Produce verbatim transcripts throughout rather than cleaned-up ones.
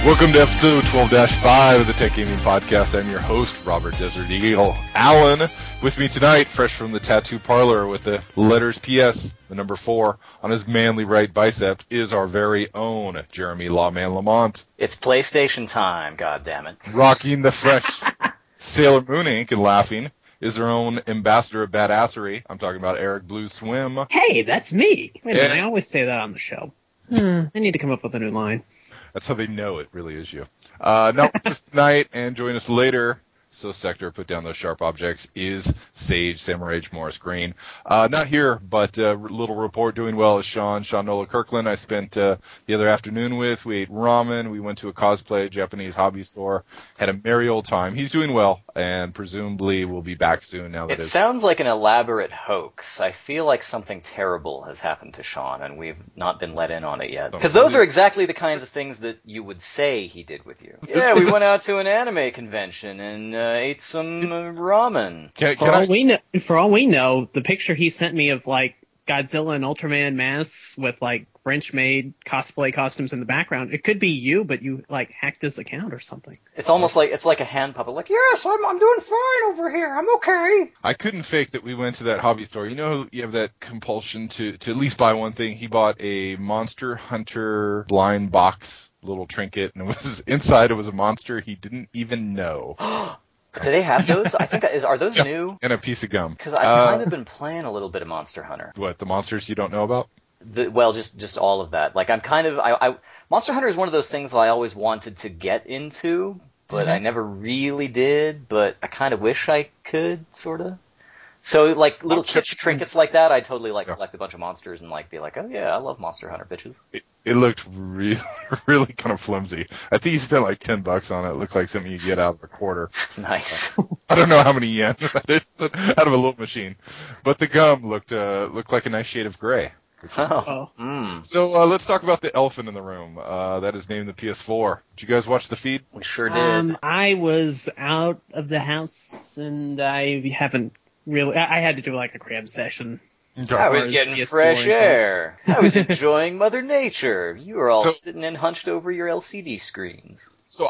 Welcome to episode twelve dash five of the Tech Gaming Podcast. I'm your host, Robert Desert Eagle Allen. With me tonight, fresh from the tattoo parlor with the letters P S, the number four, on his manly right bicep, is our very own Jeremy Lawman Lamont. It's PlayStation time, goddammit. Rocking the fresh Sailor Moon ink and laughing is our own ambassador of badassery. I'm talking about Eric Blue Swim. Hey, that's me. Wait a minute, Yeah. I always say that on the show. Hmm, I need to come up with a new line. That's how they know it really is you. Uh, not with us tonight, and join us later. So Sector, put down those sharp objects, is Sage Samurai Morris Green. Uh, not here, but a uh, little report doing well is Sean, Sean Nola Kirkland. I spent uh, the other afternoon with. We ate ramen. We went to a cosplay Japanese hobby store. Had a merry old time. He's doing well, and presumably will be back soon now that It it's... sounds like an elaborate hoax. I feel like something terrible has happened to Sean, and we've not been let in on it yet. Because those are exactly the kinds of things that you would say he did with you. Yeah, we went out to an anime convention and uh, ate some uh, ramen. Can, For can all I... we know, for all we know, the picture he sent me of like Godzilla and Ultraman masks with like French-made cosplay costumes in the background, it could be you, but you like hacked his account or something. It's almost like it's like a hand puppet. Like, yes, I'm I'm doing fine over here. I'm okay. I couldn't fake that we went to that hobby store. You know, you have that compulsion to, to at least buy one thing. He bought a Monster Hunter blind box, little trinket, and it was inside it was a monster he didn't even know. Do they have those? I think is are those Yes, new? and a piece of gum. Because I've Uh, kind of been playing a little bit of Monster Hunter. What, the monsters you don't know about? The, well, just just all of that. Like I'm kind of I, I Monster Hunter is one of those things that I always wanted to get into, but Mhm. I never really did. But I kind of wish I could, sort of. So like little Monster- kitsch trinkets like that, I totally like Yeah. collect a bunch of monsters and like be like, oh yeah, I love Monster Hunter, bitches. It, it looked really, really kind of flimsy. I think he spent like ten bucks on it. It looked like something you get out of a quarter. Nice. I don't know how many yen that is out of a little machine, but the gum looked uh, looked like a nice shade of gray. Which is Oh. Oh, Mm, So uh, let's talk about the elephant in the room. Uh, that is named the P S four. Did you guys watch the feed? we sure did. um, I was out of the house and I haven't really. I, I had to do like a crab session. I far was as getting P S fresh four info. air. I was enjoying Mother Nature. You were all So- sitting and hunched over your L C D screens. So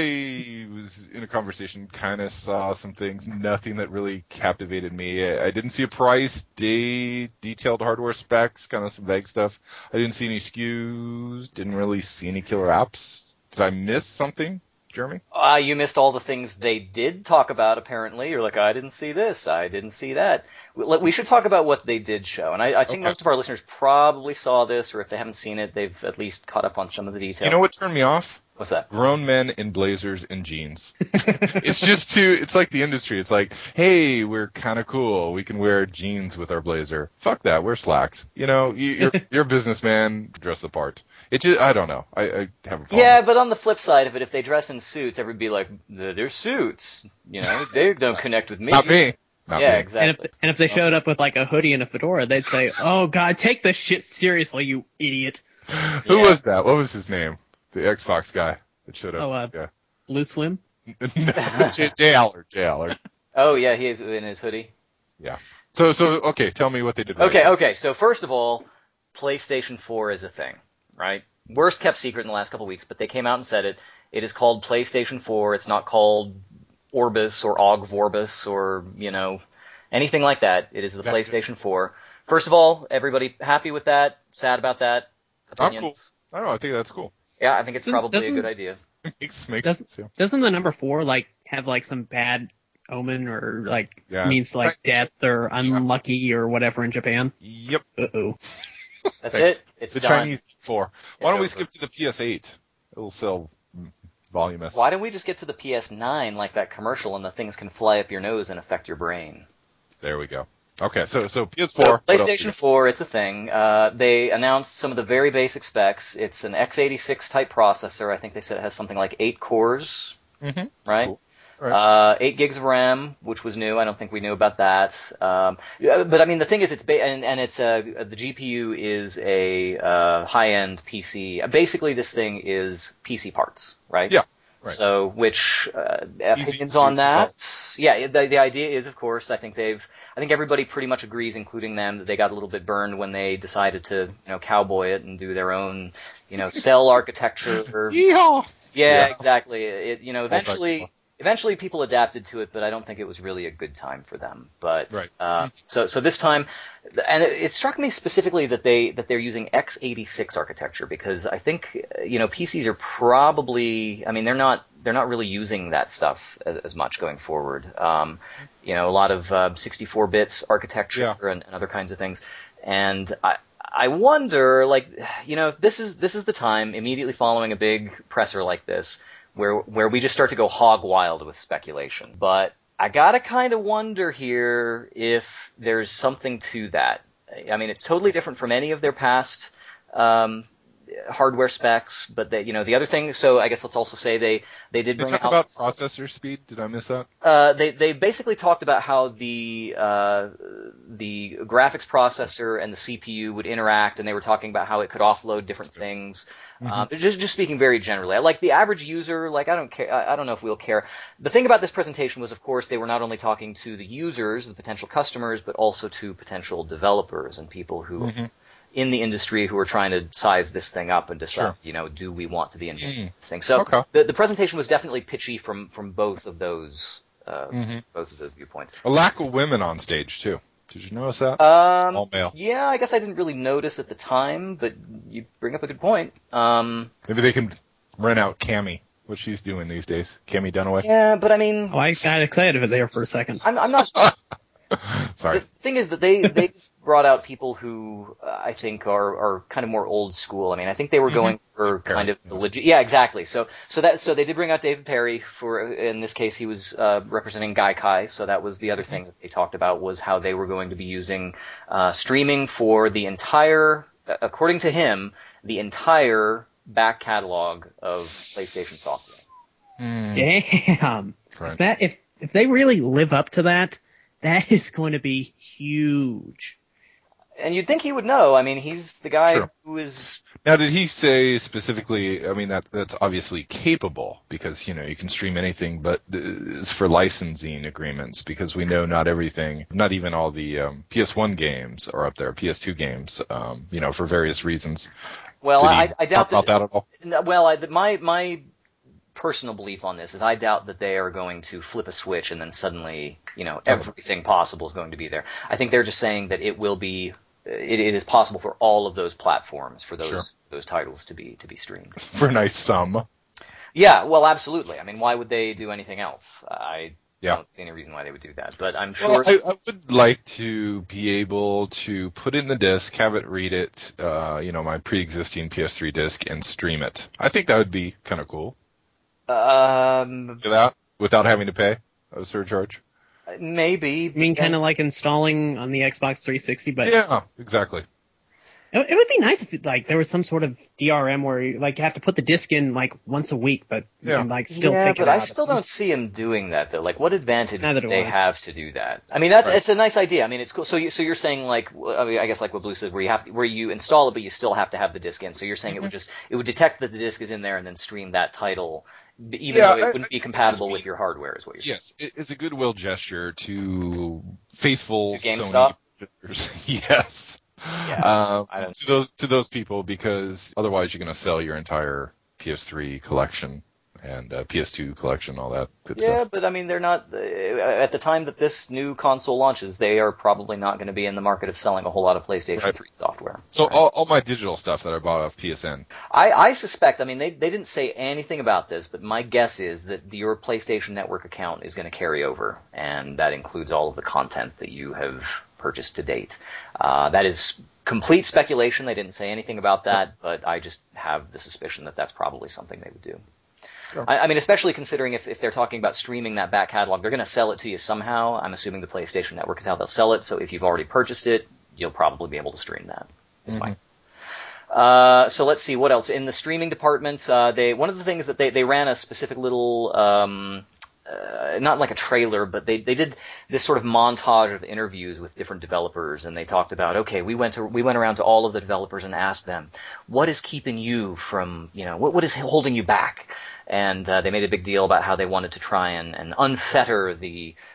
I was in a conversation, kind of saw some things, nothing that really captivated me. I, I didn't see a price, day, detailed hardware specs, kind of some vague stuff. I didn't see any S K Us, didn't really see any killer apps. Did I miss something, Jeremy? Uh, you missed all the things they did talk about, apparently. You're like, I didn't see this, I didn't see that. We we should talk about what they did show. And I, I think Okay. most of our listeners probably saw this, or if they haven't seen it, they've at least caught up on some of the details. You know what turned me off? What's that? Grown men in blazers and jeans. It's just too, it's like the industry. It's like, hey, we're kind of cool. We can wear jeans with our blazer. Fuck that. Wear slacks. You know, you, you're, you're a businessman. Dress the part. It just, I don't know. I, I have a problem. Yeah, but on the flip side of it, if they dress in suits, everybody be like, they're they're suits. You know, they don't connect with me. Not me. Not yeah, me. exactly. And if and if they showed up with like a hoodie and a fedora, they'd say, "Oh God, take this shit seriously, you idiot." Who Yeah. was that? What was his name? The Xbox guy that showed up. Oh, uh, yeah. Blue Swim. no, Jay, Jay Allard. Jay Allard. Oh, yeah, he is in his hoodie. Yeah. So, so okay. Tell me what they did. right. Okay, okay. So first of all, PlayStation four is a thing, right? Worst kept secret in the last couple of weeks, but they came out and said it. It is called PlayStation four. It's not called Orbis or Og Vorbis or, you know, anything like that. It is the That PlayStation four. First of all, everybody happy with that? Sad about that? I'm Opinions? I don't know. I think that's cool. Yeah, I think it's Doesn't- probably a doesn't- good idea. It makes makes Doesn't- sense. Doesn't the number four like have like some bad omen or like Yeah. means like Right. death or unlucky or whatever in Japan? Yeah. Yep. Uh oh. That's Thanks. it. It's The done. Chinese four. Why don't we over. skip to the P S eight? It'll sell mm, volume S. Why don't we just get to the P S nine like that commercial and the things can fly up your nose and affect your brain? There we go. Okay, so so P S So four. what else PlayStation we four, it's a thing. Uh, they announced some of the very basic specs. It's an x eighty-six type processor. I think they said it has something like eight cores, got? Mhm. right? Cool. Right. Uh, eight gigs of RAM, which was new. I don't think we knew about that. Um, yeah, but I mean, the thing is, it's ba- and, and it's uh, the G P U is a uh, high-end P C. Basically, this thing is P C parts, right? Yeah. Right. So, which uh, Easy opinions to on that? develop. Yeah, the, the idea is, of course, I think they've, I think everybody pretty much agrees, including them, that they got a little bit burned when they decided to, you know, cowboy it and do their own, you know, cell architecture. Yeehaw! Yeah, Yeah. exactly. It, you know, eventually, Multi-core. eventually people adapted to it, but I don't think it was really a good time for them. But Right. uh, so, so this time, and it, it struck me specifically that they that they're using x eighty-six architecture because I think you know P Cs are probably, I mean, they're not they're not really using that stuff as, as much going forward. Um, you know, a lot of uh, sixty-four bits architecture Yeah. and, and other kinds of things, and I. I wonder, like, you know, this is this is the time immediately following a big presser like this, where where we just start to go hog wild with speculation. But I gotta kind of wonder here if there's something to that. I mean, it's totally different from any of their past um, hardware specs, but they, you know, the other thing. So I guess let's also say they they did They bring talk out. about processor speed. Did I miss that? Uh, they they basically talked about how the uh, the graphics processor and the C P U would interact, and they were talking about how it could offload different things. Mm-hmm. Um, just just speaking very generally, like the average user, like I don't care. I, I don't know if we'll care. The thing about this presentation was, of course, they were not only talking to the users, the potential customers, but also to potential developers and people who. Mm-hmm. In the industry who are trying to size this thing up and decide, Sure. you know, do we want to be involved in Mm. this thing? So Okay. the, the presentation was definitely pitchy from, from both of those uh, Mm-hmm. both of those viewpoints. A lack of women on stage too. Did you notice that? Um, All male. Yeah, I guess I didn't really notice at the time, but you bring up a good point. Um, Maybe they can rent out Cammy. What she's doing these days. Cammy Dunaway. yeah, but I mean, Oh, I got excited there for a second. I'm, I'm not. Sorry. The thing is that they they brought out people who uh, I think are, are kind of more old school. I mean, I think they were going for Perry, kind of yeah. the legit. Yeah, exactly. So so that so they did bring out David Perry for. In this case, he was uh, representing Gaikai. So that was the other thing that they talked about was how they were going to be using uh, streaming for the entire, according to him, the entire back catalog of PlayStation software. Mm, Damn. right. If that if if they really live up to that, that is going to be huge. And you'd think he would know. I mean, he's the guy Sure. who is. Now, did he say specifically? I mean, that that's obviously capable because you know you can stream anything, but it's for licensing agreements because we know not everything, not even all the um, P S one games are up there, P S two games, um, you know, for various reasons. Well, Did he I, I doubt talk about that at all. No, Well, I, my my personal belief on this is I doubt that they are going to flip a switch and then suddenly, you know, everything possible is going to be there. I think they're just saying that it will be, it, it is possible for all of those platforms for those Sure. those titles to be to be streamed. For a nice sum. Yeah, well, absolutely. I mean, why would they do anything else? I Yeah. don't see any reason why they would do that. But I'm sure. Well, I, I would like to be able to put in the disc, have it read it, uh, you know, my pre-existing P S three disc, and stream it. I think that would be kind of cool. um, Do that without having to pay a surcharge. maybe. I mean, kind of like installing on the Xbox three sixty, but Yeah, exactly. it, it would be nice if like there was some sort of D R M where you like you have to put the disc in like once a week, but you Yeah. can like still yeah, take but it out. I still don't see him doing that though. Like, what advantage Neither do do they I. have to do that? I mean, that's Right. it's a nice idea. I mean, it's cool. So, you, so you're saying like, w- I mean, I guess like what Blue said, where you have where you install it, but you still have to have the disc in. So you're saying it would just it would detect that the disc is in there and then stream that title, b- even Yeah, though it I- wouldn't I- be it's compatible just- with your hardware, is what you're saying. Yes, it is a goodwill gesture to faithful To GameStop? Sony purchasers. Yes. Yeah, Um, I don't- to those to those people because otherwise you're going to sell your entire P S three collection and uh, P S two collection, all that good Yeah, stuff. but I mean, they're not uh, at the time that this new console launches. They are probably not going to be in the market of selling a whole lot of PlayStation Right. three software. So right? all, all my digital stuff that I bought off P S N. I, I suspect, I mean, they, they didn't say anything about this, but my guess is that your PlayStation Network account is going to carry over, and that includes all of the content that you have purchased to date. Uh, that is complete speculation. They didn't say anything about that, but I just have the suspicion that that's probably something they would do. Sure. I, I mean, especially considering if, if they're talking about streaming that back catalog, they're going to sell it to you somehow. I'm assuming the PlayStation Network is how they'll sell it, so if you've already purchased it, you'll probably be able to stream that. It's Mhm. fine. Uh, so let's see what else in the streaming department. Uh, they one of the things that they they ran a specific little um, uh, not like a trailer, but they they did this sort of montage of interviews with different developers, and they talked about okay, we went to we went around to all of the developers and asked them what is keeping you from you know what what is holding you back. And uh, they made a big deal about how they wanted to try and, and unfetter the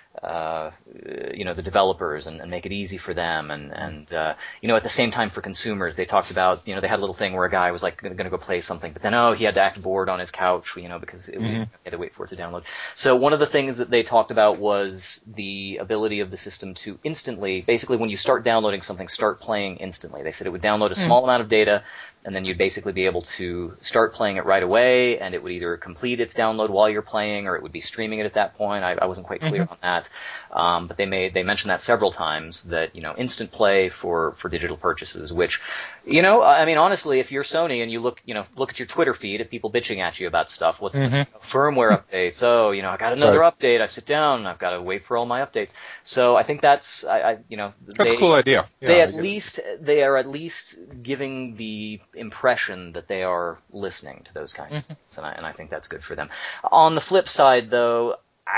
uh, you know, the developers and, and make it easy for them. And, and uh, you know, at the same time for consumers, they talked about, you know, they had a little thing where a guy was like going to go play something, but then, oh, he had to act bored on his couch, you know, because it, mm-hmm. he had to wait for it to download. So one of the things that they talked about was the ability of the system to instantly, basically when you start downloading something, start playing instantly. They said it would download a small mm. amount of data, and then you'd basically be able to start playing it right away, and it would either complete its download while you're playing, or it would be streaming it at that point. I, I wasn't quite clear mm-hmm. on that, um, but they made they mentioned that several times, that, you know, instant play for, for digital purchases. Which, you know, I mean, honestly, if you're Sony and you look, you know, look at your Twitter feed at people bitching at you about stuff, what's mm-hmm. the, you know, firmware updates? Oh, you know, I got another right. update. I sit down, and I've got to wait for all my updates. So I think that's, I, I you know, that's they, a cool idea. Yeah, they at least they are at least giving the impression that they are listening to those kinds mm-hmm. of things, and I, and I think that's good for them. On the flip side, though,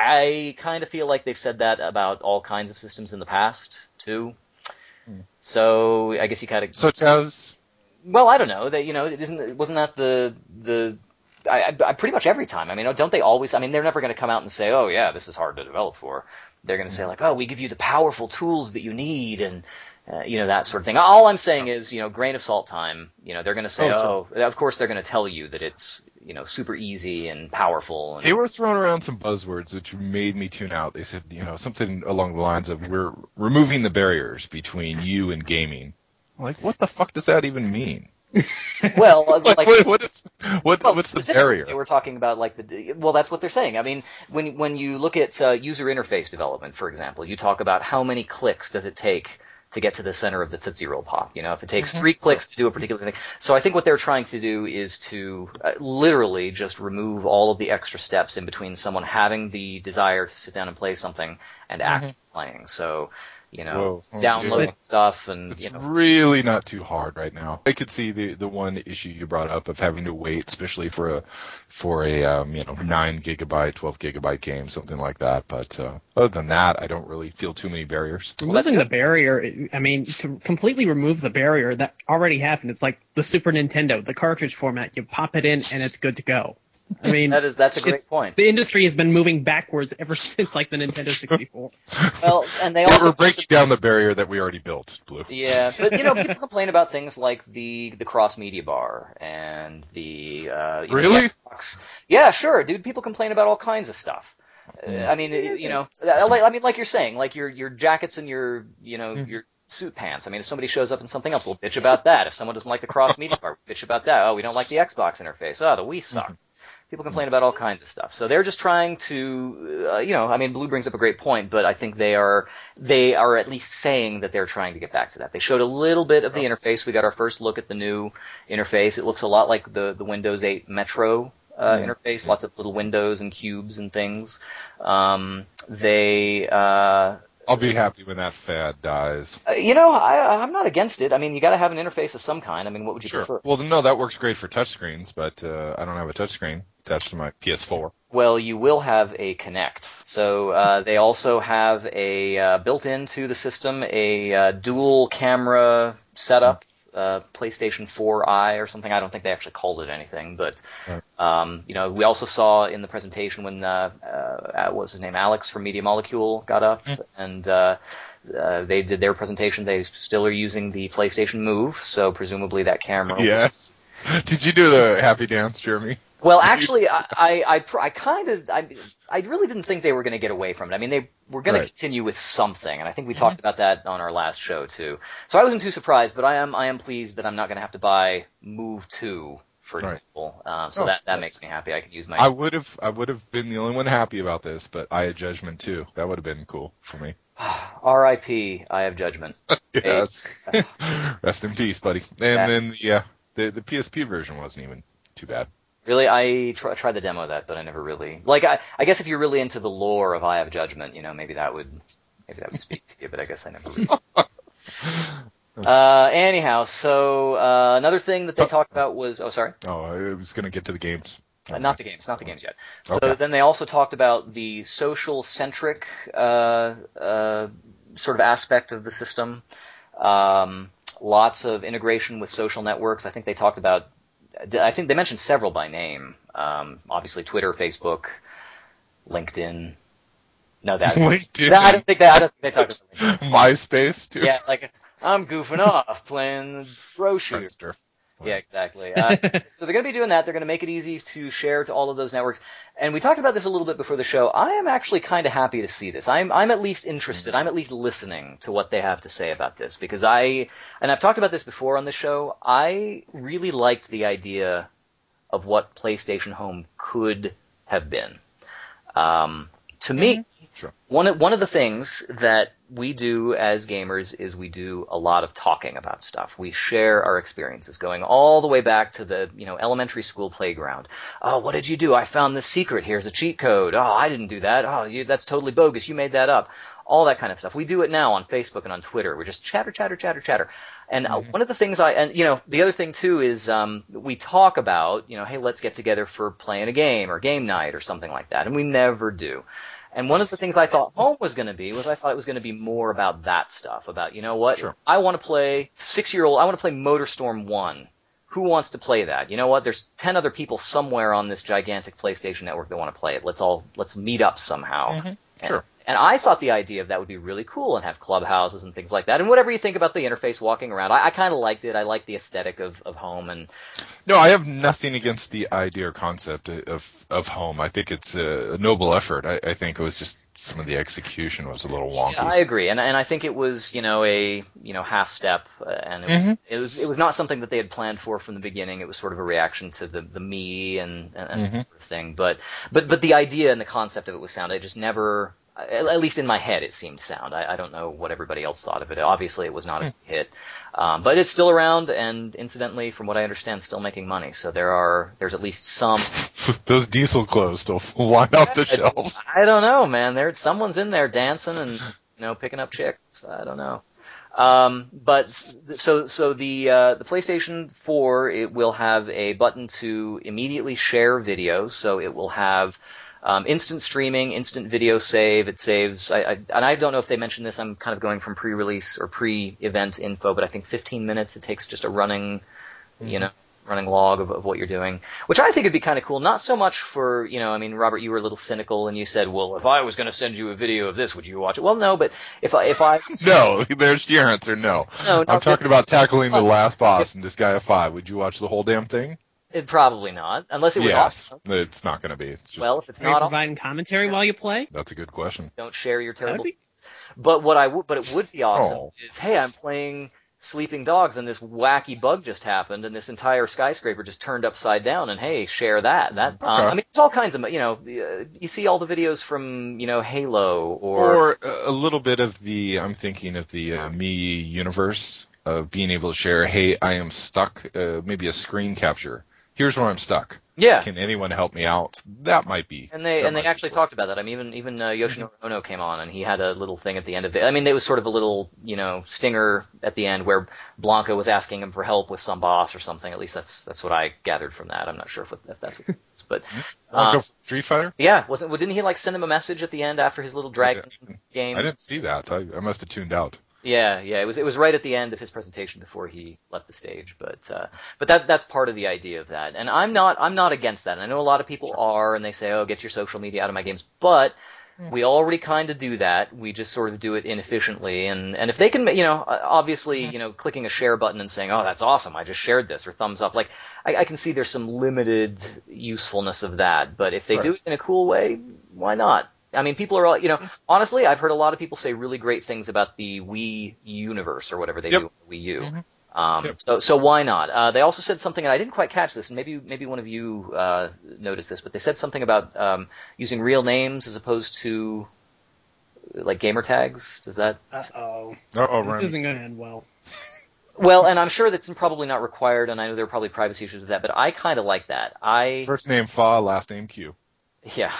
I kind of feel like they've said that about all kinds of systems in the past too. Mm. So I guess you kind of such as well, I don't know. That you know, it isn't wasn't that the the I, I pretty much every time. I mean, don't they always? I mean, they're never going to come out and say, "Oh yeah, this is hard to develop for." They're going to mm. say like, "Oh, we give you the powerful tools that you need," and Uh, you know, that sort of thing. All I'm saying is, you know, grain of salt time. You know, they're going to say, oh, oh, of course they're going to tell you that it's, you know, super easy and powerful. And... They were throwing around some buzzwords which made me tune out. They said, you know, something along the lines of, we're removing the barriers between you and gaming. I'm like, what the fuck does that even mean? Well, like, like what, what is what, well, what's the barrier? We're talking about like the well, that's what they're saying. I mean, when when you look at uh, user interface development, for example, you talk about how many clicks does it take to get to the center of the Tootsie Roll Pop. You know, if it takes mm-hmm. three clicks to do a particular thing. So I think what they're trying to do is to uh, literally just remove all of the extra steps in between someone having the desire to sit down and play something and mm-hmm. actually playing. So, you know, Whoa. downloading yeah. stuff and, it's you know. really not too hard right now. I could see the, the one issue you brought up of having to wait, especially for a, for a, um, you know, nine gigabyte, twelve gigabyte game, something like that. But, uh, other than that, I don't really feel too many barriers. Removing the barrier, I mean, to completely remove the barrier, that already happened. It's like the Super Nintendo, the cartridge format. You pop it in and it's good to go. I mean, that is that's a great point. The industry has been moving backwards ever since like the Nintendo sixty-four. Well, and they also we're breaking down the barrier that we already built, Blue. Yeah, but you know, people complain about things like the the cross media bar and the uh, really. Xbox. Yeah, sure, dude. People complain about all kinds of stuff. Uh, I mean, you know, I mean, like you're saying, like your your jackets and your you know your suit pants. I mean, if somebody shows up in something else, we'll bitch about that. If someone doesn't like the cross media bar, we'll bitch about that. Oh, we don't like the Xbox interface. Oh, the Wii sucks. People complain about all kinds of stuff. So they're just trying to, uh, you know, I mean, Blue brings up a great point, but I think they are, they are at least saying that they're trying to get back to that. They showed a little bit of the interface. We got our first look at the new interface. It looks a lot like the, the Windows eight Metro uh, mm-hmm. interface, lots of little windows and cubes and things. Um, they, uh, I'll be happy when that fad dies. Uh, you know, I, I'm not against it. I mean, you got to have an interface of some kind. I mean, what would you sure. prefer? Well, no, that works great for touchscreens, but uh, I don't have a touchscreen attached to my P S four. Well, you will have a Kinect. So uh, they also have a uh, built into the system a uh, dual camera setup. Uh, PlayStation four i or something. I don't think they actually called it anything, but right. um, you know, we also saw in the presentation when uh, uh, what was his name, Alex from Media Molecule got up mm. and uh, uh, they did their presentation. They still are using the PlayStation Move, so presumably that camera. Yes. Did you do the happy dance, Jeremy? Well, actually, I, I, I, I kind of, I, I really didn't think they were going to get away from it. I mean, they were going right. to continue with something, and I think we talked about that on our last show too. So I wasn't too surprised, but I am, I am pleased that I'm not going to have to buy Move two, for example. Right. Um, so oh, that, that makes me happy. I can use my. I would have, I would have been the only one happy about this, but I had Judgment too. That would have been cool for me. R I P I have Judgment. Yes. Rest in peace, buddy. And that, then yeah, the the P S P version wasn't even too bad. Really, I tr- tried the demo of that, but I never really like. I, I guess if you're really into the lore of I Have Judgment, you know, maybe that would maybe that would speak to you. But I guess I never really. uh, anyhow, so uh, another thing that they talked about was oh, sorry. Oh, I was going to get to the games. Uh, not the games, not the games yet. So okay. Then they also talked about the social centric uh, uh, sort of aspect of the system. Um, lots of integration with social networks. I think they talked about. I think they mentioned several by name. Um, obviously, Twitter, Facebook, LinkedIn, No, that, LinkedIn. that I don't think that I don't think they talk about LinkedIn. MySpace too. Yeah, like I'm goofing off playing Bro Shooter. Friendster. Yeah, exactly. Uh, so they're going to be doing that. They're going to make it easy to share to all of those networks. And we talked about this a little bit before the show. I am actually kind of happy to see this. I'm I'm at least interested. I'm at least listening to what they have to say about this because I and I've talked about this before on the show. I really liked the idea of what PlayStation Home could have been. Um, to me, Mm-hmm. Sure. one of, one of the things that we do as gamers is we do a lot of talking about stuff. We share our experiences going all the way back to the, you know, elementary school playground. Oh, what did you do? I found this secret. Here's a cheat code. Oh, I didn't do that. Oh, you, that's totally bogus. You made that up. All that kind of stuff. We do it now on Facebook and on Twitter. We just chatter, chatter, chatter, chatter. And uh, one of the things I, and you know, the other thing too is um, we talk about, you know, hey, let's get together for playing a game or game night or something like that. And we never do. And one of the things I thought Home was going to be was I thought it was going to be more about that stuff, about, you know what, Sure. I want to play, six-year-old, I want to play MotorStorm one. Who wants to play that? You know what, there's ten other people somewhere on this gigantic PlayStation network that want to play it. Let's all, let's meet up somehow. Mm-hmm. Sure. And, and I thought the idea of that would be really cool and have clubhouses and things like that. And whatever you think about the interface walking around, I, I kind of liked it. I liked the aesthetic of, of Home. And No, I have nothing against the idea or concept of of Home. I think it's a noble effort. I, I think it was just some of the execution was a little wonky. I agree, and and I think it was, you know, a you know half step, uh, and it, Mhm. it was it was not something that they had planned for from the beginning. It was sort of a reaction to the the me and and, and Mhm. that sort of thing. But but but the idea and the concept of it was sound. I just never. At at least in my head, it seemed sound. I, I don't know what everybody else thought of it. Obviously, it was not a hit, um, but it's still around, and incidentally, from what I understand, still making money. So there are there's at least some. Those diesel clothes still line off the shelves. I don't know, man. There someone's in there dancing and you know picking up chicks. I don't know. Um, but so so the uh, the PlayStation four, it will have a button to immediately share videos. So it will have Um, instant streaming, instant video save. It saves, I, I, and I don't know if they mentioned this. I'm kind of going from pre-release or pre-event info, but I think fifteen minutes. It takes just a running, mm-hmm. you know, running log of, of what you're doing, which I think would be kind of cool. Not so much for, you know, I mean, Robert, you were a little cynical and you said, well, if I was going to send you a video of this, would you watch it? Well, no, but if I, if I no, there's your answer. No, no, no I'm talking about tackling the last boss in Disgaea five. Would you watch the whole damn thing? It probably not, unless it was yes, awesome. It's not going to be. It's just, Well, if it's Are you not providing commentary while you play? That's a good question. don't share your terrible. That'd But what I would, but it would be awesome Oh. is, hey, I'm playing Sleeping Dogs and this wacky bug just happened and this entire skyscraper just turned upside down and hey, share that. That um, Okay. I mean, there's all kinds of, you know, uh, you see all the videos from, you know, Halo or, Or a little bit of the, I'm thinking of the uh, Me universe of being able to share, hey, I am stuck, uh, maybe a screen capture. Here's where I'm stuck. yeah. Can anyone help me out? That might be. And they that and they might be actually cool. talked about that. I mean, even even uh, Yoshinori Ono came on, and he had a little thing at the end of it. I mean, it was sort of a little, you know, stinger at the end where Blanca was asking him for help with some boss or something. At least that's that's what I gathered from that. I'm not sure if, if that's what it is, but Blanca uh, Street Fighter? yeah, wasn't well, didn't he like send him a message at the end after his little dragon game? I didn't see that. I, I must have tuned out. Yeah, yeah, it was it was right at the end of his presentation before he left the stage, but uh, but that that's part of the idea of that, and I'm not I'm not against that. And I know a lot of people are, and they say, oh, get your social media out of my games, but we already kind of do that. We just sort of do it inefficiently, and and if they can, you know, obviously, you know, clicking a share button and saying, oh, that's awesome, I just shared this, or thumbs up, like I, I can see there's some limited usefulness of that, but if they Right. do it in a cool way, why not? I mean, people are all, you know, honestly, I've heard a lot of people say really great things about the Wii universe or whatever they Yep. do with Wii U. Mhm. Um, Yep. so, so why not? Uh, they also said something, and I didn't quite catch this, and maybe, maybe one of you, uh, noticed this, but they said something about, um, using real names as opposed to, like, gamer tags. Does that? Uh-oh. Oh, This isn't going to end well. Well, and I'm sure that's probably not required, and I know there are probably privacy issues with that, but I kind of like that. I, First name Fa, last name Q. yeah.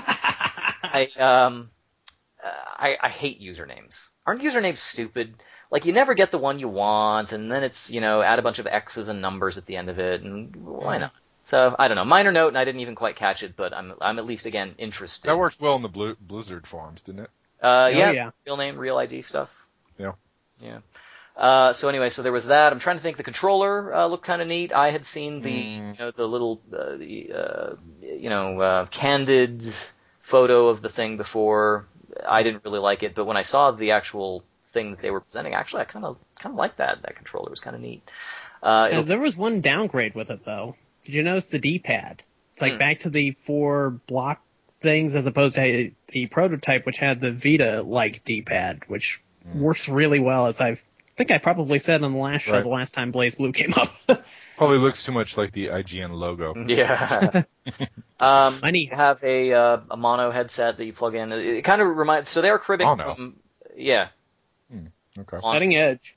I um uh, I, I hate usernames. Aren't usernames stupid? Like you never get the one you want, and then it's, you know, add a bunch of X's and numbers at the end of it, and why not? So I don't know. Minor note, and I didn't even quite catch it, but I'm I'm at least again interested. That worked well in the Blue, Blizzard forums, didn't it? Uh, yeah, Oh, yeah. real name, real I D stuff. Yeah. Yeah. Uh, so anyway, so there was that. I'm trying to think. The controller uh, looked kind of neat. I had seen the, Mm. you know, the little, uh, the, uh, you know, uh, candid photo of the thing before. I didn't really like it, but when I saw the actual thing that they were presenting, actually I kind of kind of liked that. That controller was kind of neat. Uh, Uh, there was one downgrade with it, though. Did you notice the D-pad? It's like Hmm. back to the four block things as opposed to a, a prototype which had the Vita-like D-pad, which works really well, as I've, I think I probably said on the last show Right. the last time Blaze Blue came up. Probably looks too much like the I G N logo. Yeah. um, I need- you have a uh, a mono headset that you plug in. It, it kind of reminds. So they are cribbing Mono? from. Yeah. Okay. Mono. Cutting edge.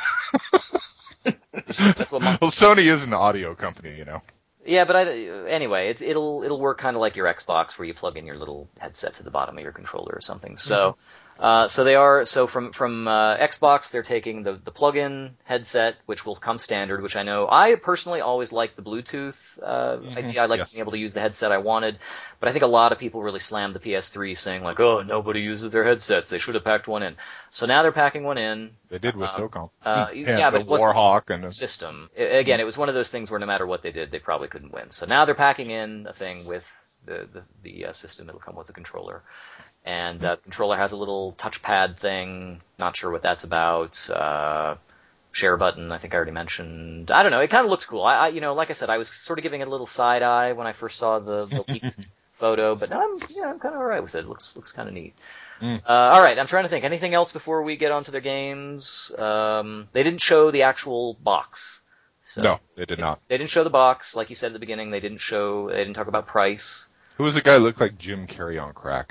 That's what mono. Well, Sony is an audio company, you know. Yeah, but I, anyway, it's, it'll it'll work kind of like your Xbox, where you plug in your little headset to the bottom of your controller or something. So, uh, so they are so from from uh, Xbox, they're taking the the plug-in headset, which will come standard. Which I know I personally always like the Bluetooth uh, idea. I like Yes. being able to use the headset I wanted, but I think a lot of people really slammed the P S three, saying like, "Oh, nobody uses their headsets. They should have packed one in." So now they're packing one in. They did with Uh, SOCOM. uh, yeah, yeah, the but it wasn't- Warhawk and the, System. I- Again, it was one of those things where no matter what they did, they probably couldn't win. So now they're packing in a thing with the the, the uh, system. It'll come with the controller, and uh, the controller has a little touchpad thing. Not sure what that's about. Uh, share button. I think I already mentioned. I don't know. It kind of looks cool. I, I, you know, like I said, I was sort of giving it a little side eye when I first saw the, the leaked photo, but now I'm yeah, I'm kind of alright with it. It looks looks kind of neat. Mm. Uh, all right, I'm trying to think. Anything else before we get onto their games? Um, they didn't show the actual box. So no, they did not. They didn't show the box, like you said at the beginning. They didn't show. They didn't talk about price. Who was the guy who looked like Jim Carrey on crack?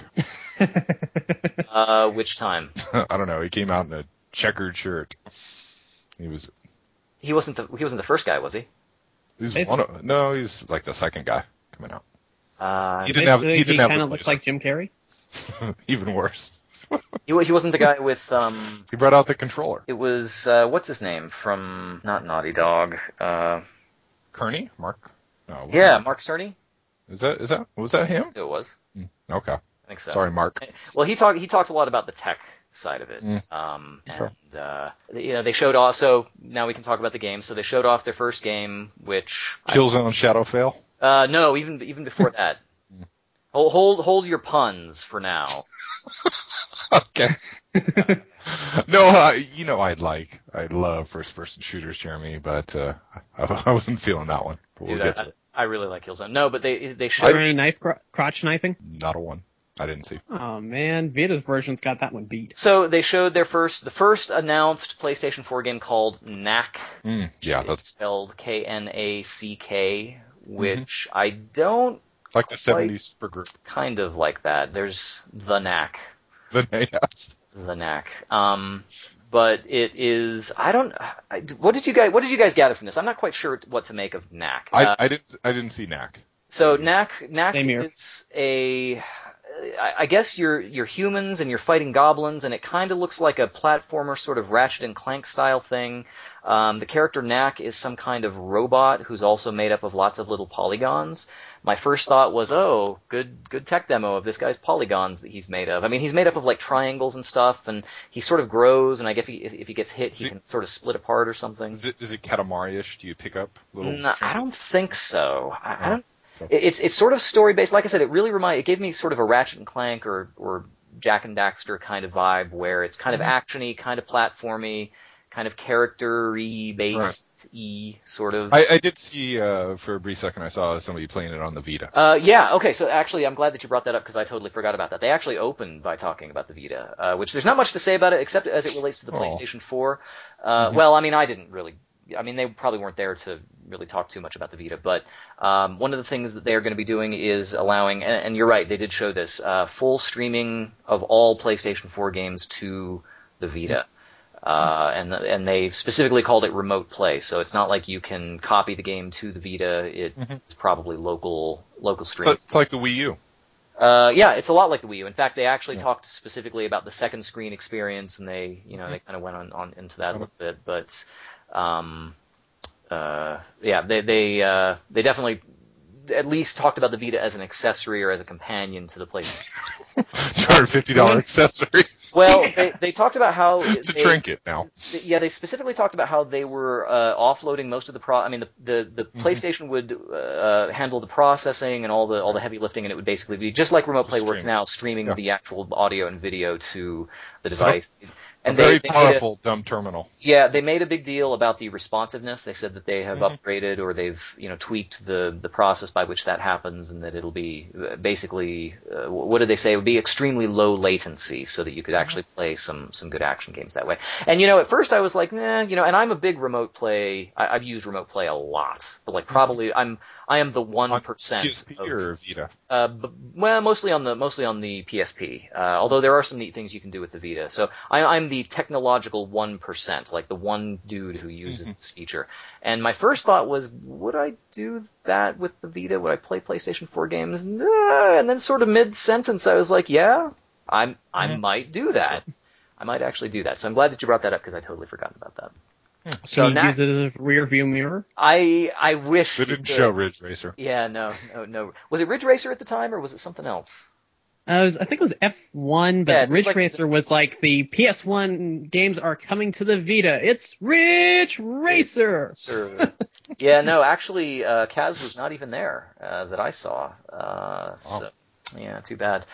Uh, which time? I don't know. He came out in a checkered shirt. He was. He wasn't the he wasn't the first guy, was he? He was Basically- one of, no, he's like the second guy coming out. Uh, He didn't have. Basically, He didn't have. kind the of looks blazer. like Jim Carrey. Even worse. he he wasn't the guy with um. He brought out the controller. It was uh, what's his name from not Naughty Dog. Uh, Kearney, Mark. No. it wasn't yeah, Mark. Mark Cerny. Is that is that was that him? It was. Okay. I think so. Sorry, Mark. Well, he talked he talked a lot about the tech side of it. Mm. Um, Sure. and uh, you know, they showed off. So now we can talk about the game. So they showed off their first game, which Killzone Shadowfail. uh, no, even even before that. Hold hold hold your puns for now. Okay. no, uh, you know I'd like, I love first-person shooters, Jeremy, but uh, I, I wasn't feeling that one. But we'll Dude, get I, to it. I really like Killzone. No, but they they Is showed. there any knife cro- crotch knifing? Not a one. I didn't see. Oh man, Vita's version's got that one beat. So they showed their first, the first announced PlayStation four game called Knack. Mm, yeah, It's that's spelled K N A C K, Mm-hmm. which I don't like the seventies supergroup. kind of like that. There's the Knack, The yes. the Knack. Um, but it is. I don't. I, what did you guys? What did you guys gather from this? I'm not quite sure what to make of Knack. I, Uh, I didn't I didn't see Knack. So Knack, Knack Same here. is a, I I guess you're you're humans and you're fighting goblins, and it kind of looks like a platformer, sort of Ratchet and Clank style thing. Um, the character Knack is some kind of robot who's also made up of lots of little polygons. My first thought was, oh, good good tech demo of this guy's polygons that he's made of. I mean, he's made up of like triangles and stuff, and he sort of grows, and I guess if he, if, if he gets hit, he Is it- can sort of split apart or something. Is it is it Katamari-ish? Do you pick up little? No, I don't think so. I, I Oh, don't. so- It- It's it's sort of story based. Like I said, it really remind. It gave me sort of a Ratchet and Clank or or Jack and Daxter kind of vibe, where it's kind of actiony, kind of platformy, kind of character-y based y sort of. I, I did see uh, for a brief second. I saw somebody playing it on the Vita. Uh, yeah, okay, so actually I'm glad that you brought that up because I totally forgot about that. They actually opened by talking about the Vita, uh, which there's not much to say about it except as it relates to the Oh. PlayStation four. Uh, Well, I mean, I didn't really, I mean, they probably weren't there to really talk too much about the Vita, but um, one of the things that they're going to be doing is allowing, and, and you're right, they did show this, uh, full streaming of all PlayStation four games to the Vita. Uh, and and they specifically called it remote play, so it's not like you can copy the game to the Vita. It, It's probably local local stream. It's, it's like the Wii U. Uh, yeah, it's a lot like the Wii U. In fact, they actually talked specifically about the second screen experience, and they you know they kind of went on, on into that a little bit. But um, uh, yeah, they they uh, they definitely at least talked about the Vita as an accessory or as a companion to the PlayStation. two hundred fifty dollars accessory. Well, they, they talked about how it's a they, trinket now. Yeah, they specifically talked about how they were uh, offloading most of the pro. I mean, the the, the Mm-hmm. PlayStation would uh, handle the processing and all the all the heavy lifting, and it would basically be just like Remote Play Stream. works now, streaming Yeah. the actual audio and video to the So, device. And a very they, they made a- powerful dumb terminal. Yeah, they made a big deal about the responsiveness. They said that they have Mhm. upgraded or they've, you know, tweaked the the process by which that happens, and that it'll be uh, basically, uh, what did they say? It would be extremely low latency, so that you could actually play some some good action games that way. And you know, at first I was like, nah, you know, and I'm a big Remote Play. I, I've used Remote Play a lot, but like probably I'm I am the one On percent. P S P or Vita? Uh, b- well, mostly on the mostly on the P S P. Uh, although there are some neat things you can do with the Vita. So I, I'm the technological one percent, like the one dude who uses this feature. And my first thought was, would I do that with the Vita? Would I play PlayStation four games? Nah. And then sort of mid sentence, I was like, yeah, I'm I Mhm. might do that. I might actually do that. So I'm glad that you brought that up because I totally forgot about that. So So you now- use it as a rear view mirror? I I wish They you didn't could. show Ridge Racer. Yeah, no, no, no. Was it Ridge Racer at the time, or was it something else? Uh, it was, I think it was F one, but Yeah, the it's Ridge like- Racer was like the P S one games are coming to the Vita. It's Ridge Racer. Sir. Yeah, no, actually, uh, Kaz was not even there uh, that I saw. Uh, Wow. So, yeah, too bad.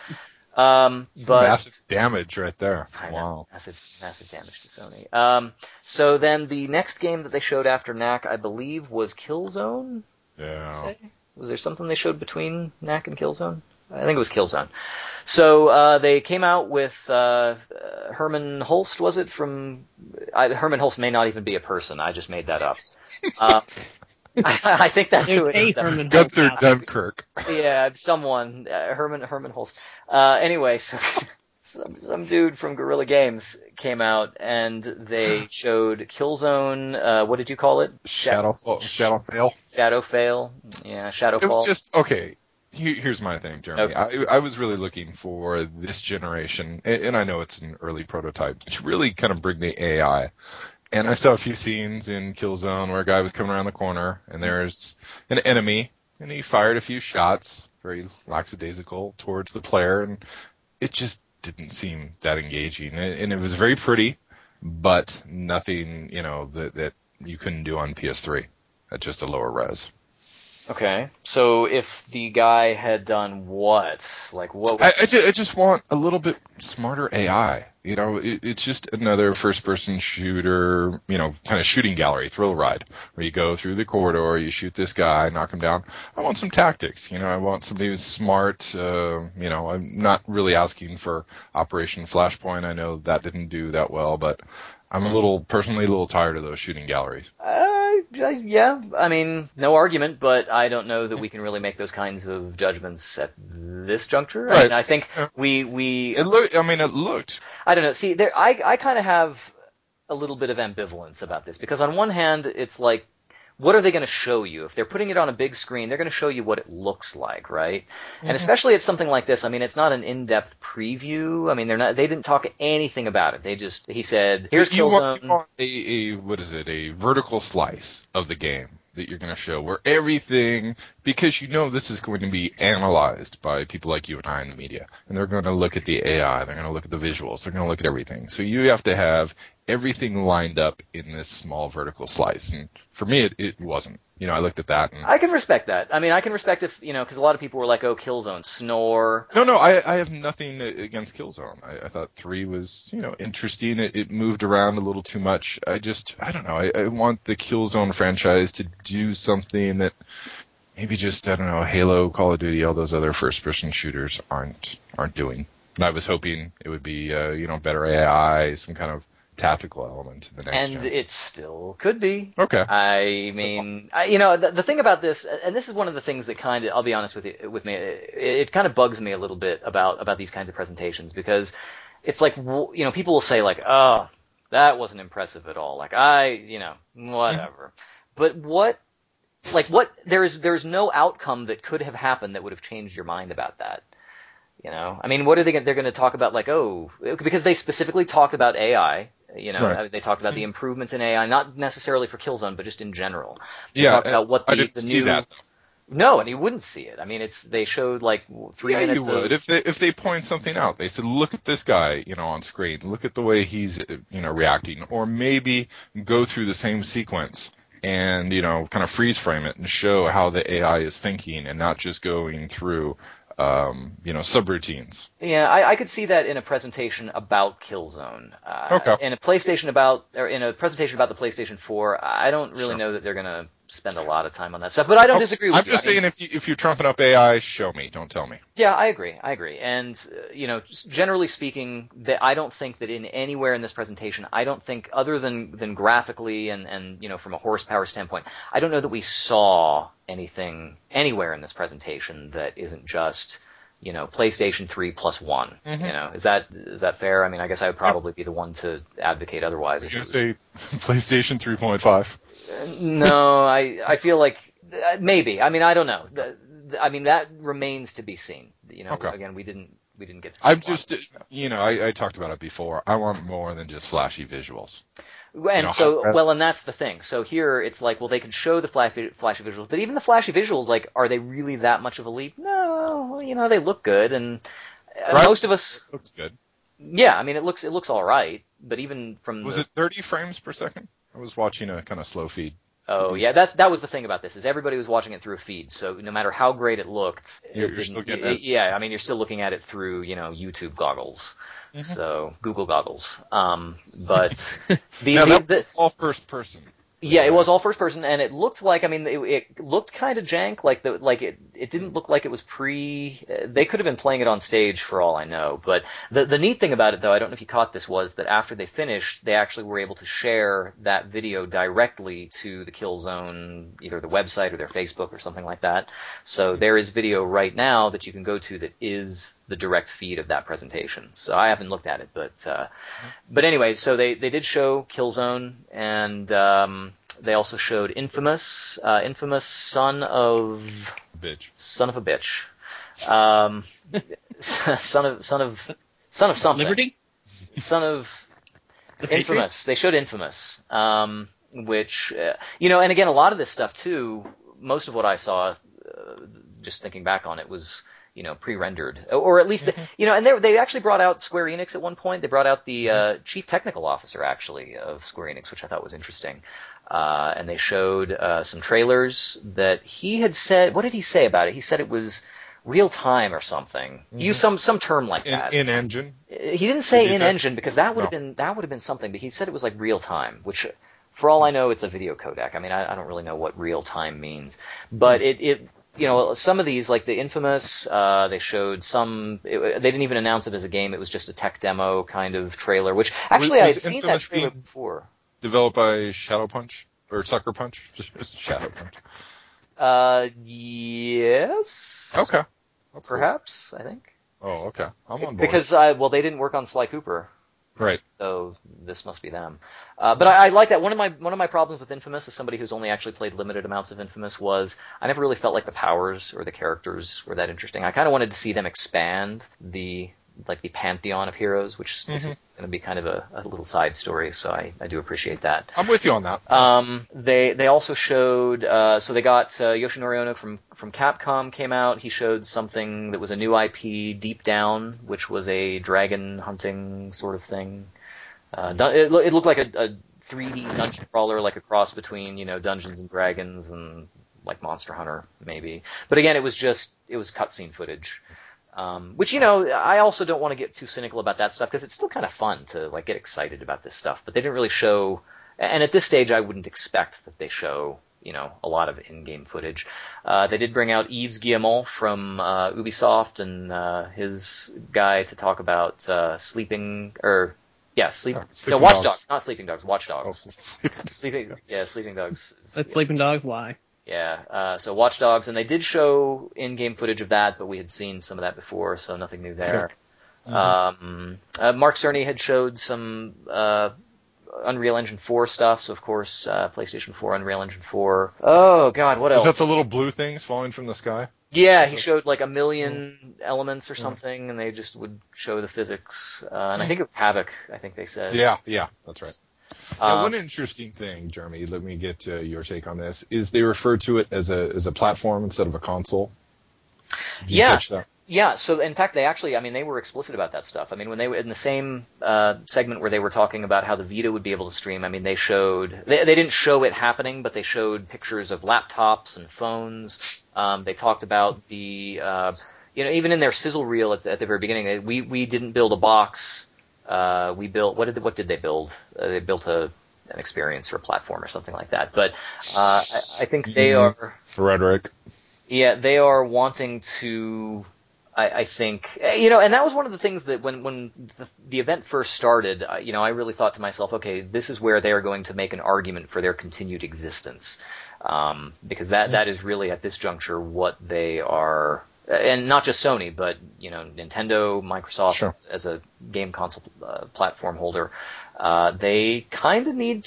Um, but Massive damage right there. I know, Wow. massive, massive damage to Sony. Um, so then the next game that they showed after N A C, I believe, was Killzone. Yeah. Say? Was there something they showed between N A C and Killzone? I think it was Killzone. So uh, they came out with uh, uh, Herman Holst, was it? From I, Herman Holst may not even be a person. I just made that up. Uh, I, I think that's There's who it a is. Herman Holtz Gunther out there. Dunkirk. Yeah, someone, uh, Herman Herman Holst. Uh, anyway, so some some dude from Guerrilla Games came out and they showed Killzone. Uh, what did you call it? Shadow Shadow Fail. Shadowfail. Yeah, Shadowfall. It was just okay. Here, here's my thing, Jeremy. Okay. I, I was really looking for this generation, and, and I know it's an early prototype, to really kind of bring the A I. And I saw a few scenes in Killzone where a guy was coming around the corner, and there's an enemy, and he fired a few shots, very lackadaisical, towards the player, and it just didn't seem that engaging. And, and it was very pretty, but nothing, you know, that, that you couldn't do on P S three at just a lower res. Okay, so if the guy had done what? Like what? I, I, just, I just want a little bit smarter A I. You know, it, it's just another first-person shooter, you know, kind of shooting gallery, thrill ride, where you go through the corridor, you shoot this guy, knock him down. I want some tactics. You know, I want somebody who's smart. Uh, you know, I'm not really asking for Operation Flashpoint. I know that didn't do that well, but I'm a little, personally, a little tired of those shooting galleries. Uh, yeah, I mean, no argument, but I don't know that we can really make those kinds of judgments at this juncture. I Right. mean, I think we we It looked. I mean, it looked. I don't know. See, there, I I kind of have a little bit of ambivalence about this because on one hand, it's like, what are they going to show you? If they're putting it on a big screen, they're going to show you what it looks like, right? Mm-hmm. And especially at something like this, I mean, it's not an in-depth preview. I mean, they're not. They didn't talk anything about it. They just he said, "Here's you want, Killzone." you want a, a what is it? A vertical slice of the game that you're going to show, where everything, because you know this is going to be analyzed by people like you and I in the media, and they're going to look at the A I, they're going to look at the visuals, they're going to look at everything. So you have to have everything lined up in this small vertical slice, and for me, it, it wasn't. You know, I looked at that and I can respect that. I mean, I can respect if, you know, because a lot of people were like, oh, Killzone, snore. No, no, I, I have nothing against Killzone. I, I thought three was, you know, interesting. It, it moved around a little too much. I just, I don't know. I, I want the Killzone franchise to do something that maybe just, I don't know, Halo, Call of Duty, all those other first-person shooters aren't aren't doing. And I was hoping it would be, uh, you know, better A I, some kind of tactical element to the next And gen. it still could be. Okay. I mean, I, you know, the, the thing about this, and this is one of the things that kind of, I'll be honest with you, with me, it, it kind of bugs me a little bit about, about these kinds of presentations because it's like, you know, people will say like, oh, that wasn't impressive at all. Like I, you know, whatever. But what, like what, there is, there's no outcome that could have happened that would have changed your mind about that. You know, I mean, what are they going? They're going to talk about like, oh, because they specifically talked about A I. You know, Right. they talked about the improvements in A I, not necessarily for Killzone, but just in general. They Yeah, talked about what I the, didn't the see new. that. No, and you wouldn't see it. I mean, it's they showed like three yeah, minutes. you would of... if they if they point something out. They said, look at this guy, you know, on screen. Look at the way he's, you know, reacting, or maybe go through the same sequence and, you know, kind of freeze frame it and show how the A I is thinking and not just going through, um, you know, subroutines. Yeah, I, I could see that in a presentation about Killzone. Uh, Okay. In a PlayStation about, or in a presentation about the PlayStation four, I don't really sure. know that they're going to spend a lot of time on that stuff, but I don't okay. disagree with I'm you. I'm just I saying mean, if, you, if you're trumping up A I, show me, don't tell me. Yeah, I agree, I agree. And, uh, you know, generally speaking, that I don't think that in anywhere in this presentation, I don't think, other than, than graphically and, and, you know, from a horsepower standpoint, I don't know that we saw anything anywhere in this presentation that isn't just, you know, PlayStation three plus one. Mm-hmm. You know, is that is that fair? I mean, I guess I would probably be the one to advocate otherwise. You're going to say PlayStation three point five? No, I I feel like uh, maybe. I mean, I don't know. The, the, I mean, that remains to be seen. You know, okay. Again, we didn't we didn't get to see I'm just, you know, I, I talked about it before. I want more than just flashy visuals. And you know, so, well, and that's the thing. So here it's like, well, they can show the flashy, flashy visuals, but even the flashy visuals, like, are they really that much of a leap? No, you know, they look good, and right. most of us. It looks good. Yeah, I mean, it looks it looks all right, but even from was the, it thirty frames per second? I was watching a kind of slow feed. Oh yeah, that that was the thing about this is everybody was watching it through a feed, so no matter how great it looked, you're, it you're still getting it, it. Yeah, I mean, you're still looking at it through, you know, YouTube goggles. Mm-hmm. So Google goggles, um, but the, now, the, that the, was all first person. Yeah, it was all first person, and it looked like, I mean, it, it looked kind of jank, like the like it it didn't look like it was pre. They could have been playing it on stage for all I know. But the the neat thing about it, though, I don't know if you caught this, was that after they finished, they actually were able to share that video directly to the Killzone, either the website or their Facebook or something like that. So there is video right now that you can go to that is the direct feed of that presentation. So I haven't looked at it, but uh, but anyway, so they, they did show Killzone, and um, they also showed Infamous, uh, Infamous son of bitch, son of a bitch, um, son of son of son of something, Liberty, son of the Infamous. Patriots? They showed Infamous, um, which uh, you know, and again, a lot of this stuff too. Most of what I saw, uh, just thinking back on it, was, you know, pre-rendered, or at least, the, you know, and they they actually brought out Square Enix at one point. They brought out the uh, chief technical officer, actually, of Square Enix, which I thought was interesting. Uh, and they showed uh, some trailers that he had said. What did he say about it? He said it was real time or something. Mm-hmm. He used some some term like in, that. In engine. He didn't say did in say? engine because that would have no. been that would have been something. But he said it was like real time, which, for all I know, it's a video codec. I mean, I, I don't really know what real time means, but mm-hmm. it it. You know, some of these, like the Infamous, uh, they showed some. It, they didn't even announce it as a game. It was just a tech demo kind of trailer. Which actually, I had seen that trailer before. Developed by Shadow Punch or Sucker Punch? Shadow Punch. Uh, yes. Okay. That's Perhaps cool. I think. Oh, okay. I'm on board. Because uh, well, they didn't work on Sly Cooper. Right. So this must be them. Uh, but I, I like that. One of my one of my problems with Infamous, as somebody who's only actually played limited amounts of Infamous, was I never really felt like the powers or the characters were that interesting. I kind of wanted to see them expand the like the pantheon of heroes, which mm-hmm. this is going to be kind of a, a little side story. So I, I do appreciate that. I'm with you on that. Um, they they also showed uh, so they got uh, Yoshinori Ono from from Capcom came out. He showed something that was a new I P, Deep Down, which was a dragon hunting sort of thing. Uh, it, it looked like a, a three D dungeon crawler, like a cross between, you know, Dungeons and Dragons and like Monster Hunter, maybe. But again, it was just it was cutscene footage, um, which, you know, I also don't want to get too cynical about that stuff because it's still kind of fun to like get excited about this stuff. But they didn't really show, and at this stage, I wouldn't expect that they show, you know, a lot of in-game footage. Uh, they did bring out Yves Guillemot from uh, Ubisoft and uh, his guy to talk about uh, sleeping or. Yeah, sleep. Oh, no, Watch Dogs, not Sleeping Dogs. Watch Dogs. Oh, sleeping. Yeah, Sleeping Dogs. Let Sleeping Dogs lie. Yeah. Uh, so Watch Dogs, and they did show in-game footage of that, but we had seen some of that before, so nothing new there. Mm-hmm. Um, uh, Mark Cerny had showed some uh, Unreal Engine four stuff. So of course, uh, PlayStation four, Unreal Engine four. Oh God, what else? Is that the little blue things falling from the sky? Yeah, he showed like a million mm. elements or something, and they just would show the physics. Uh, and I think it was Havoc, I think they said. Yeah, yeah, that's right. Now, Um, one interesting thing, Jeremy, let me get uh, your take on this, is they refer to it as a as a platform instead of a console. Did you Yeah. catch that? Yeah, so in fact, they actually, I mean, they were explicit about that stuff. I mean, when they were in the same uh, segment where they were talking about how the Vita would be able to stream, I mean, they showed, they, they didn't show it happening, but they showed pictures of laptops and phones. Um, they talked about the, uh, you know, even in their sizzle reel at the, at the very beginning, they, we we didn't build a box. Uh, we built, what did what did they build? Uh, they built a an experience for a platform or something like that. But uh, I, I think they are, Frederick. yeah, they are wanting to. I, I think, you know, and that was one of the things that when, when the, the event first started, uh, you know, I really thought to myself, okay, this is where they are going to make an argument for their continued existence. Um, because that, Yeah. that is really at this juncture what they are, and not just Sony, but, you know, Nintendo, Microsoft Sure. as a game console uh, platform holder, uh, they kind of need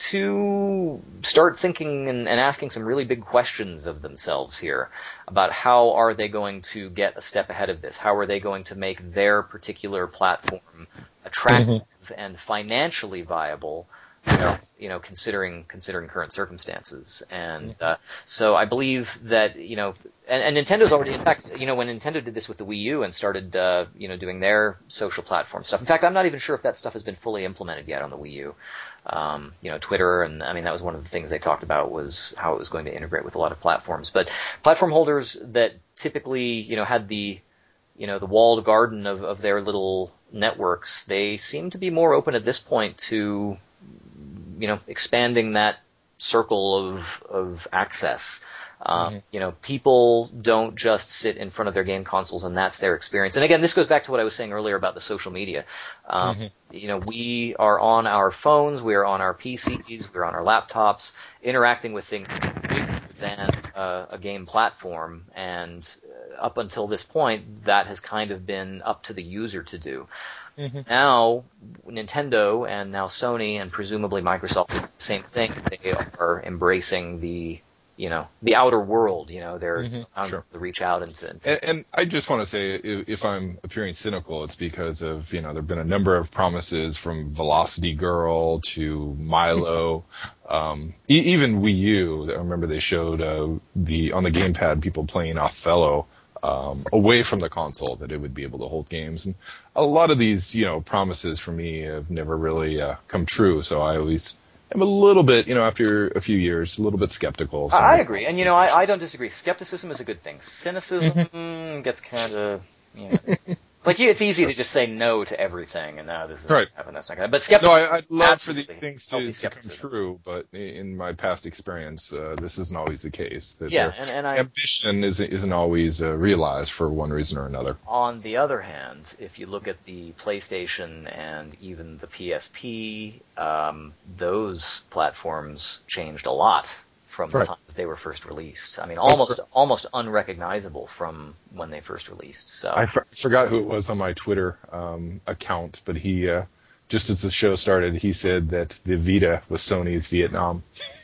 to start thinking and, and asking some really big questions of themselves here about how are they going to get a step ahead of this? How are they going to make their particular platform attractive and financially viable? You know, you know, considering considering current circumstances, and uh, so I believe that you know, and, and Nintendo's already, in fact, you know, when Nintendo did this with the Wii U and started, uh, you know, doing their social platform stuff. In fact, I'm not even sure if that stuff has been fully implemented yet on the Wii U. Um, you know, Twitter, and I mean, that was one of the things they talked about was how it was going to integrate with a lot of platforms. But platform holders that typically, you know, had the you know, the walled garden of, of their little networks, they seem to be more open at this point to, you know, expanding that circle of of access. Um, Mm-hmm. You know, people don't just sit in front of their game consoles and that's their experience. And again, this goes back to what I was saying earlier about the social media. Um, Mm-hmm. You know, we are on our phones, we are on our P Cs, we're on our laptops, interacting with things bigger than uh, a game platform. And uh, up until this point, that has kind of been up to the user to do. Mm-hmm. Now, Nintendo and now Sony and presumably Microsoft, do the same thing. They are embracing the, you know, the outer world. You know, they're Mhm, um, sure. to reach out and to. And, and I just want to say, if, if I'm appearing cynical, it's because of, you know, there have been a number of promises from Velocity Girl to Milo, um, e- even Wii U. I remember they showed uh, the on the gamepad people playing Othello um, away from the console, that it would be able to hold games. And a lot of these, you know, promises for me have never really uh, come true. So I always am a little bit, you know, after a few years, a little bit skeptical. of some I of the agree, and you promises. know, I, I don't disagree. Skepticism is a good thing. Cynicism mm, gets kind of, you know, like it's easy to just say no to everything, and now this is Right. happening. That's not gonna. But No, skepticism, I, I'd love absolutely. for these things Healthy to, to come skepticism. true, but i- in my past experience, uh, this isn't always the case. That Yeah, their and, and I. ambition isn't, isn't always uh, realized for one reason or another. On the other hand, if you look at the PlayStation and even the P S P, um, those platforms changed a lot from the Right. time that they were first released. I mean, almost almost unrecognizable from when they first released. So I for- forgot who it was on my Twitter um, account, but he, uh, just as the show started, he said that the Vita was Sony's Vietnam.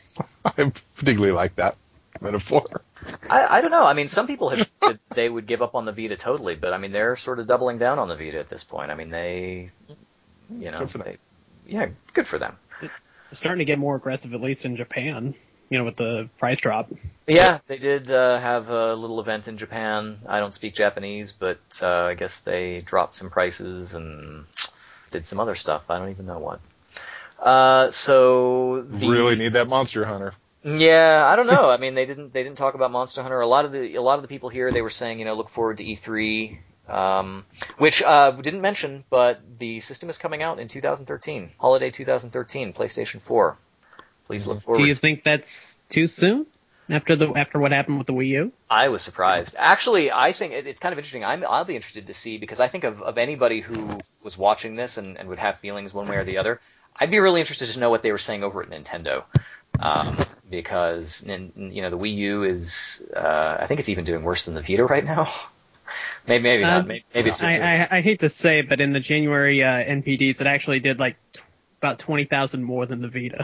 I particularly like that metaphor. I, I don't know. I mean, some people have said they would give up on the Vita totally, but I mean, they're sort of doubling down on the Vita at this point. I mean, they, you know, Good for them. they, yeah, good for them. Starting to get more aggressive, at least in Japan. You know, with the price drop. Yeah, they did uh, have a little event in Japan. I don't speak Japanese, but uh, I guess they dropped some prices and did some other stuff. I don't even know what. Uh, so the, Really need that Monster Hunter. yeah, I don't know. I mean, they didn't they didn't talk about Monster Hunter. A lot of the a lot of the people here, they were saying, you know, look forward to E three, um, which uh, we didn't mention, but the system is coming out in two thousand thirteen, holiday two thousand thirteen, PlayStation four. Please look forward. Do you think that's too soon after the after what happened with the Wii U? I was surprised. Actually, I think it, it's kind of interesting. I'm, I'll be interested to see, because I think of, of anybody who was watching this and, and would have feelings one way or the other, I'd be really interested to know what they were saying over at Nintendo. Um, because, you know, the Wii U is, uh, I think it's even doing worse than the Vita right now. maybe, maybe not. Um, Maybe, maybe it's I, I, I hate to say, but in the January uh, N P Ds, it actually did like t- about twenty thousand more than the Vita.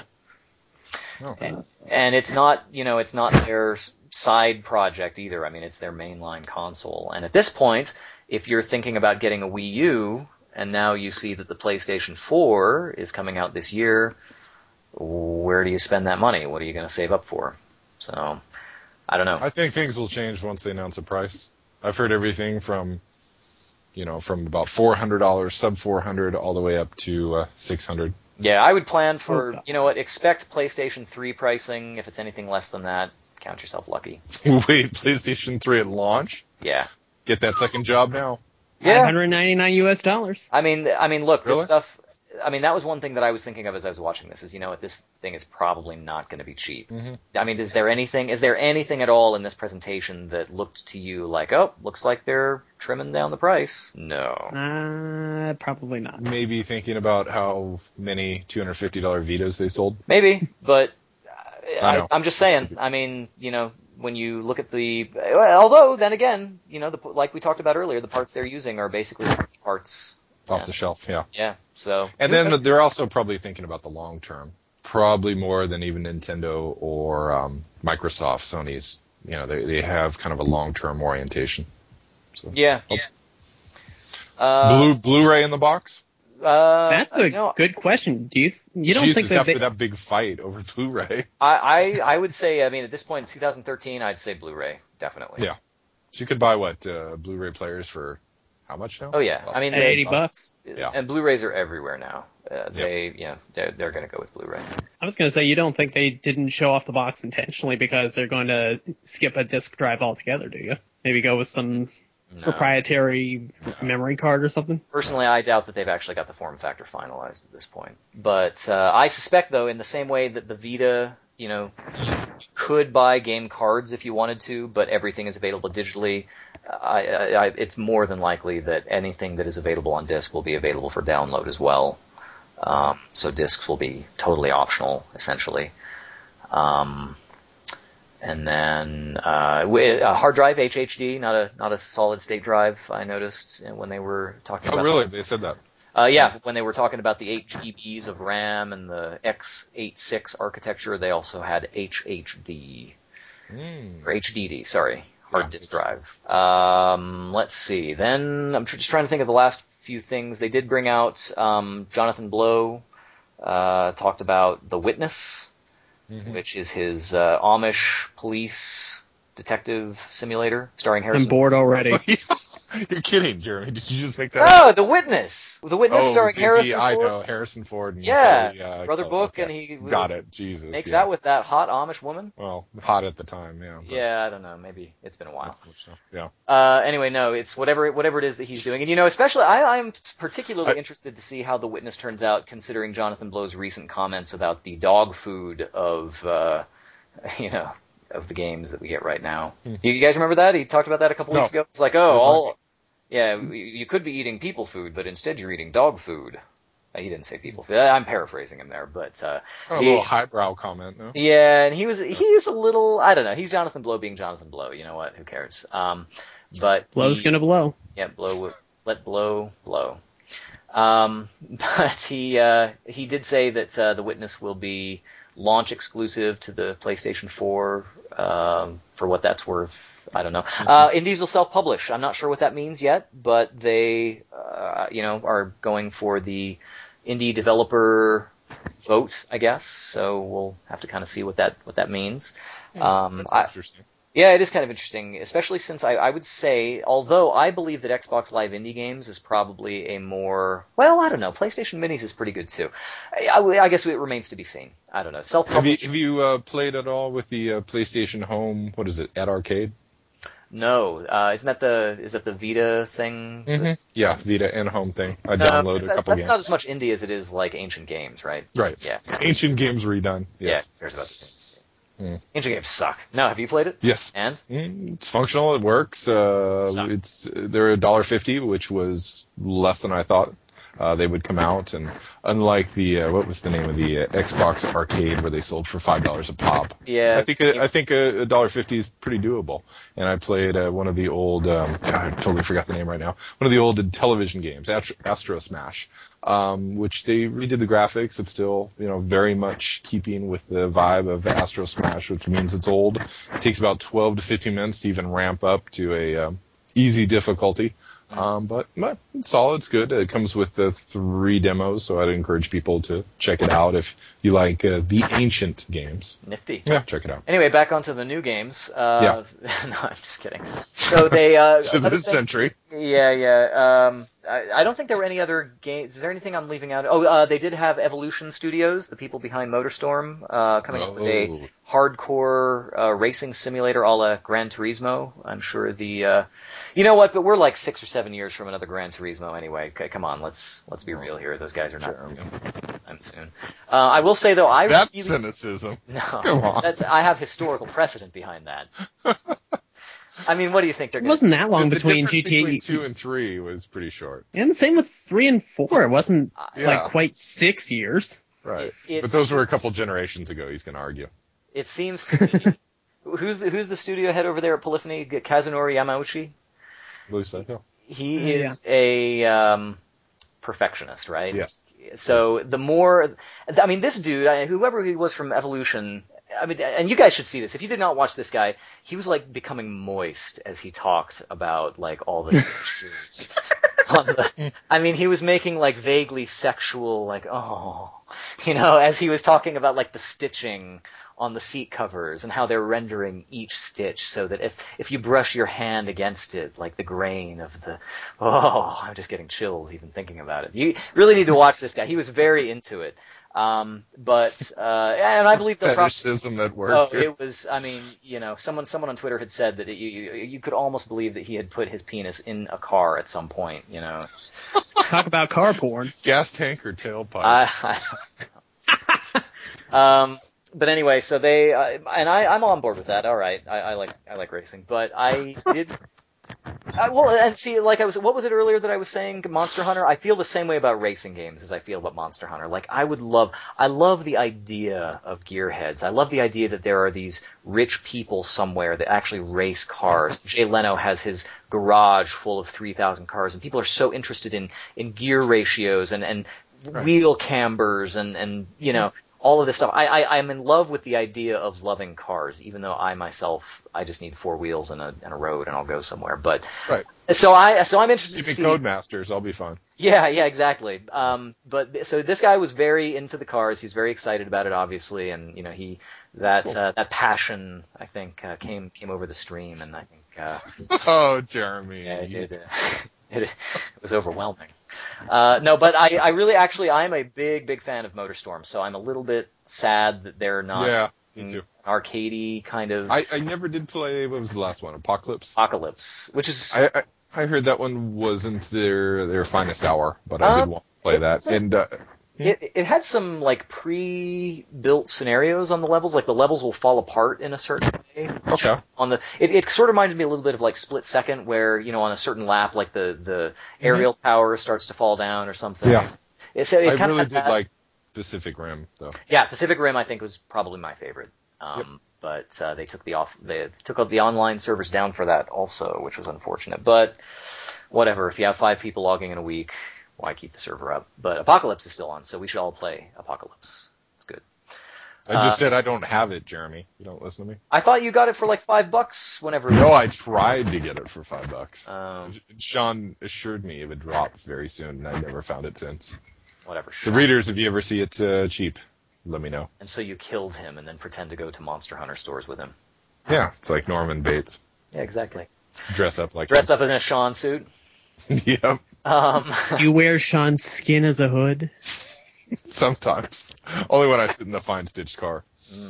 Oh. And, and it's not, you know, it's not their side project either. I mean, it's their mainline console. And at this point, if you're thinking about getting a Wii U, and now you see that the PlayStation four is coming out this year, where do you spend that money? What are you going to save up for? So, I don't know. I think things will change once they announce a price. I've heard everything from, you know, from about four hundred dollars, sub four hundred dollars, all the way up to uh, six hundred dollars. Yeah, I would plan for, you know what, expect PlayStation three pricing. If it's anything less than that, count yourself lucky. Wait, PlayStation three at launch? Yeah. Get that second job now. Yeah. five hundred ninety-nine U S dollars. I mean, I mean, look, Really? this stuff. I mean, that was one thing that I was thinking of as I was watching this. Is you know what, this thing is probably not going to be cheap. Mm-hmm. I mean, is there anything? Is there anything at all in this presentation that looked to you like, oh, looks like they're trimming down the price? No. Uh, probably not. Maybe thinking about how many two hundred fifty dollars Vitas they sold. Maybe, but I I know. I'm just saying. I mean, you know, when you look at the, well, although then again, you know, the, like we talked about earlier, the parts they're using are basically parts Off yeah. the shelf, yeah. Yeah. So. And then they're also probably thinking about the long term, probably more than even Nintendo or um, Microsoft, Sony's. You know, they they have kind of a long term orientation. So. Yeah. yeah. Uh, Blue Blu-ray in the box? Uh, That's a you know, good question. Do you you don't Jesus, think that after they, that big fight over Blu-ray. I, I I would say, I mean, at this point, in twenty thirteen, I'd say Blu-ray, definitely. Yeah. So you could buy what uh, Blu-ray players for how much now? Oh yeah, I mean, at they, eighty bucks? Yeah. And Blu-rays are everywhere now. Uh, they, yeah, they're, they're going to go with Blu-ray. I was going to say, you don't think they didn't show off the box intentionally because they're going to skip a disk drive altogether, do you? Maybe go with some No. proprietary memory card or something? Personally, I doubt that they've actually got the form factor finalized at this point. But uh, I suspect, though, in the same way that the Vita, you know, you could buy game cards if you wanted to, but everything is available digitally. I, I, I, it's more than likely that anything that is available on disc will be available for download as well. Um, so discs will be totally optional, essentially. Um, and then uh, a hard drive, H H D, not a not a solid state drive. I noticed when they were talking. Oh, about really? that. They said that. Uh, yeah, when they were talking about the eight G Bs of RAM and the x eighty-six architecture, they also had H H D Mm. or H D D. Sorry, hard Yeah. disk drive. Um, let's see. Then I'm tr- just trying to think of the last few things they did bring out. Um, Jonathan Blow uh, talked about The Witness, Mm-hmm. which is his uh, Amish police detective simulator starring I'm Harrison. bored already. You're kidding, Jeremy. Did you just make that up? Oh, The Witness. The Witness Oh, starring the- Harrison the- I Ford. know, Harrison Ford. And Yeah, Kelly, uh, Brother Kelly, Book, okay. and he Got it. Jesus. makes yeah. out with that hot Amish woman. Well, hot at the time, yeah. but Yeah, I don't know. Maybe it's been a while. not so much so. Yeah. Uh, anyway, no, it's whatever whatever it is that he's doing, and you know, especially I, I'm particularly I- interested to see how The Witness turns out, considering Jonathan Blow's recent comments about the dog food of, uh, you know, of the games that we get right now. Hmm. Do you guys remember that? He talked about that a couple No. weeks ago. It's like, oh, all, yeah, you you could be eating people food, but instead you're eating dog food. Uh, He didn't say people food. I'm paraphrasing him there, but uh, Oh, a he- little highbrow comment, no? yeah, and he was he's a little I don't know. He's Jonathan Blow being Jonathan Blow. You know what? Who cares? Um, but Blow's he- gonna blow. yeah, blow let blow blow. Um, but he uh, he did say that uh, The Witness will be launch exclusive to the PlayStation four. Um, for what that's worth, I don't know. Uh, Indies will self-publish. I'm not sure what that means yet, but they, uh, you know, are going for the indie developer vote, I guess. So we'll have to kind of see what that what that means. Um, That's I, interesting. yeah, it is kind of interesting, especially since I, I would say, although I believe that Xbox Live Indie Games is probably a more, well, I don't know, PlayStation Minis is pretty good too. I, I, I guess it remains to be seen. I don't know. Have you, Self-published? have you uh, played at all with the uh, PlayStation Home, what is it, at Arcade? No. Uh, isn't that the, is that the Vita thing? Mm-hmm. Yeah, Vita and Home thing. I No, downloaded because a that- couple that's games. not as much indie as it is like Ancient Games, right? Right. Yeah. Ancient games redone. Yeah, Yes. who cares about the thing? Mm. Ancient Games suck. No, have you played it? Yes. And? Mm, It's functional. It works. Uh, Suck. it's they're a dollar fifty, which was less than I thought uh, they would come out. And unlike the uh, what was the name of the uh, Xbox Arcade where they sold for five dollars a pop, Yeah. I think a, I think a dollar fifty is pretty doable. And I played uh, one of the old um, God, I totally forgot the name right now. One of the old television games, Astro, Astro Smash, um, which they redid the graphics. It's still you know very much keeping with the vibe of Astro Smash, which means it's old. It takes about twelve to fifteen minutes to even ramp up to a um, easy difficulty. Um, but, but it's solid. It's good. It comes with the three demos, so I'd encourage people to check it out if you like uh, the ancient games. Nifty. Yeah, check it out. Anyway, back onto the new games. Uh, yeah. No, I'm just kidding. So they... Uh, so this century. Yeah, yeah. Um, I, I don't think there were any other games. Is there anything I'm leaving out? Oh, uh, they did have Evolution Studios, the people behind MotorStorm, uh, coming up with a Oh. hardcore uh, racing simulator a la Gran Turismo. I'm sure the... Uh, you know what? But we're like six or seven years from another Gran Turismo anyway. C- come on, let's let's be real here. Those guys are not I'm soon. Uh, I will say though, I That's really, cynicism. no, Come on. That's I have historical precedent behind that. I mean, what do you think they're It going wasn't that long The- the between difference G T A between two and three was pretty short. and the same with three and four. It wasn't Yeah. like quite six years. Right. It- But those were a couple generations ago, he's going to argue. It seems to me. who's who's the studio head over there at Polyphony? Kazunori Yamauchi. Blue Cycle? He Yeah. is a um, perfectionist, right? Yes. So the more, I mean, this dude, I- whoever he was from Evolution, I mean, and you guys should see this. If you did not watch this guy, he was like becoming moist as he talked about like all the textures. on the, I mean, he was making like vaguely sexual, like oh, you know, as he was talking about like the stitching on the seat covers and how they're rendering each stitch so that if if you brush your hand against it, like the grain of the, oh, I'm just getting chills even thinking about it. You really need to watch this guy. He was very into it. Um, but, uh, and I believe the pro- Fetishism at work. Oh, here. it was, I mean, you know, someone, someone on Twitter had said that it, you, you, you could almost believe that he had put his penis in a car at some point, you know. Talk about car porn. Gas tank or tailpipe? I, I, um, but anyway, so they, uh, and I, I'm on board with that. All right. I, I like, I like racing, but I did, Uh, well, and see, like I was, what was it earlier that I was saying? Monster Hunter. I feel the same way about racing games as I feel about Monster Hunter. Like I would love, I love the idea of gearheads. I love the idea that there are these rich people somewhere that actually race cars. Jay Leno has his garage full of three thousand cars, and people are so interested in in gear ratios and and Right. wheel cambers and and you know. All of this stuff. I, I, I'm in love with the idea of loving cars, even though I myself, I just need four wheels and a, and a road and I'll go somewhere. But Right. so I, so I'm interested Give to me see. Codemasters, I'll be fine. Yeah, yeah, exactly. Um, but so this guy was very into the cars. He's very excited about it, obviously, and you know he that Cool. uh, that passion I think uh, came came over the stream, and I think uh, Oh, Jeremy. yeah, it, did, uh, it, it was overwhelming. Uh, no, but I, I really actually I'm a big big fan of MotorStorm, so I'm a little bit sad that they're not Yeah, me too. arcadey kind of I, I never did play, what was the last one? Apocalypse? Apocalypse, which is I, I I heard that one wasn't their their finest hour, but I did Um, want to play that. it's a- And uh, It, it had some like pre-built scenarios on the levels, like the levels will fall apart in a certain way. Okay. On the, it, it sort of reminded me a little bit of like Split Second, where you know on a certain lap, like the the aerial tower starts to fall down or something. Yeah. It's, it I kind really of did like Pacific Rim, though. Yeah, Pacific Rim I think was probably my favorite. Um, Yep. But uh, they took the off they took the online servers down for that also, which was unfortunate. But whatever, if you have five people logging in a week, why keep the server up? But Apocalypse is still on, so we should all play Apocalypse. It's good. I just Uh, said I don't have it, Jeremy. You don't listen to me. I thought you got it for like five bucks whenever. No, I tried to get it for five bucks. Um, Sean assured me it would drop very soon, and I never found it since. whatever. So, readers, if you ever see it uh, cheap, let me know. And so you killed him and then pretend to go to Monster Hunter stores with him. Yeah, it's like Norman Bates. Yeah, exactly. Dress up like Dress up in a Sean suit. him. Yep, Um, Do you wear Sean's skin as a hood? sometimes. Only when I sit in the fine stitched car.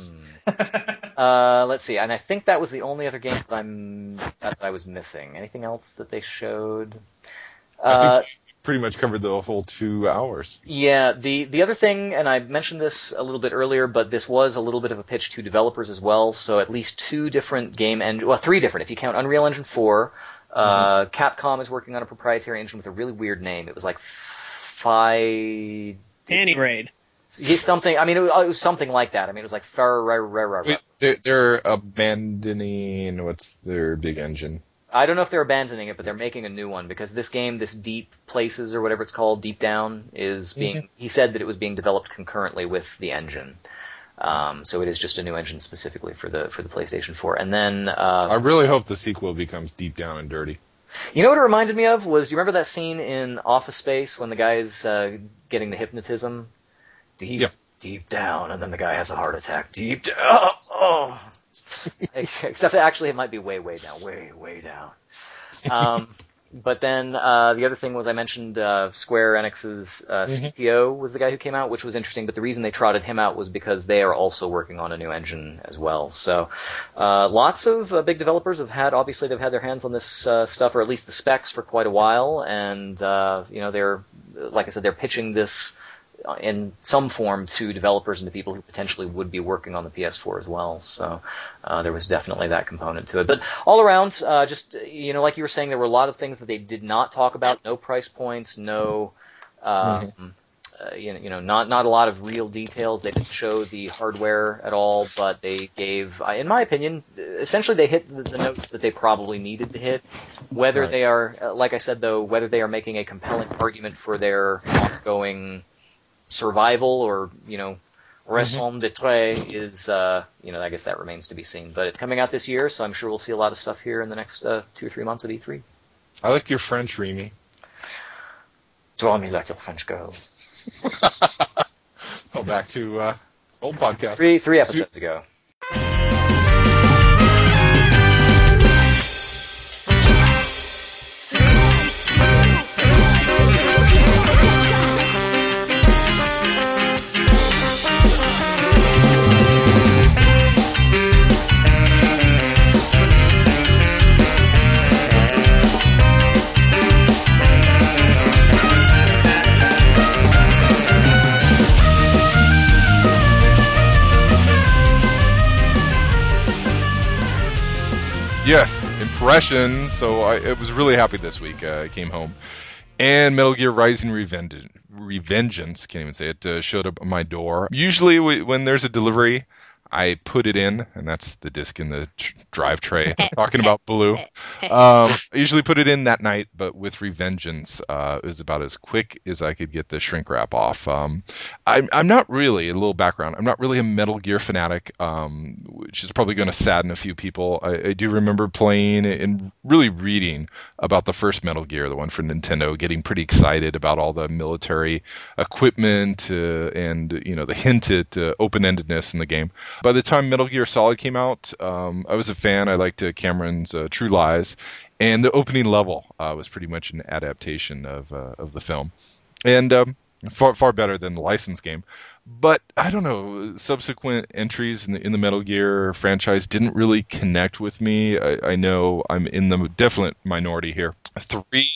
uh, let's see. And I think that was the only other game that I'm that I was missing. Anything else that they showed? I Uh, think you pretty much covered the whole two hours. Yeah, the the other thing, and I mentioned this a little bit earlier, but this was a little bit of a pitch to developers as well. So at least two different game engine, well, three different if you count Unreal Engine four. Uh, Capcom is working on a proprietary engine with a really weird name. It was like Fi Tanny Raid. something. I mean, it was, it was something like that. I mean, it was like Far. Wait, they're, they're abandoning, what's their big engine? I don't know if they're abandoning it, but they're making a new one because this game, this Deep Places or whatever it's called, Deep Down, is being. Mm-hmm. He said that it was being developed concurrently with the engine. Um, so it is just a new engine specifically for the for the PlayStation four. And then uh, I really hope the sequel becomes Deep Down and Dirty. You know what it reminded me of was, you remember that scene in Office Space when the guy's uh, getting the hypnotism deep, yeah. deep down, and then the guy has a heart attack deep down. Oh, oh. Except that actually it might be way, way down, way, way down. Um, but then uh, the other thing was I mentioned uh, Square Enix's uh, mm-hmm. C T O was the guy who came out, which was interesting. But the reason they trotted him out was because they are also working on a new engine as well. So uh, lots of uh, big developers have had, obviously they've had their hands on this uh, stuff, or at least the specs, for quite a while. And uh, you know, they're, like I said, they're pitching this in some form to developers and to people who potentially would be working on the P S four as well. So uh, there was definitely that component to it. But all around, uh, just, you know, like you were saying, there were a lot of things that they did not talk about. No price points, no, um, mm-hmm. uh, you know, you know, not not a lot of real details. They didn't show the hardware at all, but they gave, in my opinion, essentially they hit the, the notes that they probably needed to hit. Whether right. they are, like I said, though, whether they are making a compelling argument for their ongoing survival or, you know, raison d'etre is, uh, you know, I guess that remains to be seen. But it's coming out this year, so I'm sure we'll see a lot of stuff here in the next uh, two or three months at E three. I like your French, Remy. Draw me like your French girl. Go back to uh, old podcast. Three, three episodes ago. Yes, impressions. So I, I was really happy this week. Uh, I came home, and Metal Gear Rising Revenge, Revengeance, can't even say it, uh, showed up on my door. Usually we, when there's a delivery, I put it in, and that's the disc in the tr- drive tray. I'm talking about Blue. Um, I usually put it in that night, but with Revengeance, uh, it was about as quick as I could get the shrink wrap off. Um, I'm, I'm not really, a little background, I'm not really a Metal Gear fanatic, um, which is probably going to sadden a few people. I, I do remember playing and really reading about the first Metal Gear, the one for Nintendo, getting pretty excited about all the military equipment uh, and, you know, the hint at uh, open-endedness in the game. By the time Metal Gear Solid came out, um, I was a fan. I liked uh, Cameron's uh, True Lies, and the opening level uh, was pretty much an adaptation of uh, of the film, and um, far far better than the licensed game. But I don't know, subsequent entries in the in the Metal Gear franchise didn't really connect with me. I, I know I'm in the definite minority here. Three.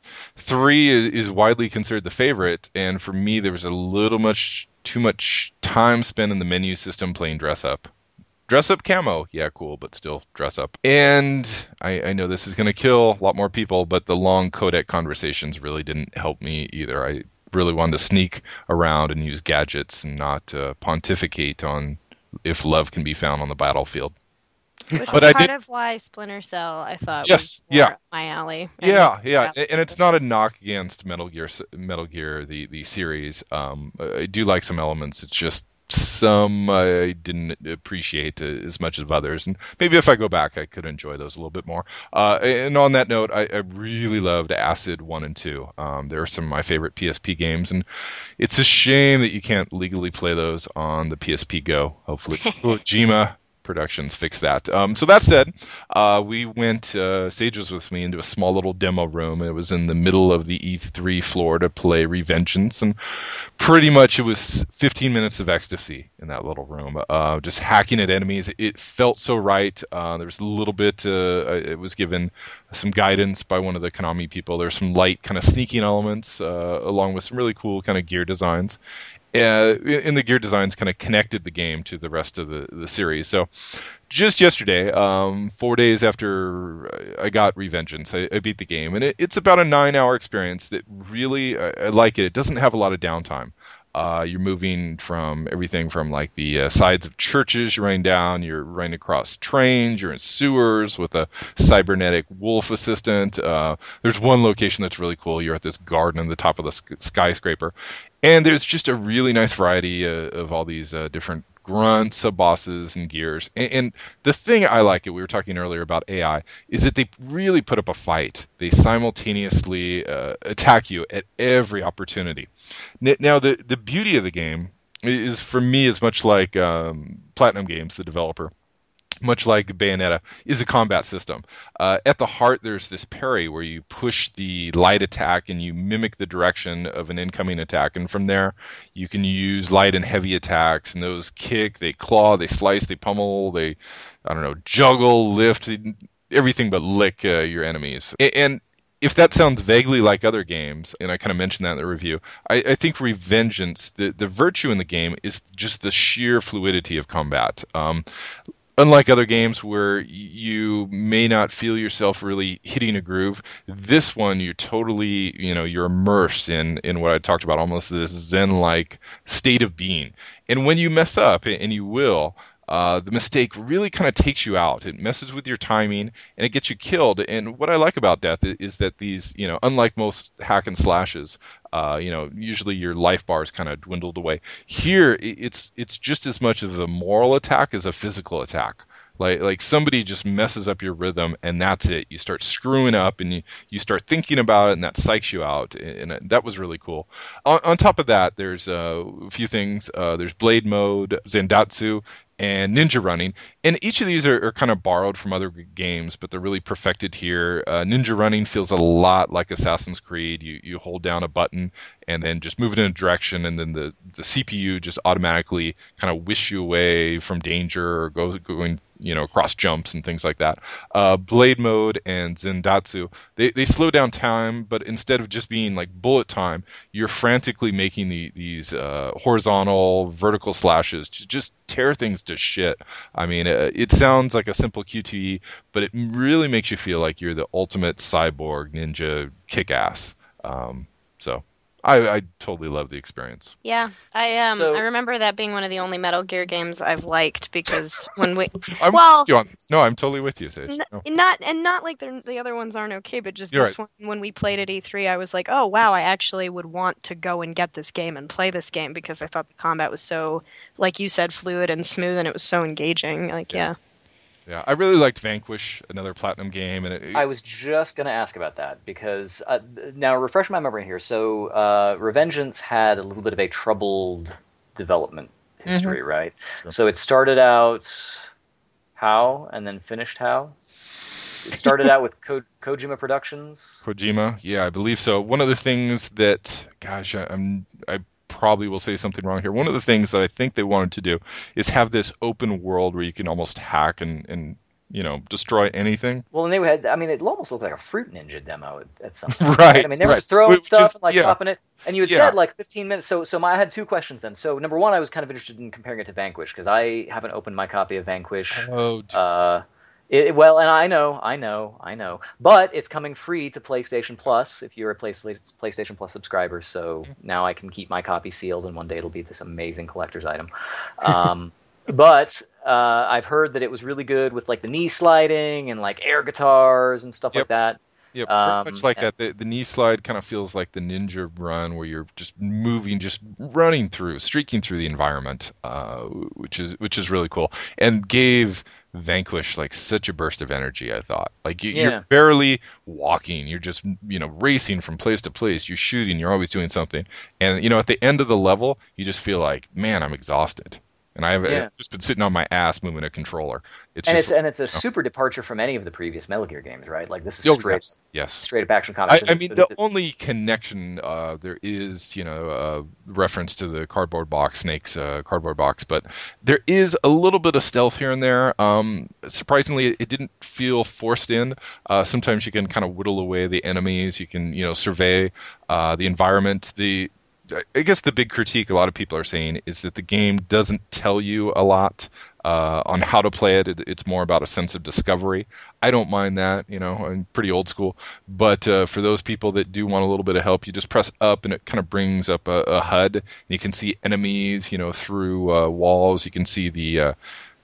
Three is, is widely considered the favorite, and for me, there was a little much too much time spent in the menu system playing dress up. Dress up camo, yeah, cool, but still dress up. And I, I know this is going to kill a lot more people, but the long codec conversations really didn't help me either. I really wanted to sneak around and use gadgets and not uh, pontificate on if love can be found on the battlefield. Which but is I part did... of why Splinter Cell, I thought, yes, was more yeah. up my alley. And yeah, yeah, and it's not a knock against Metal Gear, Metal Gear, the the series. Um, I do like some elements. It's just some I didn't appreciate as much as others, and maybe if I go back, I could enjoy those a little bit more. Uh, and on that note, I, I really loved Acid one and two. Um, they're some of my favorite P S P games, and it's a shame that you can't legally play those on the P S P Go. Hopefully, Kojima Productions fix that. Um, so that said, uh, we went, uh, Sage was with me, into a small little demo room. It was in the middle of the E three floor to play Revengeance, and pretty much it was fifteen minutes of ecstasy in that little room, uh, just hacking at enemies. It felt so right. Uh, there was a little bit, uh, it was given some guidance by one of the Konami people. There's some light kind of sneaking elements, uh, along with some really cool kind of gear designs. Uh, in the gear designs kind of connected the game to the rest of the, the series. So just yesterday, um, four days after I got Revengeance, I, I beat the game. And it, it's about a nine-hour experience that really, I, I like it. It doesn't have a lot of downtime. Uh, you're moving from everything from like the uh, sides of churches you're running down, you're running across trains, you're in sewers with a cybernetic wolf assistant. Uh, there's one location that's really cool. You're at this garden on the top of the sk- skyscraper. And there's just a really nice variety uh, of all these uh, different grunt, sub-bosses, and gears. And, and the thing I like, it we were talking earlier about A I, is that they really put up a fight. They simultaneously uh, attack you at every opportunity. Now, the, the beauty of the game is, for me, is much like um, Platinum Games, the developer, much like Bayonetta, is a combat system. Uh, at the heart, there's this parry where you push the light attack and you mimic the direction of an incoming attack. And from there, you can use light and heavy attacks. And those kick, they claw, they slice, they pummel, they, I don't know, juggle, lift, everything but lick uh, your enemies. And if that sounds vaguely like other games, and I kind of mentioned that in the review, I, I think Revengeance, the, the virtue in the game is just the sheer fluidity of combat. Um, Unlike other games where you may not feel yourself really hitting a groove, this one you're totally, you know, you're immersed in, in what I talked about, almost this Zen-like state of being. And when you mess up, and you will, uh, the mistake really kind of takes you out. It messes with your timing, and it gets you killed. And what I like about Death is that these, you know, unlike most hack and slashes, uh, you know, usually your life bars kind of dwindled away. Here, it's it's just as much of a moral attack as a physical attack. Like like somebody just messes up your rhythm, and that's it. You start screwing up, and you, you start thinking about it, and that psychs you out. And that was really cool. On, on top of that, there's uh, a few things. Uh, there's Blade Mode, Zandatsu, and Ninja Running. And each of these are, are kind of borrowed from other games, but they're really perfected here. Uh, Ninja Running feels a lot like Assassin's Creed. You you hold down a button and then just move it in a direction, and then the, the C P U just automatically kind of whisks you away from danger or goes going you know across jumps and things like that. Uh, Blade Mode and Zendatsu, they they slow down time, but instead of just being like bullet time, you're frantically making the, these uh, horizontal, vertical slashes to just tear things to shit. I mean, it, it sounds like a simple Q T E, but it really makes you feel like you're the ultimate cyborg ninja kick-ass. Um, so I, I totally love the experience. Yeah, I um So- I remember that being one of the only Metal Gear games I've liked because when we I'm well with you on this. No, I'm totally with you, Sage. n- No. not and not like the the other ones aren't okay, but just You're this one when we played at E three, I was like, oh wow, I actually would want to go and get this game and play this game because I thought the combat was so, like you said, fluid and smooth, and it was so engaging. Like yeah. Yeah, I really liked Vanquish, another Platinum game, and it, I was just going to ask about that because uh, now refresh my memory here. So uh, Revengeance had a little bit of a troubled development history, right? Sure. So it started out how and then finished how? It started out with Ko- Kojima Productions. Kojima, yeah, I believe so. One of the things that, gosh, I, I'm I probably will say something wrong here. One of the things that I think they wanted to do is have this open world where you can almost hack and, and you know destroy anything. Well, and they had, I mean, it almost looked like a Fruit Ninja demo at, at some point. Right, I mean, they were right. just throwing Which stuff is- and like yeah. popping it. And you had Yeah. said like fifteen minutes. So, so my, I had two questions then. So, number one, I was kind of interested in comparing it to Vanquish because I haven't opened my copy of Vanquish. Oh, d- Uh, it, well, and I know, I know, I know, but it's coming free to PlayStation Plus if you're a Play, PlayStation Plus subscriber. So now I can keep my copy sealed, and one day it'll be this amazing collector's item. Um, but uh, I've heard that it was really good with like the knee sliding and like air guitars and stuff Yep. like that. yeah, pretty um, much like and- that. The, the knee slide kind of feels like the ninja run, where you're just moving, just running through, streaking through the environment, uh, which is which is really cool, and gave Vanquish like such a burst of energy. I thought, like you, Yeah. you're barely walking, you're just you know racing from place to place. You're shooting, you're always doing something, and you know at the end of the level, you just feel like, man, I'm exhausted. And I've, Yeah. I've just been sitting on my ass moving a controller. It's And just it's and it's a super departure from any of the previous Metal Gear games, right? Like this is oh, straight yes, yes. straight up action combat. I, I It's- mean, it's- the only connection uh, there is, you know, uh, reference to the cardboard box, Snake's uh, cardboard box, but there is a little bit of stealth here and there. Um, surprisingly, it didn't feel forced in. Uh, sometimes you can kind of whittle away the enemies. You can, you know, survey uh, the environment. The I guess the big critique a lot of people are saying is that the game doesn't tell you a lot uh, on how to play it. it. It's more about a sense of discovery. I don't mind that, you know, I'm pretty old school. But uh, for those people that do want a little bit of help, you just press up and it kind of brings up a, a H U D. And you can see enemies, you know, through uh, walls. You can see the uh,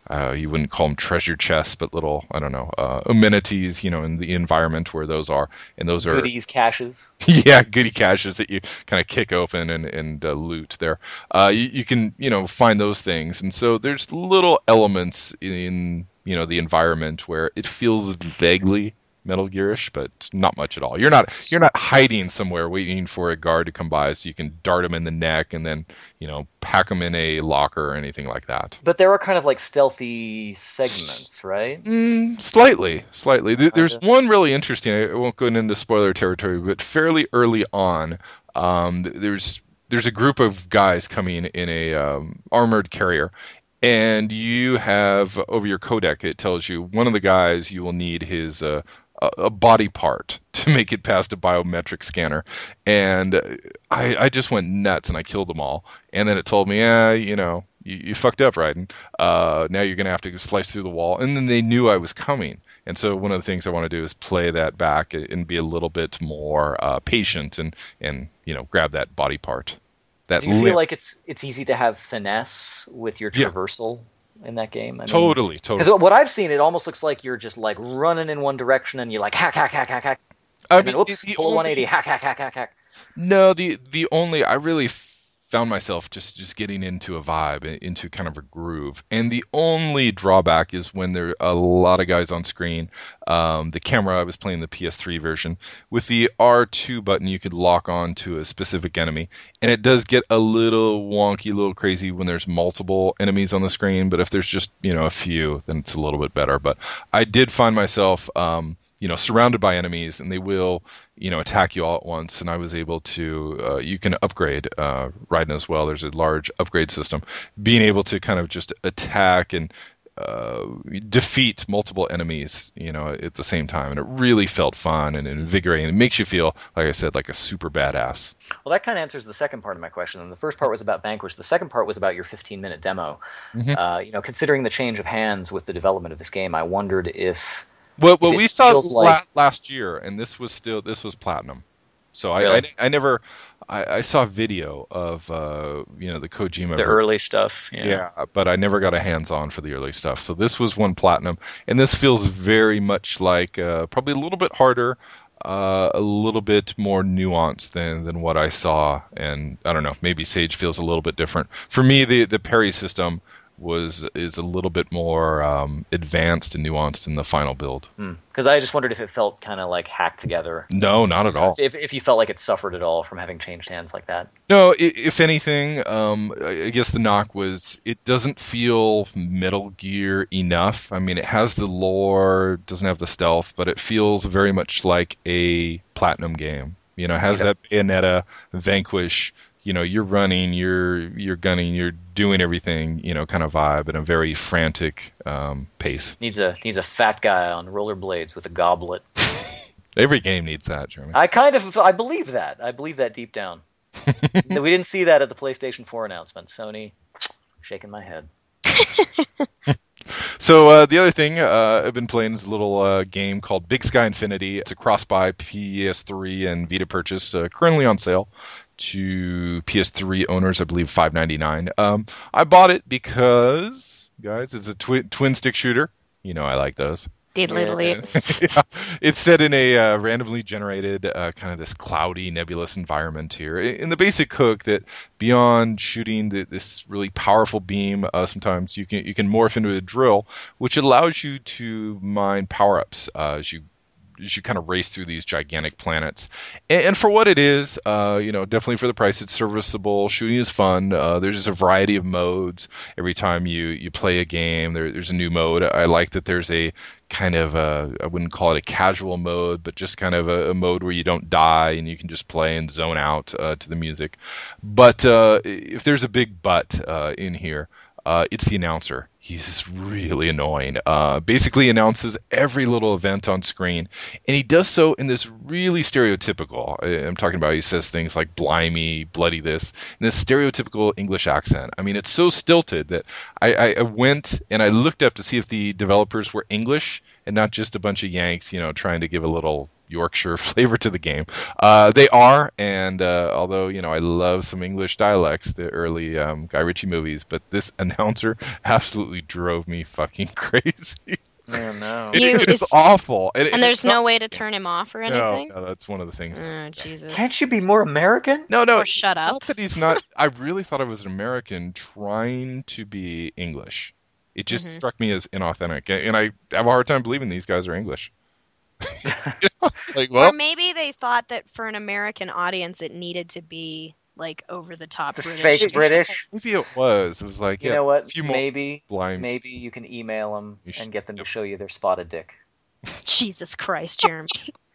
uh, you wouldn't call them treasure chests, but little, I don't know, uh, amenities, you know, in the environment where those are. And those are goodies, caches. Yeah, goodie caches that you kind of kick open and, and uh, loot there. Uh, you, you can, you know, find those things. And so there's little elements in, you know, the environment where it feels vaguely Metal Gearish, but not much at all. You're not you're not hiding somewhere waiting for a guard to come by so you can dart him in the neck and then, you know, pack him in a locker or anything like that. But there are kind of like stealthy segments, right? Mm, slightly, slightly. There's one really interesting. I won't go into spoiler territory, but fairly early on, um, there's there's a group of guys coming in a um, armored carrier. And you have, over your codec, it tells you one of the guys, you will need his uh, a body part to make it past a biometric scanner. And I, I just went nuts and I killed them all. And then it told me, yeah, you know, you, you fucked up, Raiden. Uh, now you're going to have to slice through the wall. And then they knew I was coming. And so one of the things I want to do is play that back and be a little bit more uh, patient and, and, you know, grab that body part. That do you limp. feel like it's it's easy to have finesse with your Yeah. traversal in that game? I mean, Totally, totally. because what I've seen, it almost looks like you're just like running in one direction and you're like hack, hack, hack, hack, hack. I And mean, then, oops, the- the full only- one eighty, hack, hack, hack, hack, hack. No, the the only I really found myself just just getting into a vibe, into kind of a groove, and the only drawback is when there are a lot of guys on screen. Um, the camera, I was playing the P S three version with the R two button, you could lock on to a specific enemy, and it does get a little wonky, a little crazy when there's multiple enemies on the screen. But if there's just you know a few, then it's a little bit better. But I did find myself. Um, you know, surrounded by enemies, and they will, you know, attack you all at once. And I was able to, uh, you can upgrade uh, Raiden as well. There's a large upgrade system. Being able to kind of just attack and uh, defeat multiple enemies, you know, at the same time. And it really felt fun and invigorating. It makes you feel, like I said, like a super badass. Well, that kind of answers the second part of my question. And the first part was about Vanquish. The second part was about your fifteen-minute demo. Mhm. Uh, you know, considering the change of hands with the development of this game, I wondered if Well, well, It we saw feels la- like- last year, and this was still this was platinum. So I, Really? I, I never, I, I saw video of uh, you know the Kojima the version. early stuff. Yeah. Yeah, but I never got a hands-on for the early stuff. So this was one platinum, and this feels very much like uh, probably a little bit harder, uh, a little bit more nuanced than, than what I saw. And I don't know, maybe Sage feels a little bit different. For me, the the parry system was is a little bit more um, advanced and nuanced in the final build. Because I just wondered if it felt kind of like hacked together. No, not at all. If, if you felt like it suffered at all from having changed hands like that. No, i- if anything, um, I I guess the knock was it doesn't feel Metal Gear enough. I mean, it has the lore, doesn't have the stealth, but it feels very much like a Platinum game. You know, it has Yeah. that Bayonetta, Vanquish. You know, you're running, you're you're gunning, you're doing everything. You know, kind of vibe in a very frantic um, pace. Needs a needs a fat guy on rollerblades with a goblet. Every game needs that, Jeremy. I kind of I believe that. I believe that deep down. We didn't see that at the PlayStation four announcement. Sony shaking my head. So uh, the other thing uh, I've been playing is a little uh, game called Big Sky Infinity. It's a cross-buy P S three and Vita purchase, uh, currently on sale to P S three owners, I believe five ninety-nine. Um, I bought it because, guys, it's a twi- twin stick shooter. You know I like those. Diddly. Yeah. It's set in a uh, randomly generated uh, kind of this cloudy, nebulous environment here. In the basic hook that beyond shooting the, this really powerful beam, uh, sometimes you can you can morph into a drill, which allows you to mine power-ups uh, as you as you kind of race through these gigantic planets. And, and for what it is, uh, you know, definitely for the price, it's serviceable. Shooting is fun. Uh, there's just a variety of modes. Every time you, you play a game, there, there's a new mode. I like that there's a kind of a, I wouldn't call it a casual mode, but just kind of a, a mode where you don't die and you can just play and zone out uh, to the music. But uh, if there's a big but uh, in here, Uh, it's the announcer. He's really annoying. Uh, basically announces every little event on screen, and he does so in this really stereotypical, I'm talking about, he says things like blimey, bloody this, in this stereotypical English accent. I mean, it's so stilted that I, I went and I looked up to see if the developers were English and not just a bunch of Yanks, you know, trying to give a little Yorkshire flavor to the game. Uh, they are, and uh, although you know I love some English dialects, the early um, Guy Ritchie movies, but this announcer absolutely drove me fucking crazy. Oh, no. It, You- it is it's- awful. And, And there's it's no not- way to turn him off or No, anything. no, that's one of the things. Oh Jesus! Can't you be more American? No, no. Or shut it's up. Not that he's not. I really thought I was an American trying to be English. It just Mhm. struck me as inauthentic, and I have a hard time believing these guys are English. You know, it's like, well, Or maybe they thought that for an American audience, it needed to be like over the top The British. fake British. maybe it was. It was like, You yeah, know a what? few more Maybe, blind. maybe you can email them You should- and get them to yep. show you their spotted dick. Jesus Christ, Jeremy!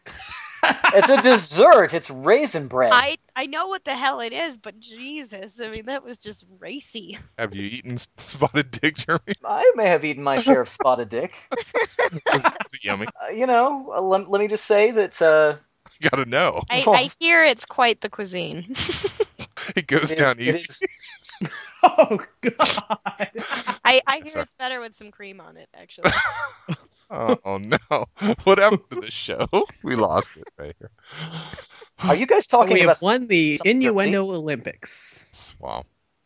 It's a dessert. It's raisin bread. I I know what the hell it is, but Jesus, I mean that was just racy. Have you eaten spotted dick, Jeremy? I may have eaten my share of spotted dick. Was, was it yummy? Uh, you know, uh, let, let me just say that uh, You gotta know. I, Oh. I hear it's quite the cuisine. It goes it is- down it easy. is- Oh God! I, I hear Sorry. it's better with some cream on it, actually. Oh no! What happened to the show? We lost it right here. Are you guys talking We about? have won the something innuendo Olympics. Wow.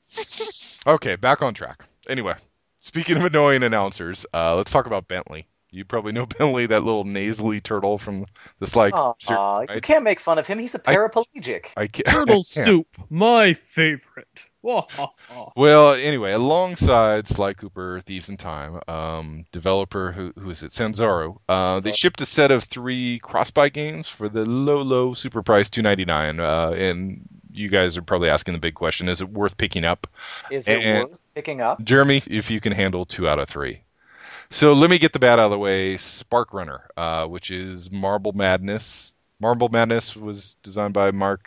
Okay, back on track. Anyway, speaking of annoying announcers, uh, let's talk about Bentley. You probably know Bentley, that little nasally turtle from this like. Aw, series, you right? can't make fun of him. He's a I- paraplegic. I can't, Turtle I can't. soup, my favorite. Whoa. Well, anyway, alongside Sly Cooper, Thieves in Time, um, developer who who is it, Sanzaru, uh, they shipped a set of three cross-buy games for the low, low super price, two ninety-nine. Uh, and you guys are probably asking the big question: is it worth picking up? Is it and- worth picking up? Jeremy, if you can handle two out of three. So let me get the bad out of the way. Spark Runner, uh, which is Marble Madness. Marble Madness was designed by Mark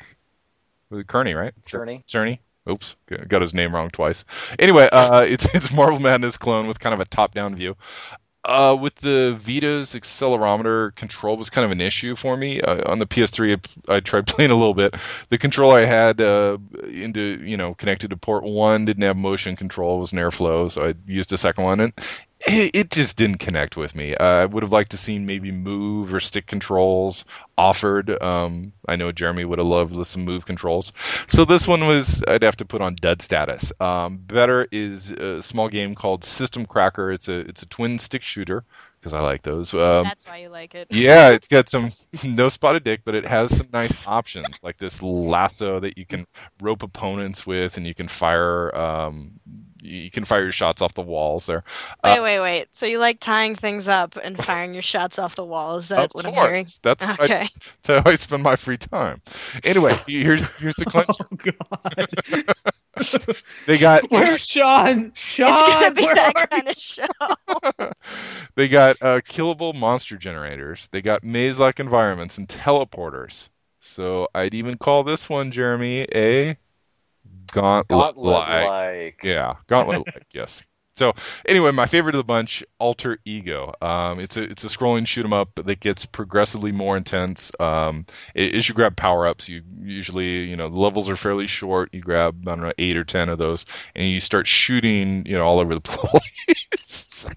Cerny, right? Cerny. Cerny. Oops, got his name wrong twice. Anyway, uh, it's it's Marble Madness clone with kind of a top-down view. Uh, with the Vita's accelerometer, control was kind of an issue for me. Uh, on the P S three, I, I tried playing a little bit. The controller I had uh, into you know connected to port one didn't have motion control; it was an airflow, so I used a second one, and it, it just didn't connect with me. Uh, I would have liked to seen maybe move or stick controls offered. Um, I know Jeremy would have loved some move controls. So this one was I'd have to put on dud status. Um, better is a small game called System Cracker. It's a it's a twin stick shooter because I like those. Um, That's why you like it. yeah, it's got some no spotted dick, but it has some nice options like this lasso that you can rope opponents with, and you can fire um, you can fire your shots off the walls there. Wait, Uh, wait, wait. So you like tying things up and firing your shots off the wall? Is that Of what I'm hearing? course, that's what I, Okay. that's how I spend my free time. Anyway, here's here's the clincher. Oh God! They got Where's Sean? Sean, It's gonna be where that are kind of show. they got uh, killable monster generators. They got maze-like environments and teleporters. So I'd even call this one, Jeremy, a gauntlet-like. Gauntlet-like. Yeah, gauntlet-like. Yes. So anyway, my favorite of the bunch, Alter Ego. Um, it's a it's a scrolling shoot 'em up that gets progressively more intense. Um, as you grab power ups, you usually you know the levels are fairly short. You grab I don't know eight or ten of those, and you start shooting you know all over the place.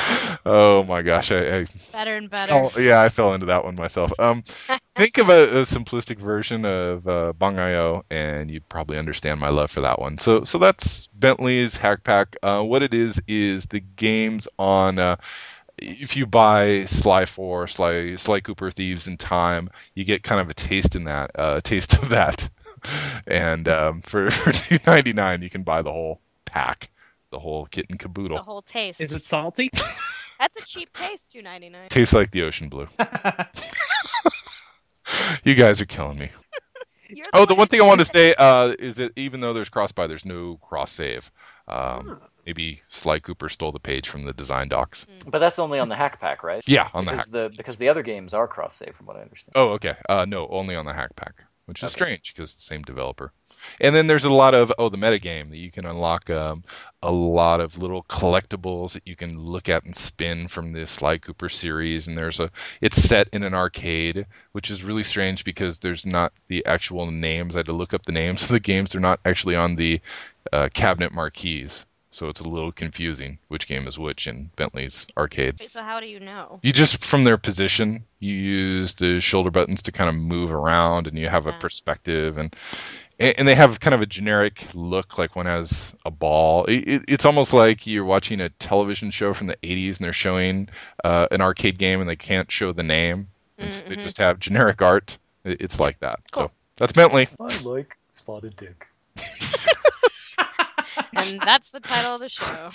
Oh my gosh, I, I Better and better. Oh, yeah, I fell into that one myself. Um, think of a, a simplistic version of uh, Bang.io, and you'd probably understand my love for that one. So, so that's Bentley's Hack Pack. Uh, what it is is the games on. Uh, if you buy Sly four, Sly Sly Cooper, Thieves in Time, you get kind of a taste in that, uh, a taste of that. And um, for for two ninety-nine, you can buy the whole pack, the whole kit and The caboodle. whole taste. Is it salty? That's a cheap taste, two ninety nine. Tastes like the ocean blue. You guys are killing me. Oh, the one thing I want to say uh, is that even though there's cross-buy, there's no cross-save. Um, maybe Sly Cooper stole the page from the design docs. But that's only on the Hack Pack, right? Yeah, on the because hack. the because the other games are cross save, from what I understand. Oh, okay. Uh, no, only on the Hack Pack, which is Okay. strange because same developer. And then there's a lot of oh, the metagame that you can unlock. Um, a lot of little collectibles that you can look at and spin from the Sly Cooper series. And there's a it's set in an arcade, which is really strange because there's not the actual names. I had to look up the names of the games. They're not actually on the uh, cabinet marquees. so it's a little confusing which game is which in Bentley's arcade. Okay, so how do you know? You just, from their position, you use the shoulder buttons to kind of move around, and you have a Yeah. perspective, and and they have kind of a generic look, like one has a ball. It, it, it's almost like you're watching a television show from the eighties, and they're showing uh, an arcade game, and they can't show the name, and so they Mhm. just have generic art. It, it's like that. Cool. So that's Bentley. I like Spotted Dick. And that's the title of the show.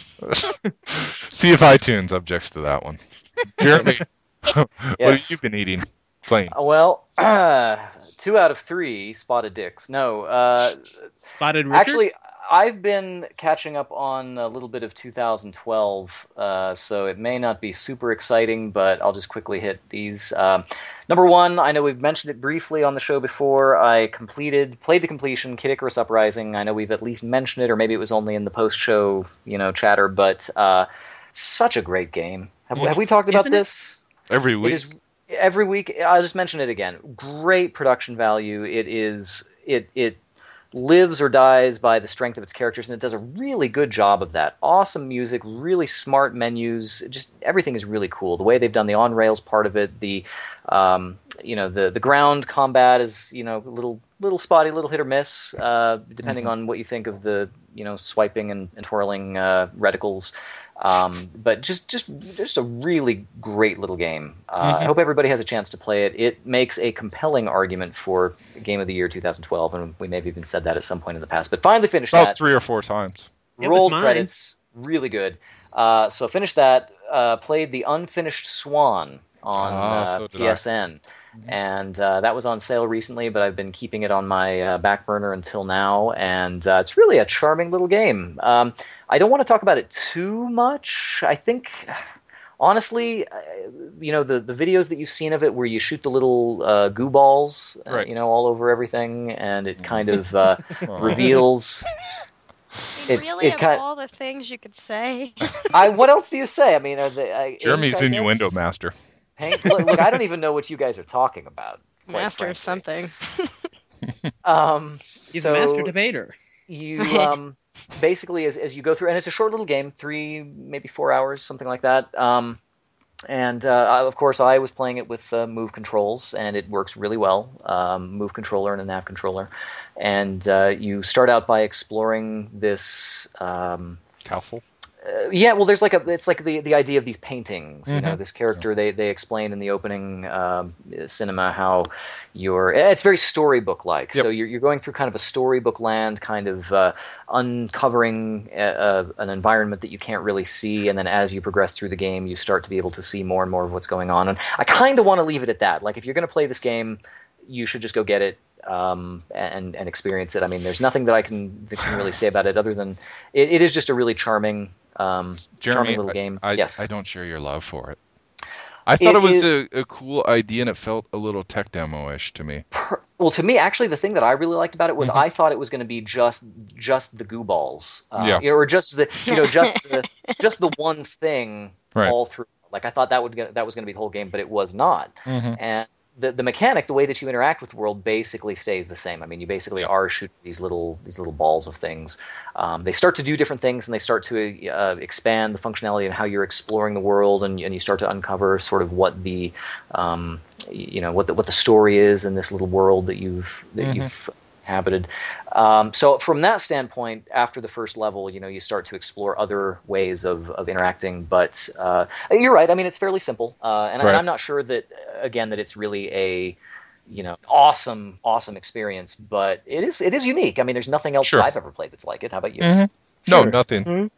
See if iTunes objects to that one. Jeremy, what Yes. have you been eating? Playing? Uh, Well, uh, two out of three Spotted Dicks. No, uh, Spotted Richard? actually, I've been catching up on a little bit of two thousand twelve, uh, so it may not be super exciting, but I'll just quickly hit these. Um, number one, I know we've mentioned it briefly on the show before. I completed, played to completion, Kid Icarus Uprising. I know we've at least mentioned it, or maybe it was only in the post-show, you know, chatter. But uh, such a great game. Have, have we talked about Isn't it? this? Every week. It is every week. I'll just mention it again. Great production value. It is. It it lives or dies by the strength of its characters, and it does a really good job of that. Awesome music, really smart menus. Just everything is really cool. The way they've done the on rails part of it, the um, you know the the ground combat is you know a little little spotty, little hit or miss, uh, depending on what you think of the you know swiping and, and twirling uh, reticles. Um, but just, just, just a really great little game. Uh, I hope everybody has a chance to play it. It makes a compelling argument for Game of the Year twenty twelve, and we may have even said that at some point in the past. But finally finished About that. three or four times. It was Rolled mine. credits, really good. Uh, so finished that. Uh, played the Unfinished Swan on Ah, uh, so did P S N. And uh, that was on sale recently, but I've been keeping it on my uh, back burner until now, and uh, it's really a charming little game. Um, I don't want to talk about it too much. I think, honestly, uh, you know, the, the videos that you've seen of it where you shoot the little uh, goo balls, uh, Right. you know, all over everything, and it kind of uh, reveals... I mean, It- really, it of kind- all the things you could say. I, what else do you say? I mean, are they, I, Jeremy's ink, I innuendo guess? master. Hank, look, look, I don't even know what you guys are talking about. quite Master of frankly. something. Um, He's so a master debater. you um, basically, as, as you go through, and it's a short little game, three, maybe four hours, something like that. Um, and uh, I- of course, I was playing it with uh, Move controls, and it works really well. Um, Move controller and a Nav controller, and uh, you start out by exploring this. Um, Castle. Uh, yeah, well, there's like a, it's like the, the idea of these paintings. You know, Mhm. this character they, they explain in the opening um, cinema how you're. It's very storybook like. Yep. So you're you're going through kind of a storybook land, kind of uh, uncovering a, a, an environment that you can't really see, and then as you progress through the game, you start to be able to see more and more of what's going on. And I kind of want to leave it at that. Like, if you're going to play this game, you should just go get it. Um, and and experience it. I mean, there's nothing that I can that can really say about it other than it, it is just a really charming, um, Jeremy, charming little game. I, yes, I don't share your love for it. I thought It it, was is- a, a cool idea, and it felt a little tech demo-ish to me. Per- well, to me, actually, the thing that I really liked about it was Mhm. I thought it was going to be just just the goo balls, uh, Yeah. you know, or just the you know just the just the one thing Right. all through. Like, I thought that would get, that was going to be the whole game, but it was not. Mm-hmm. And the the mechanic, the way that you interact with the world, basically stays the same. I mean, you basically are shooting these little these little balls of things. Um, they start to do different things, and they start to uh, expand the functionality and how you're exploring the world, and, and you start to uncover sort of what the um, you know what the what the story is in this little world that you've that Mhm. you've inhabited. Um, so from that standpoint, after the first level, you know, you start to explore other ways of, of interacting. But uh, you're right. I mean, it's fairly simple, uh, and Right. I, I'm not sure that again that it's really a you know awesome awesome experience, but it is it is unique. I mean, there's nothing else Sure. that I've ever played that's like it. How about you? Mm-hmm. No, Sure. nothing.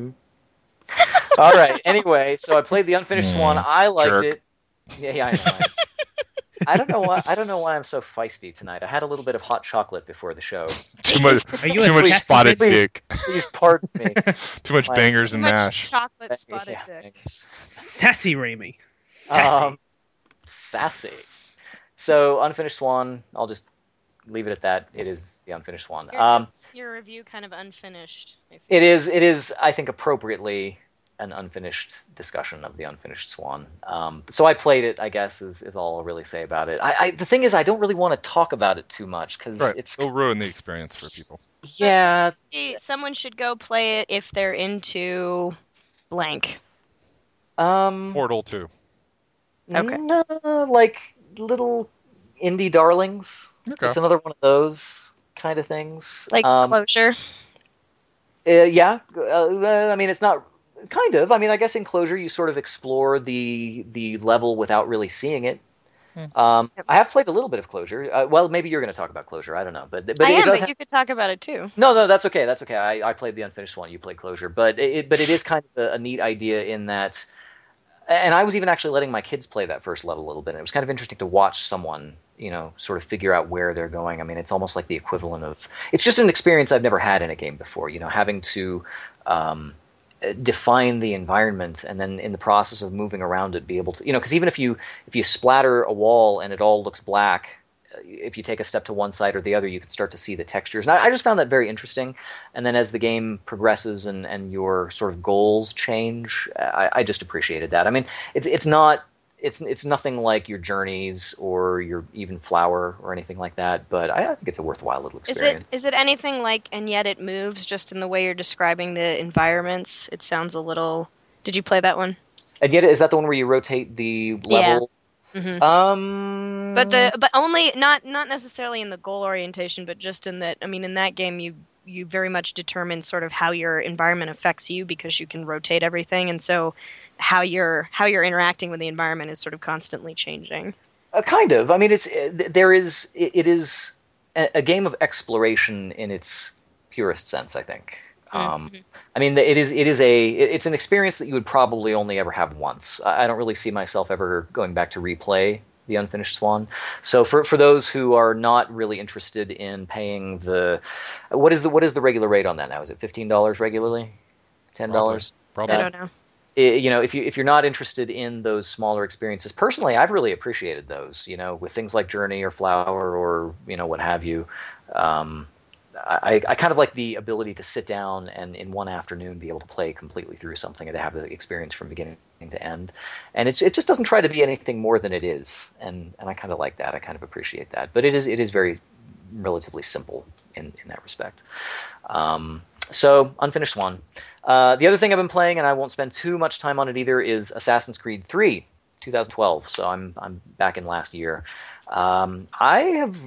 All right. Anyway, so I played the Unfinished Mm, Swan. I liked jerk. it. Yeah, yeah, I know. I, I don't know why. I don't know why I'm so feisty tonight. I had a little bit of hot chocolate before the show. Too much, Are you too a much sassy spotted Please. dick. Please pardon me. Too much Like- bangers Too and much mash. chocolate spotted Yeah, dick. thanks. Sassy Raimi. Sassy. Um, sassy. So, Unfinished Swan, I'll just leave it at that. It is the Unfinished Swan. Your, Um, your review kind of unfinished. I feel. it is, it is, I think, appropriately an unfinished discussion of the Unfinished Swan. Um, so I played it, I guess, is, is all I'll really say about it. I, I, the thing is, I don't really want to talk about it too much, because Right. it's It'll ruin the experience for people. Yeah. Someone should go play it if they're into blank. Um, Portal two. Okay. No, like little indie darlings. Okay. It's another one of those kind of things. Like um, Closure. Uh, yeah, uh, I mean it's not kind of. I mean, I guess in Closure you sort of explore the the level without really seeing it. Hmm. Um, I have played a little bit of Closure. Uh, well, maybe you're going to talk about Closure. I don't know, but but I it am, does but have... you could talk about it too. No, no, that's okay. That's okay. I, I played the unfinished one. You played Closure, but it but it is kind of a, a neat idea in that. And I was even actually letting my kids play that first level a little bit. And it was kind of interesting to watch someone, you know, sort of figure out where they're going. I mean, it's almost like the equivalent of – it's just an experience I've never had in a game before, you know, having to um, define the environment and then in the process of moving around it be able to – you know, because even if you if you splatter a wall and it all looks black – if you take a step to one side or the other, you can start to see the textures. And I, I just found that very interesting. And then as the game progresses and, and your sort of goals change, I, I just appreciated that. I mean, it's it's not it's it's nothing like your Journeys or your even Flower or anything like that. But I, I think it's a worthwhile little experience. Is it is it anything like And Yet It Moves? Just in the way you're describing the environments, it sounds a little. Did you play that one? And Yet, is that the one where you rotate the level? Yeah. Mm-hmm. Um, but the but only not not necessarily in the goal orientation, but just in that. I mean, in that game, you you very much determine sort of how your environment affects you because you can rotate everything, and so how you're how you're interacting with the environment is sort of constantly changing. Uh, kind of. I mean, it's there is it, it is a, a game of exploration in its purest sense, I think. Um, Mm-hmm. I mean, it is it is a it's an experience that you would probably only ever have once. I I don't really see myself ever going back to replay the Unfinished Swan. So for for those who are not really interested in paying the what is the what is the regular rate on that now? Is it fifteen dollars regularly? ten dollars? Probably. I don't know. It, you know, if you if you're not interested in those smaller experiences, personally, I've really appreciated those. You know, with things like Journey or Flower or you know what have you. Um, I, I kind of like the ability to sit down and in one afternoon be able to play completely through something and to have the experience from beginning to end. And it's, it just doesn't try to be anything more than it is. And, and I kind of like that. I kind of appreciate that. But it is it is very relatively simple in, in that respect. Um, so, Unfinished Swan. Uh, the other thing I've been playing, and I won't spend too much time on it either, is Assassin's Creed three, twenty twelve. So I'm I'm back in last year. Um, I have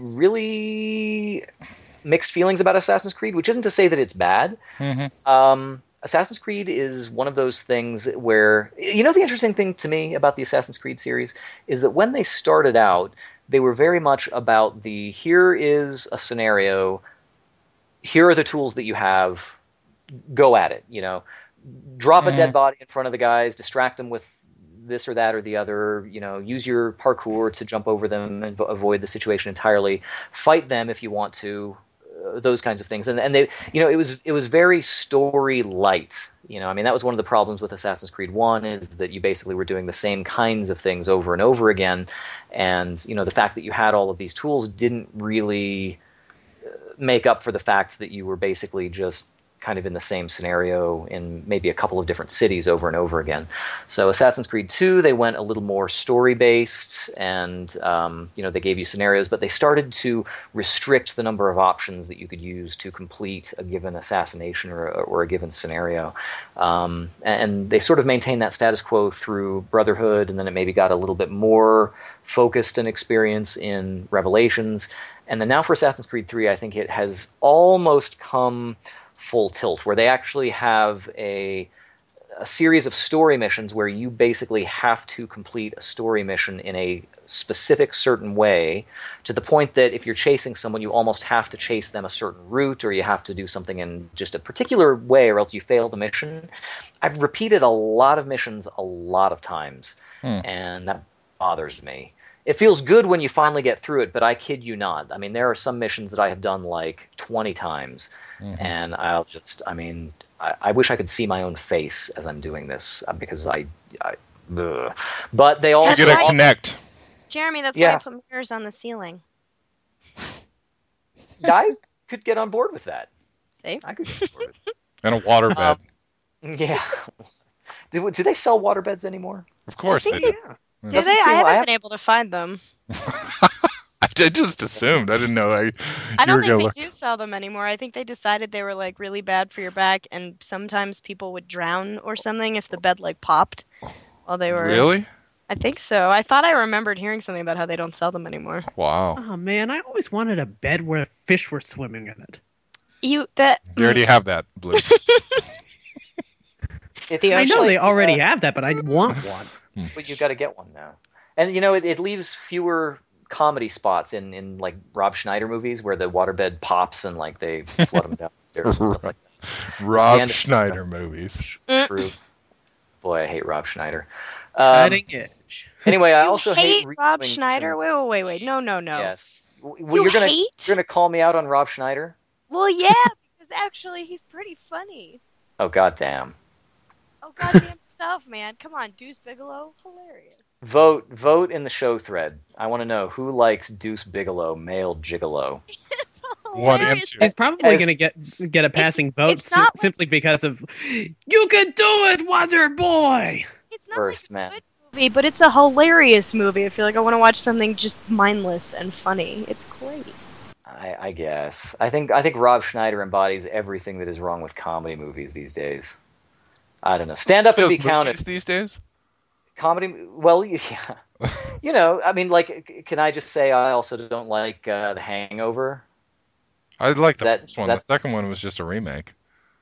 really mixed feelings about Assassin's Creed, which isn't to say that it's bad. Mm-hmm. Um, Assassin's Creed is one of those things where, you know, the interesting thing to me about the Assassin's Creed series is that when they started out, they were very much about the, here is a scenario, here are the tools that you have, go at it, you know, drop Mm-hmm. a dead body in front of the guys, distract them with this or that or the other, you know, use your parkour to jump over them and avoid the situation entirely, fight them if you want to, uh, those kinds of things. And and they, you know, it was it was very story light. You know, I mean, that was one of the problems with Assassin's Creed one is that you basically were doing the same kinds of things over and over again. And, you know, the fact that you had all of these tools didn't really make up for the fact that you were basically just kind of in the same scenario in maybe a couple of different cities over and over again. So Assassin's Creed two, they went a little more story-based, and um, you know they gave you scenarios, but they started to restrict the number of options that you could use to complete a given assassination or, or a given scenario. Um, and they sort of maintained that status quo through Brotherhood, and then it maybe got a little bit more focused and experience in Revelations. And then now for Assassin's Creed three, I think it has almost come full tilt, where they actually have a, a series of story missions where you basically have to complete a story mission in a specific certain way, to the point that if you're chasing someone, you almost have to chase them a certain route, or you have to do something in just a particular way, or else you fail the mission. I've repeated a lot of missions a lot of times, Hmm. and that bothers me. It feels good when you finally get through it, but I kid you not. I mean, there are some missions that I have done like twenty times, Mm-hmm. and I'll just, I mean, I, I wish I could see my own face as I'm doing this, uh, because I, I ugh. But they all You That's gotta right. connect. Jeremy, that's Yeah. why I put mirrors on the ceiling. I could get on board with that. See? I could get on board with And a waterbed. Um, Yeah. do, do they sell waterbeds anymore? Of course I they think do. Do Doesn't they? I seem- haven't I have- been able to find them. I have just assumed. I didn't know. I, I don't you were think gonna they look- do sell them anymore. I think they decided they were like really bad for your back, and sometimes people would drown or something if the bed like popped while they were. Really? I think so. I thought I remembered hearing something about how they don't sell them anymore. Wow. Oh man, I always wanted a bed where fish were swimming in it. You that You already have that, Blue. It's I know actually, they already uh, have that, but I want one. But you got to get one now. And you know, it, it leaves fewer comedy spots in, in like Rob Schneider movies where the waterbed pops and like they flood them downstairs and stuff like that. Rob end of- Schneider movies. True. Boy, I hate Rob Schneider. Um, Cutting edge. anyway, I you also hate hate Rob redoing Schneider. some- Wait, wait, wait, wait. No, no, no. Yes. Well, You you're gonna hate? you're gonna call me out on Rob Schneider? Well, yeah, because actually he's pretty funny. Oh goddamn! Oh goddamn stuff, man! Come on, Deuce Bigelow, hilarious. Vote vote in the show thread. I want to know who likes Deuce Bigelow, male gigolo. It's One and hilarious. two. He's probably As- going to get get a passing vote it's not sim- simply because of you can do it, Wonder Boy. It's not First, like a man. good movie, but it's a hilarious movie. I feel like I want to watch something just mindless and funny. It's great. I, I guess. I think I think Rob Schneider embodies everything that is wrong with comedy movies these days. I don't know. Stand up and Those be counted. movies these days? Comedy. Well, yeah. You know, I mean, like, c- can I just say I also don't like uh, The Hangover? I like the That- first one. The that's- second one was just a remake.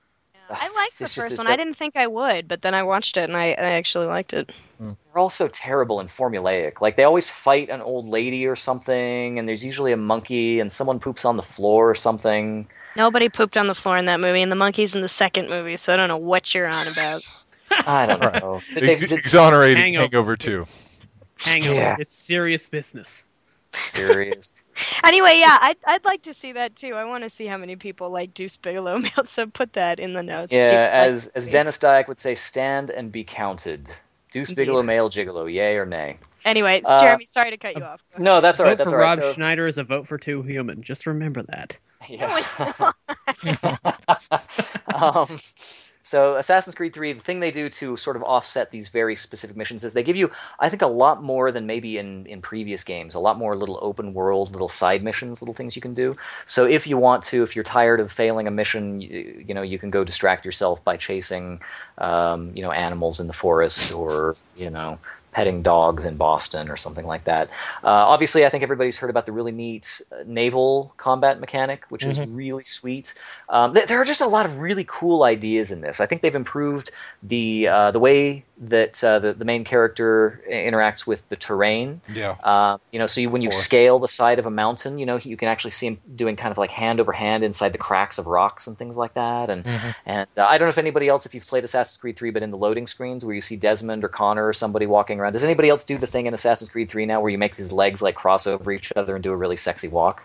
I liked the It's just first this one. that- I didn't think I would, but then I watched it and I, I actually liked it. They're all so terrible and formulaic. Like, they always fight an old lady or something, and there's usually a monkey, and someone poops on the floor or something. Nobody pooped on the floor in that movie, and the monkey's in the second movie, so I don't know what you're on about. I don't Right. know. Did they- Ex- did- exonerating Hangover. Hangover two. Hangover. Yeah. It's serious business. serious. Anyway, yeah, I'd, I'd like to see that too. I want to see how many people like Deuce Bigelow male, so put that in the notes. Yeah, Do you like as the as movie? Dennis Dyack would say, stand and be counted. Deuce Bigelow, Indeed. male gigolo, yay or nay? Anyway, Uh, Jeremy, sorry to cut you off. Go No, that's all right. vote That's for all right. Rob So, Schneider is a vote for two human. Just remember that. ahead. yeah. No, it's not. um, so Assassin's Creed three, the thing they do to sort of offset these very specific missions is they give you, I think, a lot more than maybe in, in previous games, a lot more little open world, little side missions, little things you can do. So if you want to, if you're tired of failing a mission, you, you know, you can go distract yourself by chasing, um, you know, animals in the forest or, you know, petting dogs in Boston or something like that. Uh, obviously, I think everybody's heard about the really neat uh, naval combat mechanic, which is really sweet. Um, th- there are just a lot of really cool ideas in this. I think they've improved the uh, the way that uh, the, the main character interacts with the terrain. Yeah. Uh, you know, so you, when you Forest. scale the side of a mountain, you know, you can actually see him doing kind of like hand over hand inside the cracks of rocks and things like that. And and uh, I don't know if anybody else, if you've played Assassin's Creed three, but in the loading screens where you see Desmond or Connor or somebody walking around, does anybody else do the thing in Assassin's Creed three now where you make his legs like cross over each other and do a really sexy walk?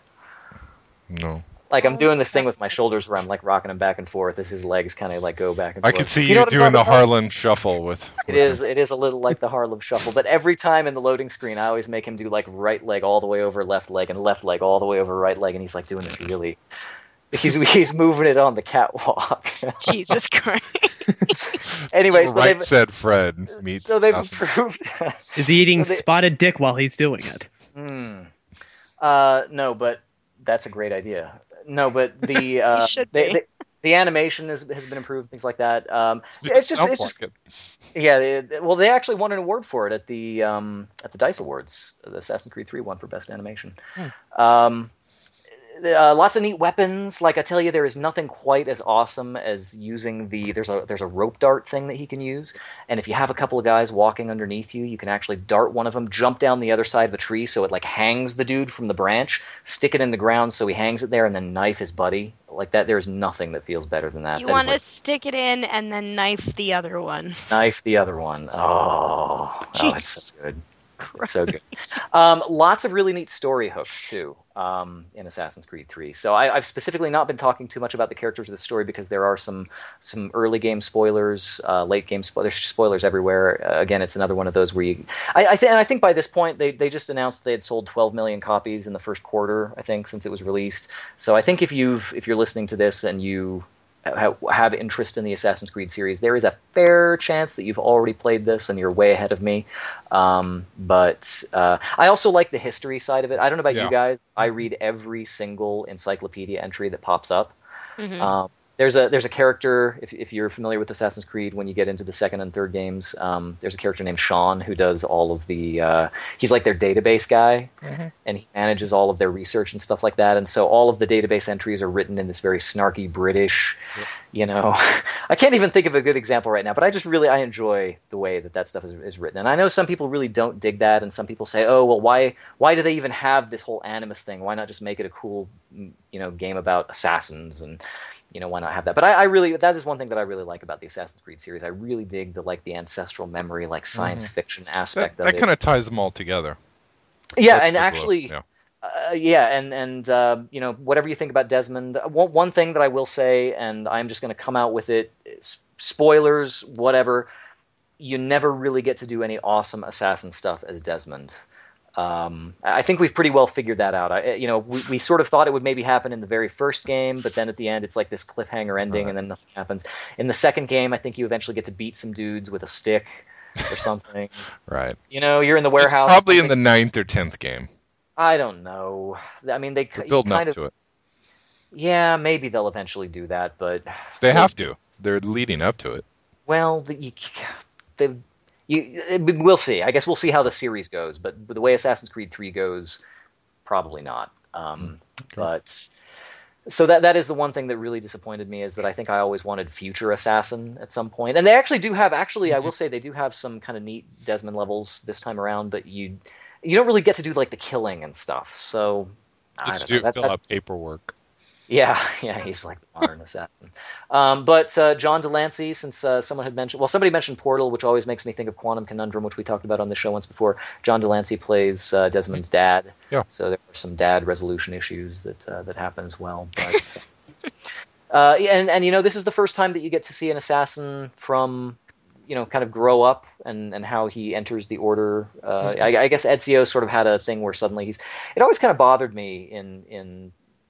No. Like I'm doing this thing with my shoulders where I'm like rocking them back and forth as his legs kind of like go back and I forth. could see You you, know what I'm doing the talking about? Harlem Shuffle with. It is. It is a little like the Harlem Shuffle, but every time in the loading screen, I always make him do like right leg all the way over left leg and left leg all the way over right leg, and he's like doing this really. He's he's moving it on the catwalk. Jesus Christ. Anyway, so right they've said Fred meets. so they've Assassin's- improved. Is he eating So they- spotted dick while he's doing it? Hmm. Uh, no, but that's a great idea. No, but the uh, should they- be. they- the animation has has been improved, things like that. Um, it's just Sounds it's just like it. yeah. It, well, they actually won an award for it at the um, at the DICE Awards. The Assassin's Creed three won for best animation. Um, uh, lots of neat weapons. Like I tell you, there is nothing quite as awesome as using the there's a there's a rope dart thing that he can use, and if you have a couple of guys walking underneath you, you can actually dart one of them, jump down the other side of a tree so it like hangs the dude from the branch, stick it in the ground so he hangs it there, and then knife his buddy like that. There's nothing that feels better than that. You That is want to like, stick it in and then knife the other one. knife the other one. Oh, oh it's Jesus so good. It's so good. Um, lots of really neat story hooks too um, in Assassin's Creed three. So I, I've specifically not been talking too much about the characters of the story because there are some some early game spoilers, uh, late game spoilers, spoilers everywhere. Uh, again, it's another one of those where you. I, I think and I think by this point they they just announced they had sold twelve million copies in the first quarter. I think since it was released. So I think if you've if you're listening to this and you ha- have interest in the Assassin's Creed series, there is a fair chance that you've already played this and you're way ahead of me. Um, but uh, I also like the history side of it. I don't know about Yeah. you guys. I read every single encyclopedia entry that pops up. Mhm. Um, there's a there's a character, if if you're familiar with Assassin's Creed, when you get into the second and third games, um, there's a character named Sean who does all of the uh, he's like their database guy, and he manages all of their research and stuff like that. And so all of the database entries are written in this very snarky British, Yep. you know. I can't even think of a good example right now, but I just really I enjoy the way that that stuff is, is written. And I know some people really don't dig that, and some people say, oh well, why why do they even have this whole Animus thing? Why not just make it a cool, you know, game about assassins and you know, why not have that? But I, I really, that is one thing that I really like about the Assassin's Creed series. I really dig the like the ancestral memory, like science Mhm. fiction That, aspect that of it. kind of ties them all together. Yeah, That's and the cool- actually, yeah. uh, yeah, and and uh, you know, whatever you think about Desmond, one, one thing that I will say, and I'm just going to come out with it, is spoilers, whatever. You never really get to do any awesome assassin stuff as Desmond. Um, I think we've pretty well figured that out. I, you know, we, we sort of thought it would maybe happen in the very first game, but then at the end it's like this cliffhanger ending, Right. and then nothing happens. In the second game, I think you eventually get to beat some dudes with a stick or something. Right. You know, you're in the It's warehouse. probably in the something- ninth or tenth game. I don't know. I mean, they They're you building kind up of. to it. Yeah, maybe they'll eventually do that, but They have to. They're leading up to it. well, the, you, the, you, we'll see. I guess we'll see how the series goes, but the way Assassin's Creed three goes, probably not. Um, okay. But so that that is the one thing that really disappointed me, is that I think I always wanted Future Assassin at some point, and they actually do have. Actually, I will say they do have some kind of neat Desmond levels this time around, but you you don't really get to do like the killing and stuff. So I Just don't do know. That- fill that- out paperwork. Yeah, yeah, he's like the modern assassin. Um, but uh, John Delancey, since uh, someone had mentioned, well, somebody mentioned Portal, which always makes me think of Quantum Conundrum, which we talked about on the show once before. John Delancey plays uh, Desmond's dad, Yeah. so there are some dad resolution issues that uh, that happen as well. But uh, yeah, and and you know, this is the first time that you get to see an assassin from, you know, kind of grow up and, and how he enters the order. Uh, I, I guess Ezio sort of had a thing where suddenly he's. It always kind of bothered me in in.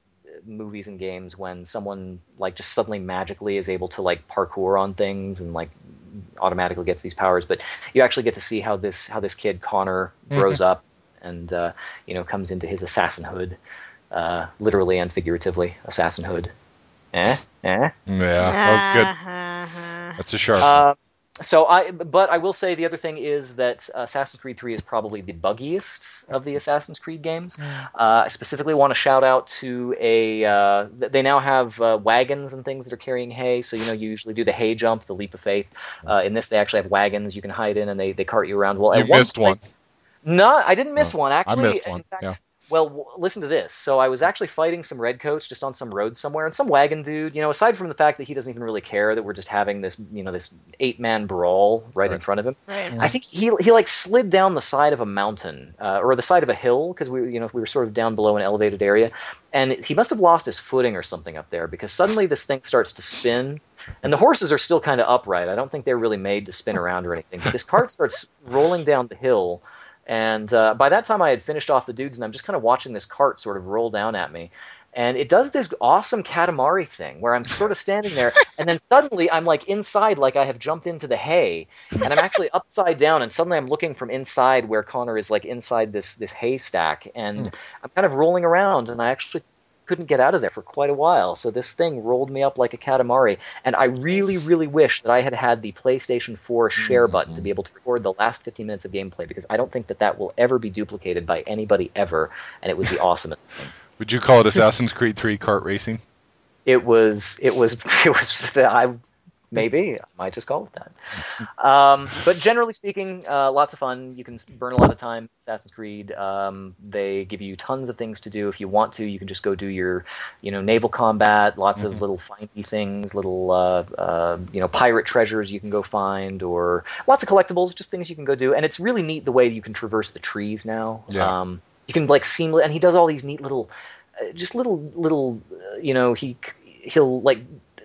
movies and games when someone like just suddenly magically is able to like parkour on things and like automatically gets these powers, but you actually get to see how this how this kid Connor grows up and uh, you know, comes into his assassinhood, uh, literally and figuratively assassinhood. Eh, eh. Yeah, that was good. Uh-huh. That's a sharp one. Uh, so I, but I will say the other thing is that Assassin's Creed three is probably the buggiest of the Assassin's Creed games. Uh, I specifically want to shout out to a. Uh, th- they now have uh, wagons and things that are carrying hay. So you know, you usually do the hay jump, the leap of faith. Uh, in this, they actually have wagons you can hide in, and they, they cart you around. Well, You at one missed one. point- No, I didn't miss No, one. Actually, I missed one. In fact, Yeah. well, w- listen to this. So I was actually fighting some redcoats just on some road somewhere, and some wagon dude. You know, aside from the fact that he doesn't even really care that we're just having this, you know, this eight man brawl right, in Right. front of him. Right. I think he he like slid down the side of a mountain uh, or the side of a hill, because we you know we were sort of down below an elevated area, and he must have lost his footing or something up there, because suddenly this thing starts to spin, and the horses are still kind of upright. I don't think they're really made to spin around or anything, but this cart starts rolling down the hill. And uh, by that time, I had finished off the dudes, and I'm just kind of watching this cart sort of roll down at me. And it does this awesome Katamari thing where I'm sort of standing there, and then suddenly I'm like inside, like I have jumped into the hay, and I'm actually upside down, and suddenly I'm looking from inside where Connor is, like inside this this haystack, and I'm kind of rolling around, and I actually couldn't get out of there for quite a while. So this thing rolled me up like a Katamari, and I really, really wish that I had had the PlayStation four share button to be able to record the last fifteen minutes of gameplay, because I don't think that that will ever be duplicated by anybody ever, and it was the awesomest thing. Would you call it Assassin's Creed three kart racing? It was, it was, it was, I, maybe, I might just call it that. Um, but generally speaking, uh, lots of fun. You can burn a lot of time. Assassin's Creed, um, they give you tons of things to do. If you want to, you can just go do your, you know, naval combat, lots of little findy things, little, uh, uh, you know, pirate treasures you can go find, or lots of collectibles, just things you can go do. And it's really neat the way you can traverse the trees now. Yeah. Um, you can like seamless, and he does all these neat little, uh, just little, little, uh, you know, he, he'll like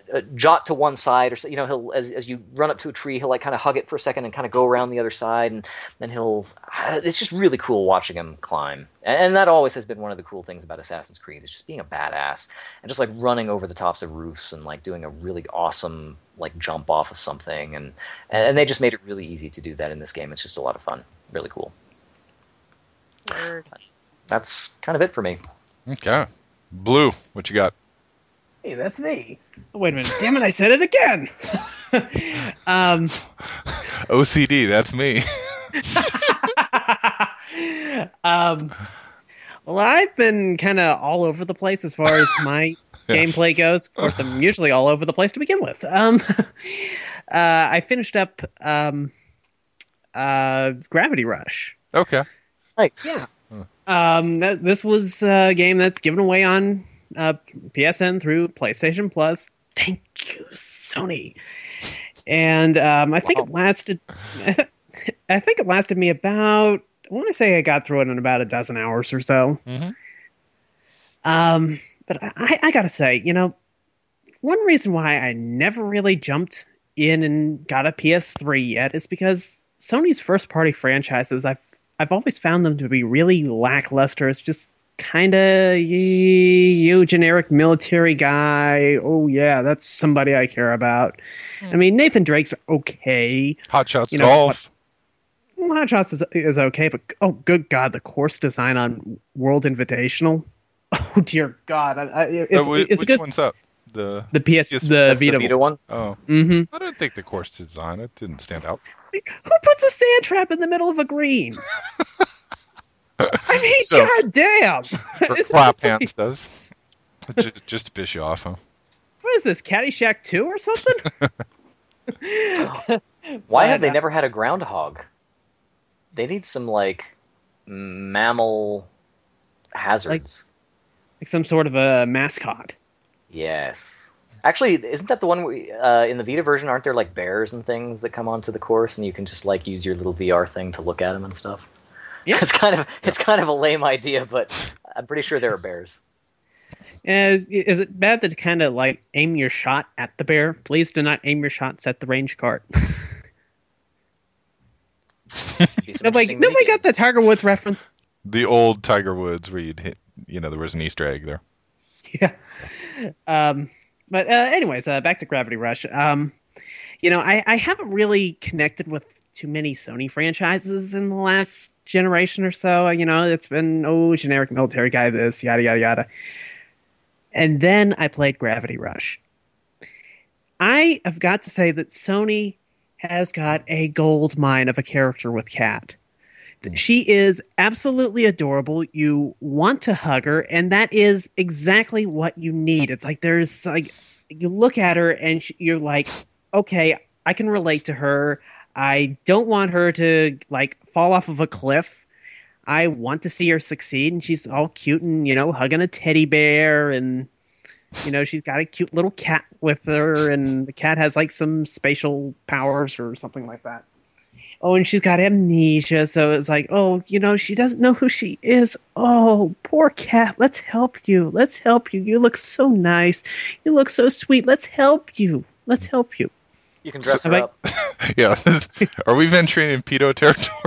uh, jot to one side, or so- you know, he'll as as you run up to a tree, he'll like kind of hug it for a second and kind of go around the other side, and then he'll. Uh, it's just really cool watching him climb, and, and that always has been one of the cool things about Assassin's Creed is just being a badass and just like running over the tops of roofs and like doing a really awesome like jump off of something, and and they just made it really easy to do that in this game. It's just a lot of fun, really cool. Word. That's kind of it for me. Okay. Blue, what you got? Hey, that's me. Oh, wait a minute. Damn it, I said it again. um, O C D, that's me. um, well, I've been kind of all over the place as far as my gameplay goes. Of course, I'm usually all over the place to begin with. Um, uh, I finished up um, uh, Gravity Rush. Okay. Nice. Yeah. Um, that, this was a game that's given away on uh, P S N through PlayStation Plus. Thank you, Sony. And um, I think Wow. it lasted. I, th- I think it lasted me about. I want to say I got through it in about a dozen hours or so. Mm-hmm. Um, but I, I gotta say, you know, one reason why I never really jumped in and got a P S three yet is because Sony's first-party franchises, I've I've always found them to be really lackluster. It's just kind of you, you generic military guy. Oh yeah, that's somebody I care about. I mean, Nathan Drake's okay. Hot Shots You know, Golf. Well, Hot Shots is, is okay, but oh, good God, the course design on World Invitational. Oh dear God, I, I, it's, Uh, wh- it's which good. one's up? The The P S, Yes, the That's Vita, the Vita one. oh, Mm-hmm. I didn't think the course design it didn't stand out. Who puts a sand trap in the middle of a green? I mean, So- God damn! Or It's- Clap it's like- Hands does. just, just to piss you off, huh? What is this, Caddyshack two or something? Why But, have they uh, never had a groundhog? They need some like mammal hazards. Like some sort of a mascot. Yes. Actually, isn't that the one we, uh, in the Vita version? Aren't there like bears and things that come onto the course, and you can just like use your little V R thing to look at them and stuff? Yeah. It's kind of it's kind of a lame idea, but I'm pretty sure there are bears. Uh, is it bad to kind of like aim your shot at the bear? Please do not aim your shots at the range cart. Be some nobody interesting nobody got minigames. the Tiger Woods reference. The old Tiger Woods where you'd hit, you know, there was an Easter egg there. Yeah. Um, but uh, anyways, uh, back to Gravity Rush. Um, you know, I, I haven't really connected with too many Sony franchises in the last generation or so. You know, it's been, oh, generic military guy, this, yada, yada, yada. And then I played Gravity Rush. I have got to say that Sony has got a gold mine of a character with Kat. She is absolutely adorable. You want to hug her, and that is exactly what you need. It's like there's like you look at her and sh- you're like, okay, I can relate to her. I don't want her to like fall off of a cliff. I want to see her succeed, and she's all cute and you know hugging a teddy bear, and you know she's got a cute little cat with her, and the cat has like some spatial powers or something like that. Oh, and she's got amnesia, so it's like, oh, you know, she doesn't know who she is. Oh, poor cat. Let's help you. Let's help you. You look so nice. You look so sweet. Let's help you. Let's help you. You can dress So- her have up. Yeah. Are we venturing in pedo territory?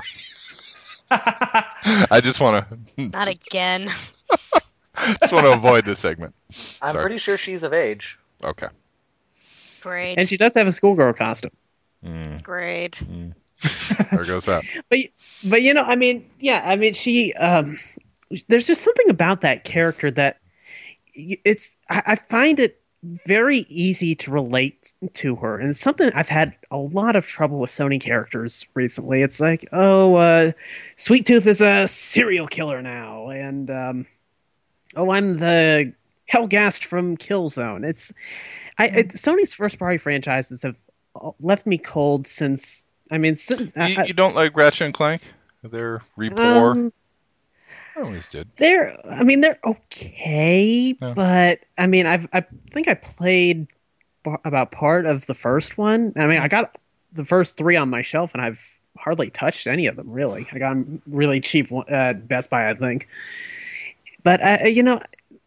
I just want to Not again. just want to avoid this segment. I'm Sorry. pretty sure she's of age. Okay. Great. And she does have a schoolgirl costume. Mm, Great. mm. There goes that. But but you know, I mean, yeah, I mean, she. Um, there's just something about that character that y- it's. I, I find it very easy to relate to her, and it's something I've had a lot of trouble with Sony characters recently. It's like, oh, uh, Sweet Tooth is a serial killer now, and um, oh, I'm the Hellgast from Killzone. It's I it, Sony's first party franchises have left me cold since. I mean, since You, I, you don't like Ratchet and Clank? Their rapport? Um, I always did. They're, I mean, they're okay, Yeah. but I mean, I've, I think I played b- about part of the first one. I mean, I got the first three on my shelf, and I've hardly touched any of them. Really, I got them really cheap uh, at Best Buy, I think. But uh, you know,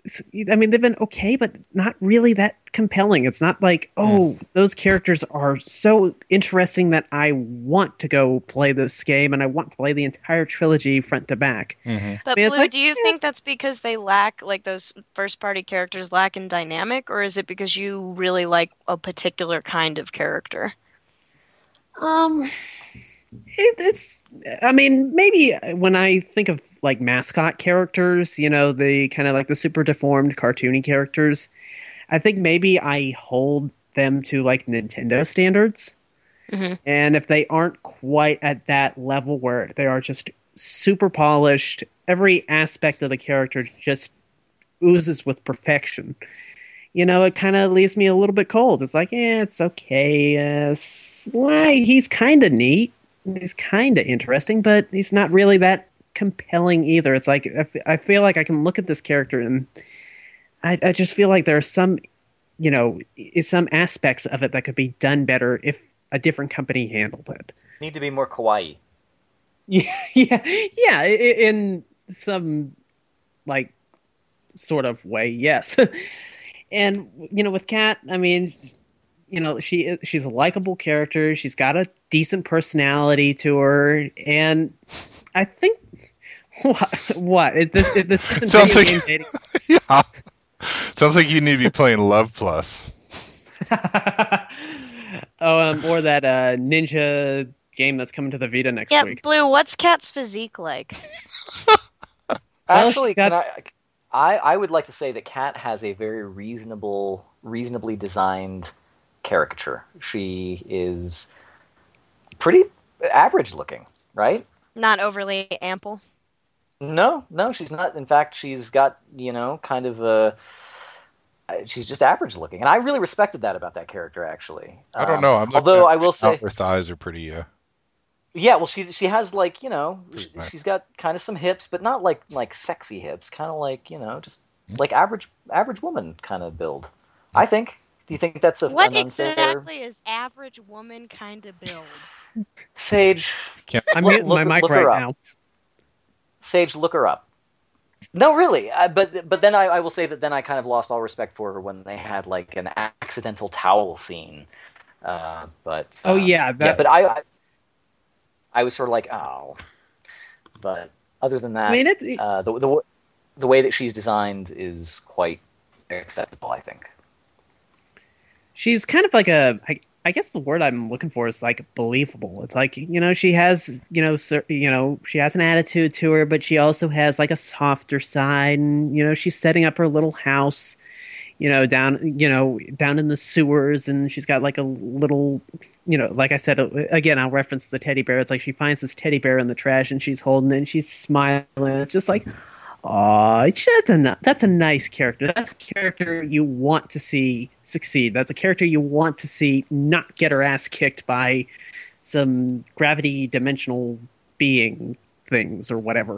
I mean, they've been okay, but not really that compelling. It's not like, oh, those characters are so interesting that I want to go play this game and I want to play the entire trilogy front to back. Mm-hmm. But I mean, it's Blue, like, do you yeah. think that's because they lack, like those first party characters lack in dynamic, or is it because you really like a particular kind of character? Um, it, it's. I mean, maybe when I think of like mascot characters, you know, the kind of like the super deformed, cartoony characters, I think maybe I hold them to like Nintendo standards, Mm-hmm. and if they aren't quite at that level where they are just super polished, every aspect of the character just oozes with perfection. You know, it kind of leaves me a little bit cold. It's like, yeah, it's okay. Uh, s- why he's kind of neat. He's kind of interesting, but he's not really that compelling either. It's like I, f- I feel like I can look at this character and I, I just feel like there are some, you know, i- some aspects of it that could be done better if a different company handled it. Need to be more kawaii. Yeah, yeah, yeah. i- i- In some like sort of way, yes. And you know, with Kat, I mean, you know, she she's a likable character. She's got a decent personality to her, and I think what what it, this it, this isn't Sounds video like- game dating. Yeah. Sounds like you need to be playing Love Plus. Oh, um, or that uh, ninja game that's coming to the Vita next Yeah, week. Blue, what's Kat's physique like? Well, Actually, she's got- can I, I I would like to say that Kat has a very reasonable, reasonably designed caricature. She is pretty average looking, right? Not overly ample. No, no, she's not. In fact, she's got, you know, kind of a. She's just average looking, and I really respected that about that character. Actually, I don't Um, know. I'm looking although at I will say, her thighs are pretty. Uh, yeah, well, she she has like, you know, she, Nice. she's got kind of some hips, but not like like sexy hips. Kind of like, you know, just Hmm. like average average woman kind of build. I think. Do you think that's a What an unfair... exactly is average woman kind of build? Sage? can't, I'm Look- muting my look- mic look her right up. now. Sage, look her up. No, really. I, but but then I, I will say that then I kind of lost all respect for her when they had like an accidental towel scene. Uh, but Oh uh, yeah, yeah. that. But I, I I was sort of like, oh. But other than that, I mean, it, uh, the the the way that she's designed is quite acceptable, I think. she's kind of like a I, I guess the word I'm looking for is like believable. It's like, you know, she has, you know, cer- you know, she has an attitude to her, but she also has like a softer side, and you know, she's setting up her little house, you know, down, you know, down in the sewers, and she's got like a little, you know, like I said, again, I'll reference the teddy bear. It's like she finds this teddy bear in the trash and she's holding it and she's smiling. It's just like, oh, that's a, ni- that's a nice character. That's a character you want to see succeed. That's a character you want to see not get her ass kicked by some gravity dimensional being things or whatever.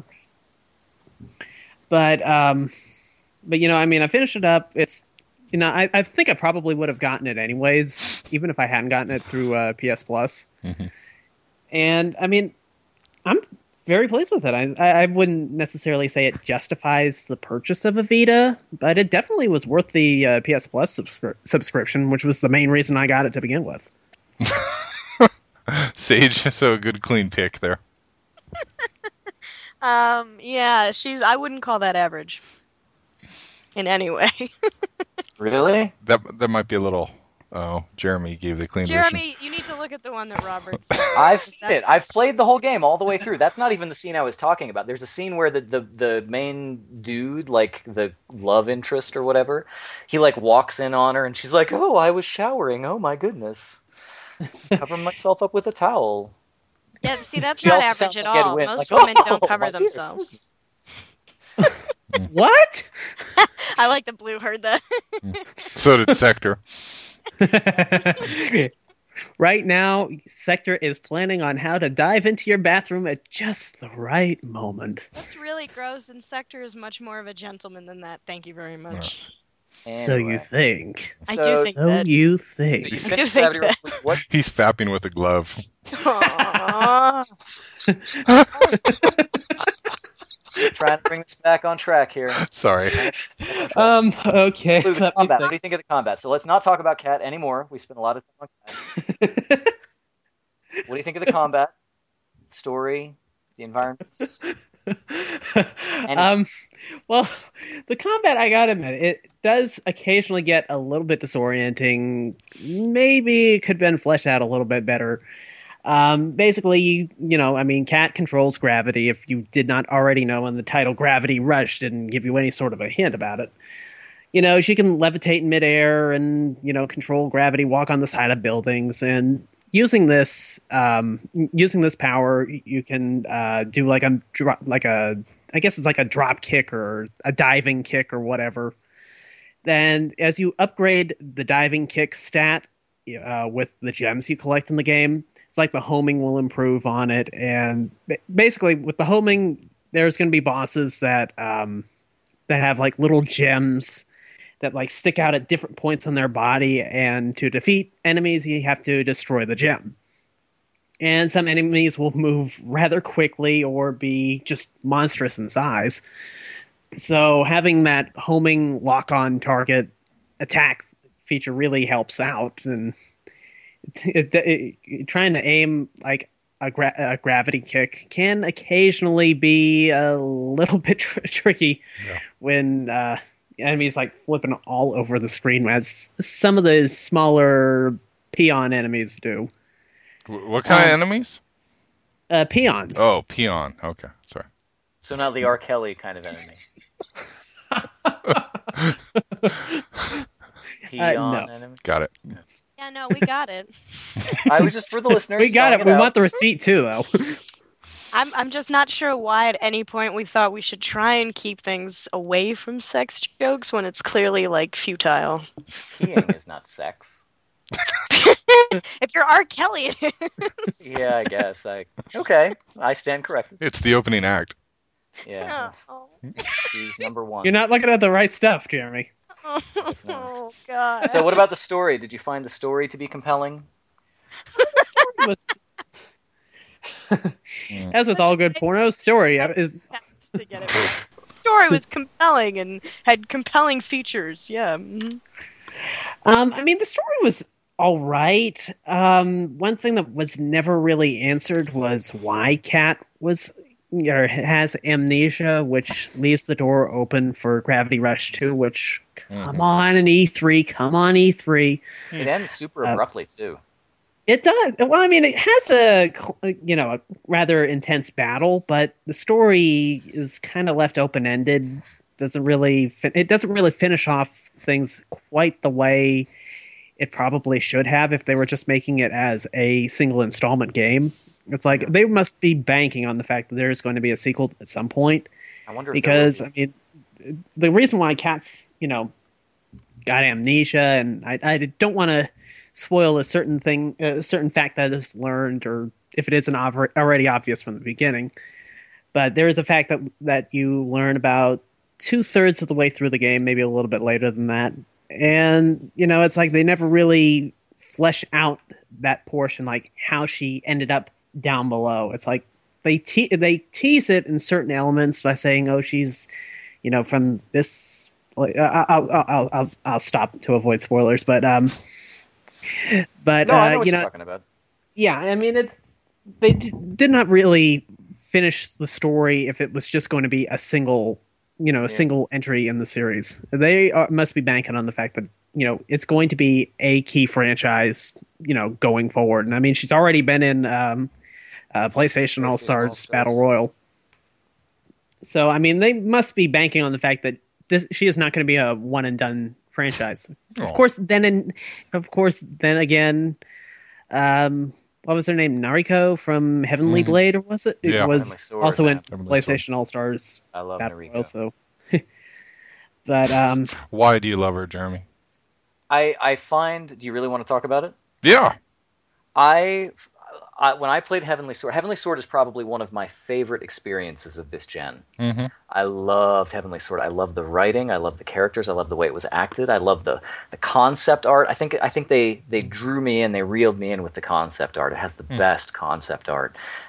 But, um, but you know, I mean, I finished it up. It's, you know, I, I think I probably would have gotten it anyways, even if I hadn't gotten it through uh, P S Plus. Mhm. And I mean, I'm very pleased with it. I, I I wouldn't necessarily say it justifies the purchase of a Vita, but it definitely was worth the uh, P S Plus subscri- subscription, which was the main reason I got it to begin with. Sage, so a good clean pick there. Um, yeah, she's. I wouldn't call that average in any way. Really? That that might be a little. Oh, Jeremy gave the clean version. Jeremy, you need to look at the one that Robert said. I've seen it. That's- I've played the whole game all the way through. That's not even the scene I was talking about. There's a scene where the, the, the main dude, like the love interest or whatever, he like walks in on her and she's like, "Oh, I was showering. Oh my goodness, cover myself up with a towel." Yeah, see, that's She not also average sounds at like Ed all. Wynn, Most like, women "Oh, don't cover my goodness." themselves. What? I like that Blue heard that. So did Sector. Right now, Sector is planning on how to dive into your bathroom at just the right moment. That's really gross, and Sector is much more of a gentleman than that. Thank you very much. So you Anyway. think? I do So- think So that. you So think? you I do finished think Gravity that. Rush. What? He's fapping with a glove. Aw. trying to bring this back on track here. Sorry. Um. Okay. Luke, let me combat. What do think. you think of the combat? So let's not talk about Cat anymore. We spent a lot of time on Cat. What do you think of the combat? Story? The environments? um, well, the combat, I gotta admit, it does occasionally get a little bit disorienting. Maybe it could have been fleshed out a little bit better. Um, basically, you, you know, I mean, Cat controls gravity. If you did not already know, in the title, Gravity Rush didn't give you any sort of a hint about it. You know, she can levitate in midair and, you know, control gravity, walk on the side of buildings, and using this, um, using this power, you can uh, do like a dro- like a, I guess it's like a drop kick or a diving kick or whatever. Then, as you upgrade the diving kick stat uh, with the gems you collect in the game, it's like the homing will improve on it, and basically with the homing, there's going to be bosses that um, that have like little gems that like stick out at different points on their body, and to defeat enemies, you have to destroy the gem. And some enemies will move rather quickly or be just monstrous in size. So having that homing lock-on target attack feature really helps out. And it, it, it, trying to aim like a, gra- a gravity kick can occasionally be a little bit tr- tricky yeah. when uh, enemies like flipping all over the screen, as some of the smaller peon enemies do. What kind um, of enemies? Uh, peons. Oh, peon. Okay, sorry. So not the R. Kelly kind of enemy. Peon uh, no. enemy. Got it. Yeah, no, we got it. I was just for the listeners. We got it. it we out. want the receipt too, though. I'm I'm just not sure why at any point we thought we should try and keep things away from sex jokes when it's clearly like futile. Peeing is not sex. If you're R. Kelly. Yeah, I guess. I okay. I stand corrected. It's the opening act. Yeah. Oh. He's number one. You're not looking at the right stuff, Jeremy. Oh, God. So what about the story? Did you find the story to be compelling? The story was... As with all good porno, story is... To get it right. Story was compelling and had compelling features. Yeah. Mm-hmm. Um, I mean, the story was all right. Um, one thing that was never really answered was why Cat was or has amnesia, which leaves the door open for Gravity Rush two. Which, mm-hmm. come on, an E three, come on, E three. It ends super abruptly uh, too. It does. Well, I mean, it has a you know a rather intense battle, but the story is kind of left open ended. Doesn't really fin- it doesn't really finish off things quite the way it probably should have if they were just making it as a single installment game. It's like they must be banking on the fact that there's going to be a sequel at some point. I wonder if because I mean, the reason why Cat's you know got amnesia, and I, I don't want to spoil a certain thing, a certain fact that is learned, or if it isn't already obvious from the beginning. But there is a fact that that you learn about two thirds of the way through the game, maybe a little bit later than that. And, you know, it's like they never really flesh out that portion, like how she ended up down below. It's like they te- they tease it in certain elements by saying, oh, she's, you know, from this. I'll, I'll, I'll, I'll, I'll stop to avoid spoilers, but, um, but, no, I know uh, what you you're know, talking about. Yeah, I mean, it's, they d- did not really finish the story if it was just going to be a single you know, a yeah. single entry in the series. They are, must be banking on the fact that, you know, it's going to be a key franchise, you know, going forward. And I mean, she's already been in um, uh, PlayStation, PlayStation All-Stars, All-Stars Battle Royal. So, I mean, they must be banking on the fact that this she is not going to be a one and done franchise. Oh. Of course, then, in, of course, then again, um, what was her name? Nariko from Heavenly mm-hmm. Blade, or was it? It yeah. was Sword, also man. in Heavenly PlayStation Sword. All Stars. I love Nariko. Also, but um, why do you love her, Jeremy? I I find. Do you really want to talk about it? Yeah. I, I when I played Heavenly Sword, Heavenly Sword is probably one of my favorite experiences of this gen. Mm-hmm. I loved Heavenly Sword. I love the writing. I love the characters. I love the way it was acted. I love the, the concept art. I think I think they, they drew me in. They reeled me in with the concept art. It has the mm. best concept art.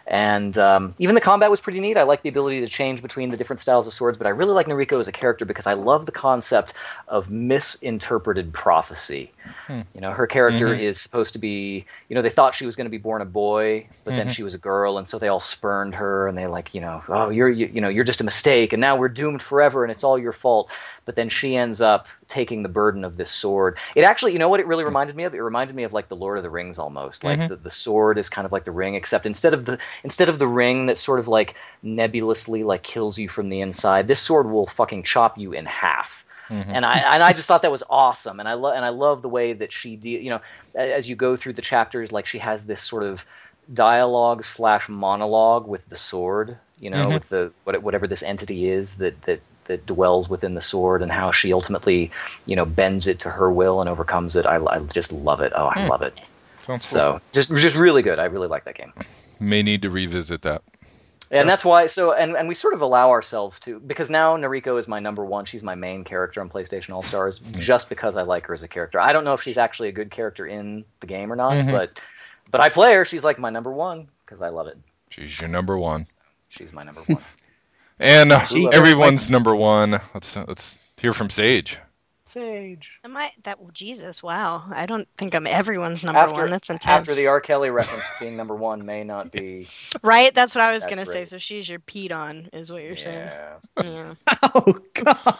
And um, even the combat was pretty neat. I like the ability to change between the different styles of swords, but I really like Noriko as a character because I love the concept of misinterpreted prophecy. Hmm. You know, her character mm-hmm. is supposed to be, you know, they thought she was going to be born a boy, but mm-hmm. then she was a girl, and so they all spurned her, and they like, you know, oh, you're, you, you know, you're just a mistake, and now we're doomed forever, and it's all your fault. But then she ends up taking the burden of this sword. It actually, you know what it really reminded me of? It reminded me of like the Lord of the Rings almost. Like mm-hmm. the, the sword is kind of like the ring, except instead of the instead of the ring that sort of like nebulously like kills you from the inside, this sword will fucking chop you in half. Mm-hmm. And I and I just thought that was awesome. And I love and I love the way that she de- you know, as you go through the chapters, like she has this sort of dialogue slash monologue with the sword, you know, mm-hmm. with the whatever this entity is that that that dwells within the sword, and how she ultimately, you know, bends it to her will and overcomes it. I, I just love it. Oh, I mm. love it. Sounds so cool. just just really good. I really like that game. May need to revisit that. And yeah. that's why. So and, and we sort of allow ourselves to, because now Noriko is my number one. She's my main character on PlayStation All Stars, mm. just because I like her as a character. I don't know if she's actually a good character in the game or not, mm-hmm. but but I play her. She's like my number one because I love it. She's your number one. She's my number one. And uh, everyone's number one. Let's let's hear from Sage. Sage. Am I that? Well, Jesus, wow! I don't think I'm everyone's number after, one. That's intense. After the R. Kelly reference, being number one may not be right. That's what I was gonna right. say. So she's your Pete on, is what you're yeah. saying. Yeah. Oh God.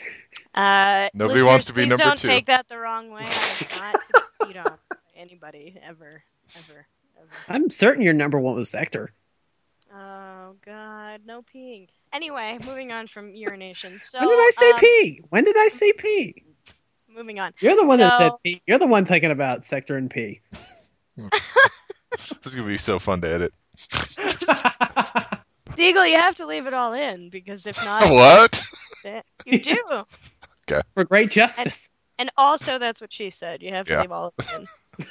Uh, Nobody wants to be number don't two. Don't take that the wrong way. I'm not to be Pete on anybody ever, ever, ever. I'm certain your number one was Sector. Oh God, no peeing. Anyway, moving on from urination. So, when did I say um, pee? When did I say pee? Moving on. You're the one so, that said pee. You're the one thinking about Sector and pee. This is gonna be so fun to edit. Deagle, you have to leave it all in, because if not, what? You do. Okay. For great justice. And, and also, that's what she said. You have to yeah. leave all of it in.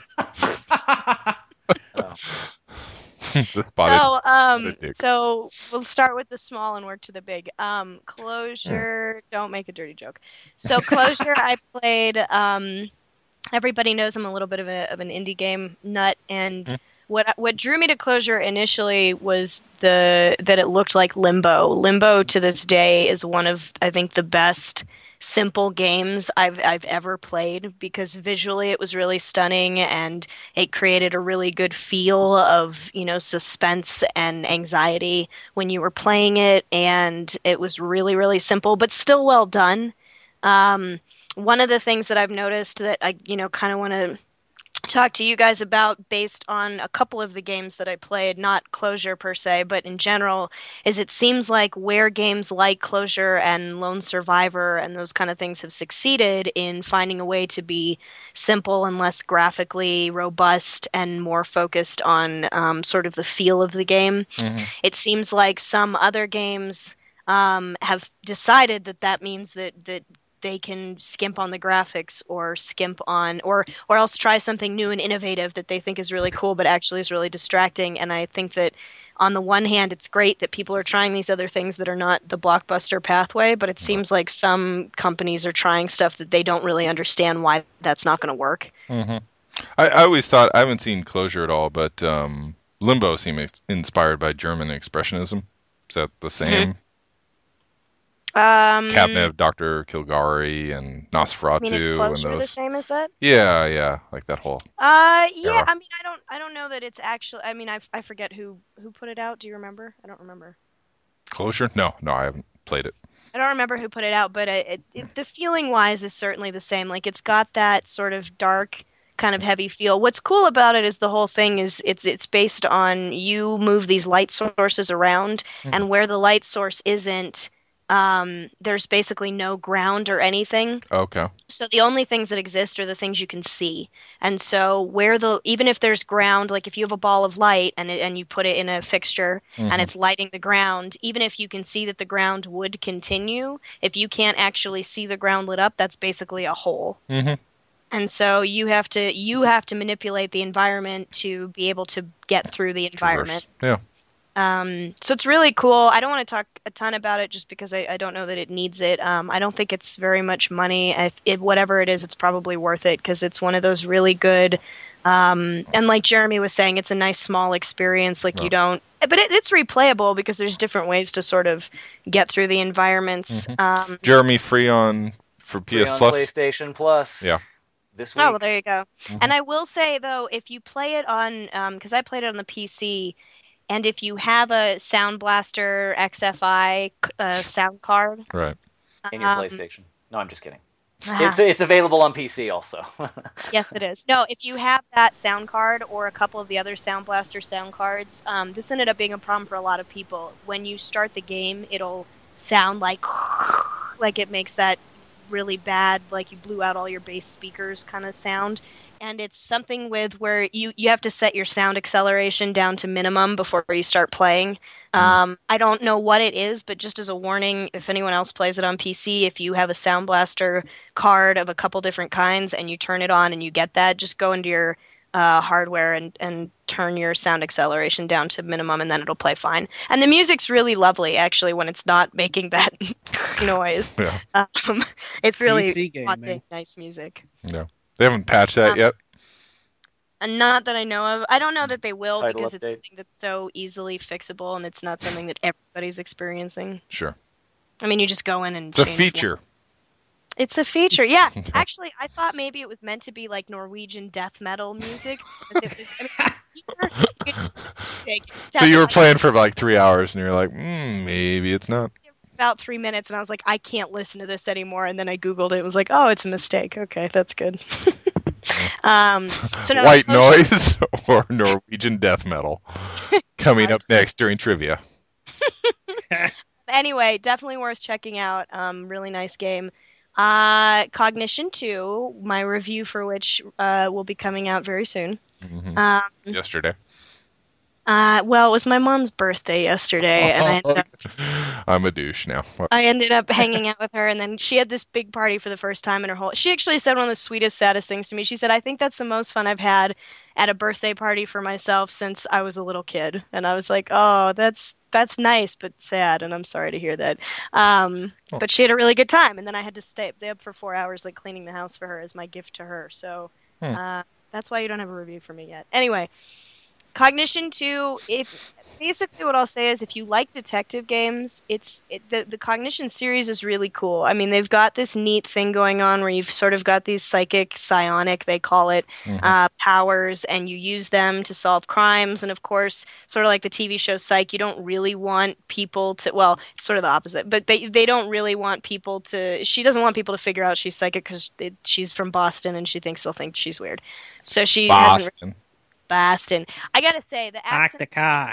oh. The spotted, so, um, dick. so we'll start with the small and work to the big. Um, Closure. Don't make a dirty joke. So Closure, I played. Um, everybody knows I'm a little bit of, a, of an indie game nut, and mm. what what drew me to Closure initially was the that it looked like Limbo. Limbo to this day is one of, I think, the best simple games I've I've ever played, because visually it was really stunning, and it created a really good feel of, you know, suspense and anxiety when you were playing it, and it was really, really simple but still well done. Um, one of the things that I've noticed that I, you know, kind of want to talk to you guys about, based on a couple of the games that I played, not Closure per se, but in general, is it seems like where games like Closure and Lone Survivor and those kind of things have succeeded in finding a way to be simple and less graphically robust and more focused on um, sort of the feel of the game. Mm-hmm. It seems like some other games um, have decided that that means that that they can skimp on the graphics, or skimp on, or or else try something new and innovative that they think is really cool but actually is really distracting. And I think that on the one hand, it's great that people are trying these other things that are not the blockbuster pathway, but it seems like some companies are trying stuff that they don't really understand why that's not going to work. Mm-hmm. I, I always thought, I haven't seen Closure at all, but um, Limbo seemed inspired by German Expressionism. Is that the same? Mm-hmm. Um, Cabinet of Doctor Kilgari and Nosferatu. I mean, is Closure and those. the same as that? Yeah, yeah, like that whole. Uh, yeah. era. I mean, I don't, I don't know that it's actually. I mean, I, I forget who, who put it out. Do you remember? I don't remember. Closure? No, no, I haven't played it. I don't remember who put it out, but it, it, it, the feeling wise is certainly the same. Like, it's got that sort of dark, kind of heavy feel. What's cool about it is the whole thing is it's it's based on you move these light sources around, mm-hmm. and where the light source isn't. Um, there's basically no ground or anything. Okay. So the only things that exist are the things you can see. And so where the, even if there's ground, like if you have a ball of light and it, and you put it in a fixture mm-hmm. and it's lighting the ground, even if you can see that the ground would continue, if you can't actually see the ground lit up, that's basically a hole. Mm-hmm. And so you have to, you have to manipulate the environment to be able to get through the environment. Traverse. Yeah. Um, so it's really cool. I don't want to talk a ton about it just because I, I don't know that it needs it. Um, I don't think it's very much money. If it, whatever it is, it's probably worth it because it's one of those really good. Um, and like Jeremy was saying, it's a nice small experience. Like oh. you don't but it, it's replayable because there's different ways to sort of get through the environments. Mhm. Um, Jeremy, free on for P Free S on Plus. PlayStation Plus. Yeah. This week. oh, well, there you go. Mhm. And I will say though, if you play it on, because I played it on the P C, and if you have a Sound Blaster X F I uh, sound card, Right. in your um, PlayStation. No, I'm just kidding. It's it's available on P C also. Yes, it is. No, if you have that sound card or a couple of the other Sound Blaster sound cards, um, this ended up being a problem for a lot of people. When you start the game, it'll sound like like it makes that really bad, like you blew out all your bass speakers kind of sound. And it's something with where you, you have to set your sound acceleration down to minimum before you start playing. Um, I don't know what it is, but just as a warning, if anyone else plays it on P C, if you have a Sound Blaster card of a couple different kinds and you turn it on and you get that, just go into your uh, hardware and, and turn your sound acceleration down to minimum, and then it'll play fine. And the music's really lovely, actually, when it's not making that noise. Yeah. Um, it's really P C gaming. haunting, nice music. Yeah. They haven't patched that Um, yet. And not that I know of. I don't know that they will Title because it's update. something that's so easily fixable and it's not something that everybody's experiencing. Sure. I mean, you just go in and It's a change one- feature. It's a feature, yeah. Actually, I thought maybe it was meant to be like Norwegian death metal music. But it was, I mean, you could take it. So you were Sounded playing for like three hours, and you're like, mm, maybe it's not. like about three minutes, and I was like, I can't listen to this anymore. And then I googled it. It was like, oh, it's a mistake. Okay, that's good. um, so no, White I- noise or Norwegian death metal. Coming up next during trivia. Anyway, definitely worth checking out. Um, really nice game. Uh, Cognition two, my review for which uh, will be coming out very soon. Mhm. Um, Yesterday. uh, well, it was my mom's birthday yesterday, and I ended up I'm a douche now. I ended up hanging out with her, and then she had this big party for the first time in her whole. She actually said one of the sweetest, saddest things to me. She said, "I think that's the most fun I've had at a birthday party for myself since I was a little kid." And I was like, "Oh, that's that's nice, but sad." And I'm sorry to hear that. Um, Oh. But she had a really good time, and then I had to stay stay up for four hours, like cleaning the house for her as my gift to her. So Hmm. uh, that's why you don't have a review for me yet. Anyway. Cognition two, if basically what I'll say is if you like detective games, it's it, the the Cognition series is really cool. I mean, they've got this neat thing going on where you've sort of got these psychic, psionic, they call it, Mhm. uh, powers, and you use them to solve crimes. And of course, sort of like the T V show Psych, you don't really want people to. Well, it's sort of the opposite, but they they don't really want people to. She doesn't want people to figure out she's psychic because she's from Boston and she thinks they'll think she's weird. So she hasn't. Boston. Boston. I gotta say, the Park accent, the car.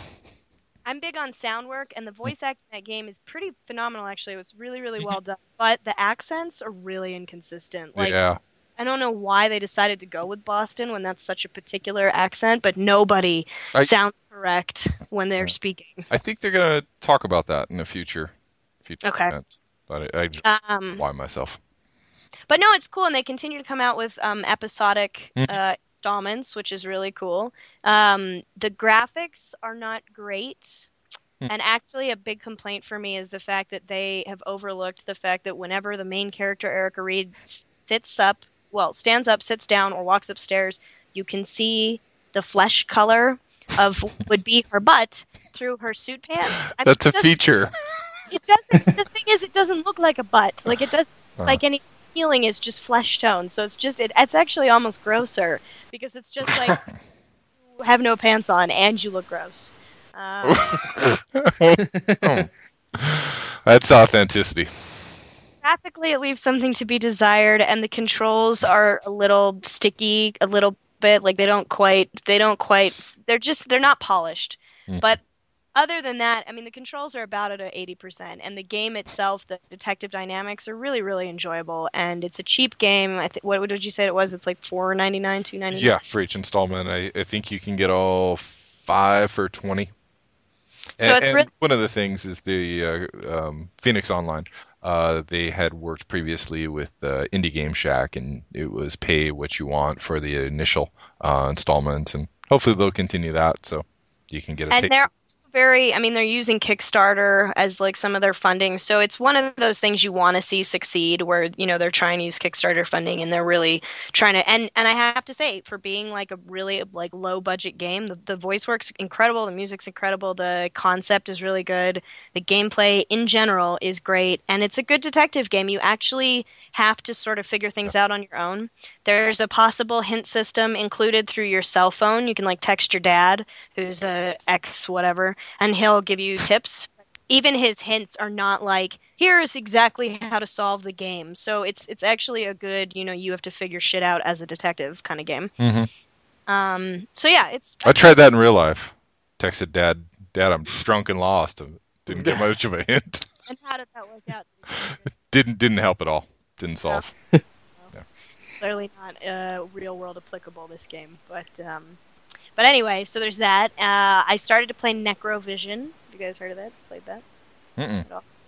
I'm big on sound work, and the voice acting in that game is pretty phenomenal, actually. It was really, really well done. But the accents are really inconsistent. Like, Yeah. I don't know why they decided to go with Boston when that's such a particular accent, but nobody I- sounds correct when they're speaking. I think they're going to talk about that in a future, future Okay. event. But I, I just Um, why myself. But no, it's cool, and they continue to come out with um, episodic Mhm. uh, installments, which is really cool. Um, the graphics are not great, Hmm. and actually, a big complaint for me is the fact that they have overlooked the fact that whenever the main character Erica Reed s- sits up, well, stands up, sits down, or walks upstairs, you can see the flesh color of what would be her butt through her suit pants. I That's mean, a it doesn't- feature. It doesn't. The thing is, it doesn't look like a butt. Like it doesn't Uh-huh. like any feeling is just flesh tone. So it's just it, it's actually almost grosser because it's just like you have no pants on and you look gross. Um, Oh. That's authenticity. graphically, it leaves something to be desired, and the controls are a little sticky, a little bit like they don't quite they don't quite they're just they're not polished. Mhm. But other than that, I mean, the controls are about at eighty percent, and the game itself, the detective dynamics are really, really enjoyable. And it's a cheap game. I th- what, what did you say it was? It's like four ninety nine, two ninety nine. Yeah, for each installment, I, I think you can get all five for twenty. So and, it's and really- one of the things is the uh, um, Phoenix Online. Uh, they had worked previously with uh, Indie Game Shack, and it was pay what you want for the initial uh, installment, and hopefully they'll continue that so you can get a And take. they're very, I mean, they're using Kickstarter as like some of their funding. So it's one of those things you want to see succeed where, you know, they're trying to use Kickstarter funding and they're really trying to, and, and I have to say, for being like a really like low budget game, the, the voice work's incredible. The music's incredible. The concept is really good. The gameplay in general is great. And it's a good detective game. You actually have to sort of figure things out on your own. There's a possible hint system included through your cell phone. You can like text your dad, who's a ex whatever, and he'll give you tips. Even his hints are not like, here's exactly how to solve the game. So it's it's actually a good, you know, you have to figure shit out as a detective kind of game. Mm-hmm. Um. So yeah, it's. I tried that in real life. Texted Dad, Dad, I'm drunk and lost. Didn't get much of a hint. And how did that work out? didn't didn't help at all. Didn't solve. No. No. Yeah. Clearly not uh, real world applicable, this game, but um, but anyway, so there's that. Uh, I started to play Necrovision. Have you guys heard of that? Played that? Mm-mm.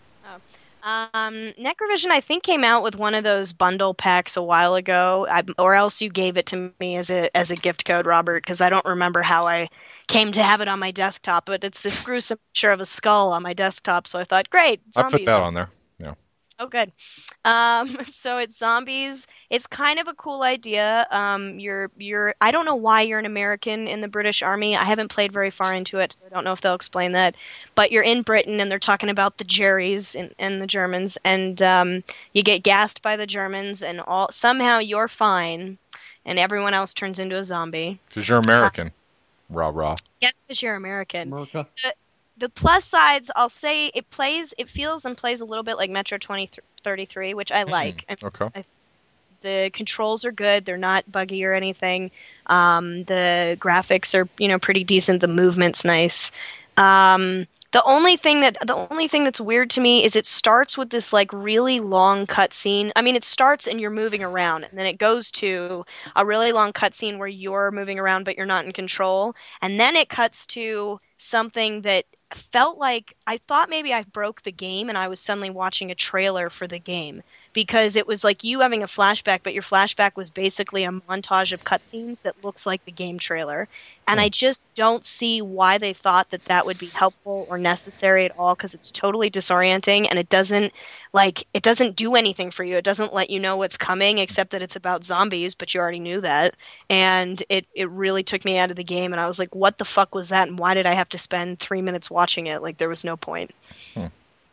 Oh. Um, Necrovision, I think, came out with one of those bundle packs a while ago, I, or else you gave it to me as a as a gift code, Robert, because I don't remember how I came to have it on my desktop. But it's this gruesome picture of a skull on my desktop, so I thought, great, zombies. I put that on there. Yeah. Oh, good. Um, so it's zombies. It's kind of a cool idea. Um, you're you're. I don't know why you're an American in the British Army. I haven't played very far into it, so I don't know if they'll explain that. But you're in Britain, and they're talking about the Jerrys and, and the Germans, and um, you get gassed by the Germans, and all somehow you're fine, and everyone else turns into a zombie. Because you're American. Uh, rah rah. Yes, because you're American. America. The, The plus sides, I'll say, it plays, it feels and plays a little bit like Metro twenty thirty-three, which I like. Mm, okay. I, the controls are good; they're not buggy or anything. Um, the graphics are, you know, pretty decent. The movement's nice. Um, the only thing that the only thing that's weird to me is it starts with this like really long cutscene. I mean, it starts and you're moving around, and then it goes to a really long cutscene where you're moving around but you're not in control, and then it cuts to something that felt like I thought maybe I broke the game and I was suddenly watching a trailer for the game, because it was like you having a flashback, but your flashback was basically a montage of cutscenes that looks like the game trailer. And I just don't see why they thought that that would be helpful or necessary at all, because it's totally disorienting and it doesn't like it doesn't do anything for you. It doesn't let you know what's coming, except that it's about zombies, but you already knew that. And it, it really took me out of the game, and I was like, what the fuck was that, and why did I have to spend three minutes watching it? Like, there was no point. Hmm.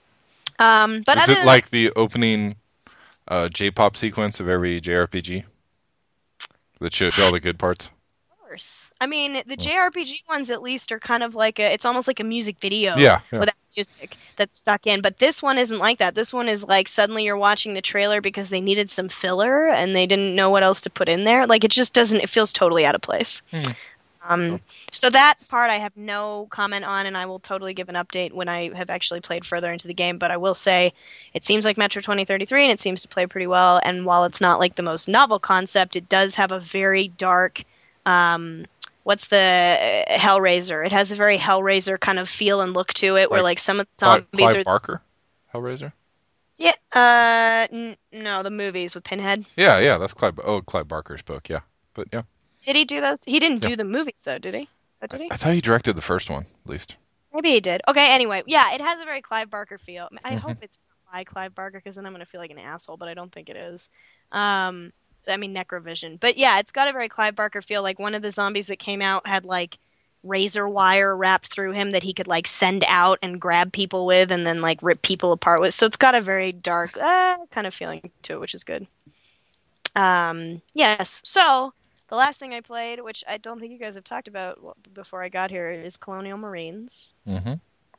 Um, but Is other it than like the opening uh, J-pop sequence of every J R P G that shows all the good parts? Of course. I mean, the J R P G ones at least are kind of like a, it's almost like a music video Yeah, yeah. without music that's stuck in. But this one isn't like that. This one is like suddenly you're watching the trailer because they needed some filler and they didn't know what else to put in there. Like, it just doesn't, it feels totally out of place. Hmm. Um, so that part I have no comment on, and I will totally give an update when I have actually played further into the game. But I will say it seems like Metro twenty thirty-three, and it seems to play pretty well. And while it's not like the most novel concept, it does have a very dark, um, what's the uh, Hellraiser? It has a very Hellraiser kind of feel and look to it, where Like like some of the Clive, zombies Clive are. Barker? Hellraiser? Yeah. Uh, n- no, the movies with Pinhead. Yeah, yeah, that's Clive. Oh, Clive Barker's book. Yeah, but yeah, Did he do those? He didn't Yeah. do the movies though, did he? Oh, did he? I thought he directed the first one at least. Maybe he did. Okay, anyway. Yeah, it has a very Clive Barker feel. I Mhm. hope it's not by Clive Barker, because then I'm going to feel like an asshole, but I don't think it is. Um, I mean, Necrovision. But yeah, it's got a very Clive Barker feel. Like, one of the zombies that came out had, like, razor wire wrapped through him that he could, like, send out and grab people with and then, like, rip people apart with. So it's got a very dark uh, kind of feeling to it, which is good. Um, yes, so the last thing I played, which I don't think you guys have talked about before I got here, is Colonial Marines. Mm-hmm.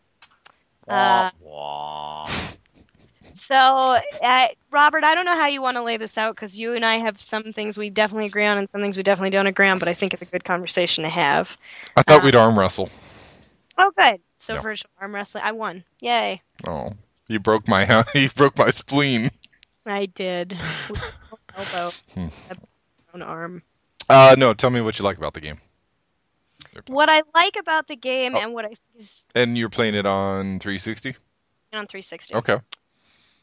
Uh, Wah, wah. So, uh, Robert, I don't know how you want to lay this out, because you and I have some things we definitely agree on and some things we definitely don't agree on, but I think it's a good conversation to have. I thought Um, we'd arm wrestle. Oh, good. So Yeah. virtual arm wrestling, I won. Yay. Oh, you broke my you broke my spleen. I did. With my elbow. Hmm. My own arm. Uh, no, tell me what you like about the game. What I like about the game Oh. and what I think is And you're playing it on three sixty? on three sixty. Okay.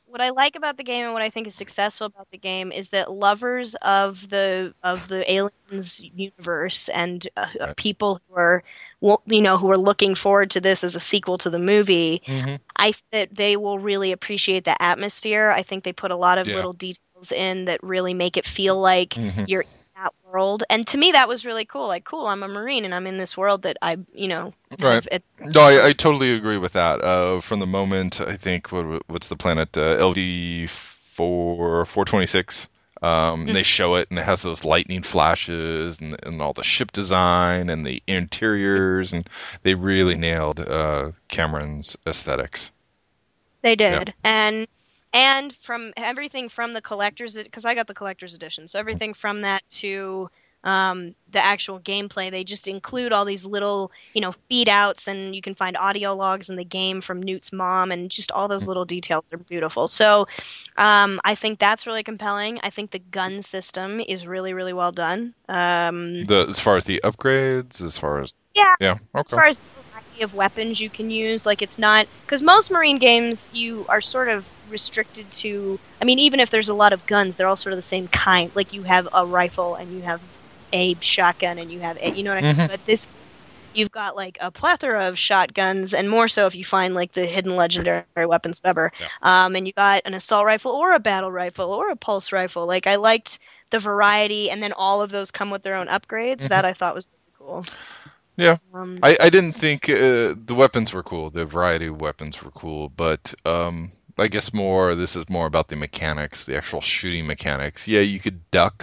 what I like about the game and what I think is successful about the game is that lovers of the of the Aliens universe and uh, Right. people who are well, you know who are looking forward to this as a sequel to the movie, Mm-hmm. I think that they will really appreciate the atmosphere. I think they put a lot of Yeah. little details in that really make it feel like Mhm. you're in that world. And to me, that was really cool. Like, cool, I'm a Marine and I'm in this world that I, you know, kind Right. of- it- No, I, I totally agree with that. Uh, from the moment, I think, what, what's the planet? Uh, L D four, four twenty-six. Um, and they show it, and it has those lightning flashes, and, and all the ship design, and the interiors, and they really nailed uh, Cameron's aesthetics. They did, and and from everything from the collector's, because I got the collector's edition, so everything from that to um, the actual gameplay, they just include all these little, you know, feed outs, and you can find audio logs in the game from Newt's mom, and just all those little details are beautiful. So um, I think that's really compelling. I think the gun system is really, really well done. Um, The as far as the upgrades, as far as Yeah. yeah, as okay, far as the variety of weapons you can use, like it's not because most Marine games you are sort of restricted to. I mean, even if there's a lot of guns, they're all sort of the same kind. Like you have a rifle and you have a shotgun and you have a, you know what I mean. Mhm. But this, you've got like a plethora of shotguns, and more so if you find like the hidden legendary weapons ever. Yeah. Um, and you got an assault rifle or a battle rifle or a pulse rifle. Like I liked the variety, and then all of those come with their own upgrades. Mhm. That I thought was really cool. Yeah. Um, I, I didn't think uh, the weapons were cool. The variety of weapons were cool, but um, I guess more. This is more about the mechanics, the actual shooting mechanics. Yeah, you could duck,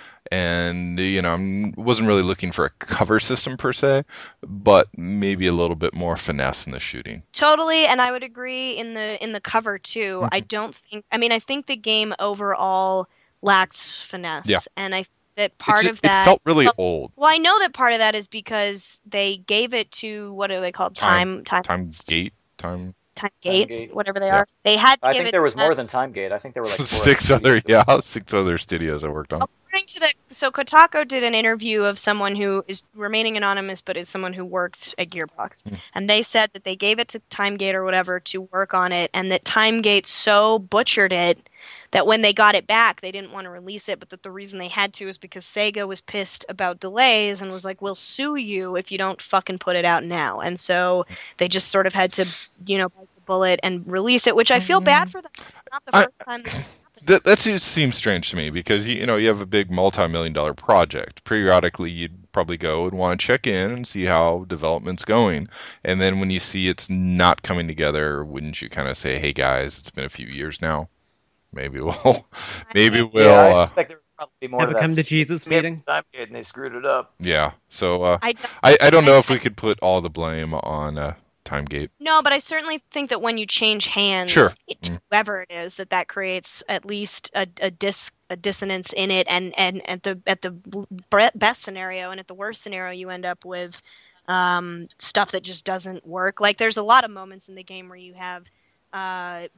and you know, I wasn't really looking for a cover system per se, but maybe a little bit more finesse in the shooting. Totally, and I would agree in the in the cover too. Mhm. I don't think. I mean, I think the game overall lacks finesse, Yeah. and I think that part It's- of that. it felt really well, old. well, I know that part of that is because they gave it to what are they called? Time- Time, time, Time gate, time time gate, Timegate. whatever they Yeah. are. They had to I give think it there was to more them. than Timegate. I think there were like four six other other studios. yeah six other studios I worked on. According to the so Kotaku did an interview of someone who is remaining anonymous, but is someone who worked at Gearbox, Mm. and they said that they gave it to Timegate or whatever to work on it, and that Timegate so butchered it that when they got it back, they didn't want to release it, but that the reason they had to is because Sega was pissed about delays and was like, "We'll sue you if you don't fucking put it out now," and so they just sort of had to, you know, bite the bullet and release it, which I feel bad for them. It's not the I- first time. That That, that seems, seems strange to me because you, you know you have a big multi-million dollar project. Periodically, you'd probably go and want to check in and see how development's going. And then when you see it's not coming together, wouldn't you kind of say, "Hey guys, it's been a few years now. Maybe we'll, maybe mean- we'll, Yeah, I uh, suspect there would probably be more Have of a that. come to Jesus meeting. Timegate and they screwed it up. yeah." So uh, I, I, I don't know if we could put all the blame on uh, Timegate. No, but I certainly think that when you change hands, Sure. it- Mm. whoever it is, that that creates at least a, a dis a dissonance in it, and and at the at the bre- best scenario, and at the worst scenario, you end up with um, stuff that just doesn't work. Like there's a lot of moments in the game where you have uh,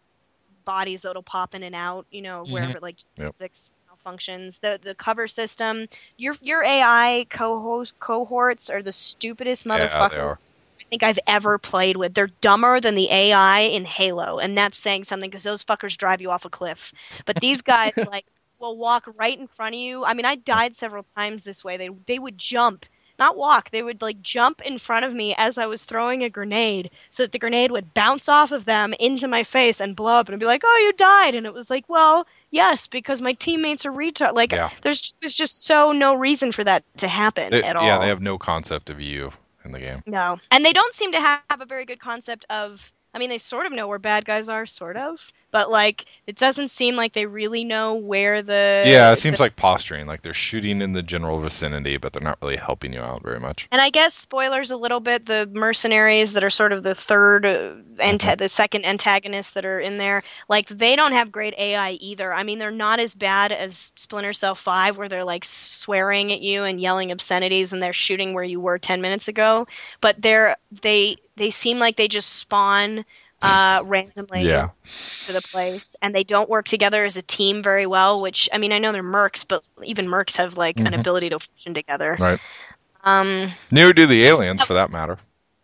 bodies that'll pop in and out, you know, Mhm. wherever like Yep. physics malfunctions. The the cover system, your your A I co-host cohorts are the stupidest Yeah, motherfuckers. they are. I think I've ever played with. They're dumber than the A I in Halo, and that's saying something because those fuckers drive you off a cliff. But these guys like will walk right in front of you. I mean, I died several times this way. They they would jump, not walk. They would like jump in front of me as I was throwing a grenade, so that the grenade would bounce off of them into my face and blow up, and I'd be like, "Oh, you died!" And it was like, "Well, yes, because my teammates are retard." Like, Yeah. there's there's just so no reason for that to happen They- at all. yeah, they have no concept of you in the game. No. And they don't seem to have a very good concept of. I mean, they sort of know where bad guys are, sort of. But, like, it doesn't seem like they really know where the. Yeah, it seems the- like posturing, like they're shooting in the general vicinity, but they're not really helping you out very much. And I guess spoilers a little bit. The mercenaries that are sort of the third, uh, anta- the second antagonists that are in there, like they don't have great A I either. I mean, they're not as bad as Splinter Cell Five, where they're like swearing at you and yelling obscenities, and they're shooting where you were ten minutes ago. But they're they they seem like they just spawn uh, randomly Yeah. to the place, and they don't work together as a team very well. Which I mean, I know they're mercs, but even mercs have like an Mhm. ability to function together. Right. Um. Neither do the aliens, for that matter.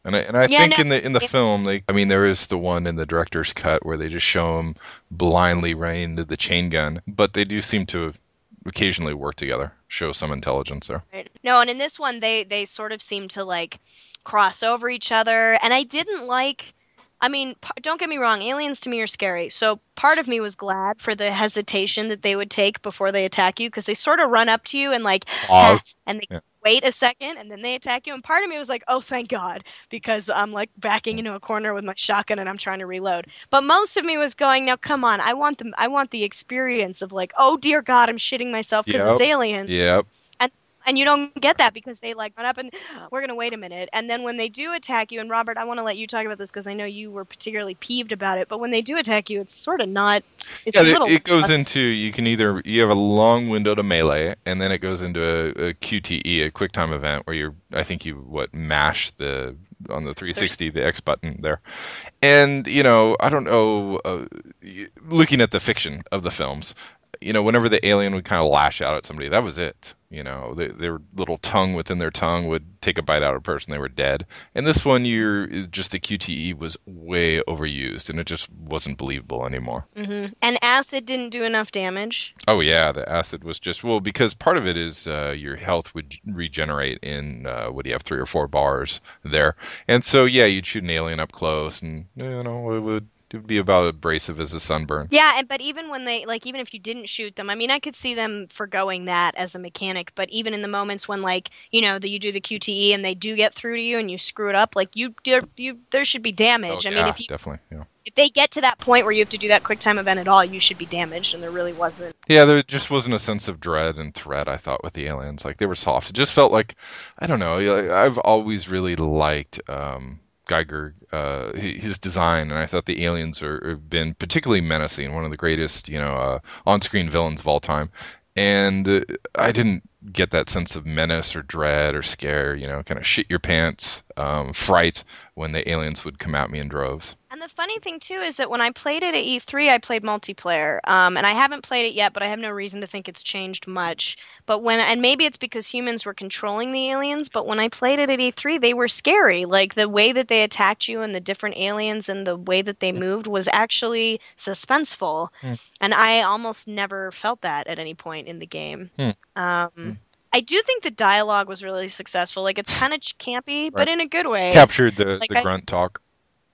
And I, and I Yeah, think no, in the in the it- film, they, I mean, there is the one in the director's cut where they just show him blindly running into the chain gun, but they do seem to occasionally work together, show some intelligence there. Right. No, and in this one, they they sort of seem to like cross over each other, and I didn't like. I mean, p- don't get me wrong, aliens to me are scary. So part of me was glad for the hesitation that they would take before they attack you, because they sort of run up to you and like Pause. and they Yeah. wait a second and then they attack you. And part of me was like, oh, thank God, because I'm like backing into a corner with my shotgun and I'm trying to reload. But most of me was going, now come on, I want the I want the experience of like, oh dear God, I'm shitting myself because Yep. it's aliens. Yep. And you don't get that because they like run up and we're going to wait a minute. And then when they do attack you, and Robert, I want to let you talk about this because I know you were particularly peeved about it, but when they do attack you, it's sort of not, it's Yeah, a it, little. it goes into, you can either, you have a long window to melee, and then it goes into a, a Q T E, a quick time event, where you're, I think you, what, mash the, on the three sixty, the X button there. And, you know, I don't know, uh, looking at the fiction of the films, you know, whenever the alien would kind of lash out at somebody, that was it. You know, they, their little tongue within their tongue would take a bite out of a person, they were dead. And this one, you're just the Q T E was way overused, and it just wasn't believable anymore. hmm And acid didn't do enough damage. Oh yeah, the acid was just, well, because part of it is uh, your health would regenerate in uh, what do you have, three or four bars there, and so yeah, you'd shoot an alien up close, and you know it would. It would be about abrasive as a sunburn. Yeah, and but even when they like, even if you didn't shoot them, I mean, I could see them forgoing that as a mechanic. But even in the moments when, like, you know, that you do the Q T E and they do get through to you and you screw it up, like you, there, you, there should be damage. Oh, I yeah, mean, if you, definitely, yeah. if they get to that point where you have to do that quick time event at all, you should be damaged, and there really wasn't. Yeah, there just wasn't a sense of dread and threat, I thought, with the aliens. Like, they were soft. It just felt like, I don't know, I've always really liked um, Geiger, uh, his design, and I thought the aliens are, have been particularly menacing, one of the greatest, you know, uh, on-screen villains of all time. And uh, I didn't get that sense of menace or dread or scare, you know, kind of shit your pants, um, fright when the aliens would come at me in droves. And the funny thing too is that when I played it at E three, I played multiplayer, um, and I haven't played it yet, but I have no reason to think it's changed much. But when, and maybe it's because humans were controlling the aliens, but when I played it at E three, they were scary. Like the way that they attacked you and the different aliens and the way that they moved was actually suspenseful. Hmm. And I almost never felt that at any point in the game. Hmm. Um, Hmm. I do think the dialogue was really successful. Like it's kind of campy, but Right. in a good way. Captured the, Like the I- grunt talk.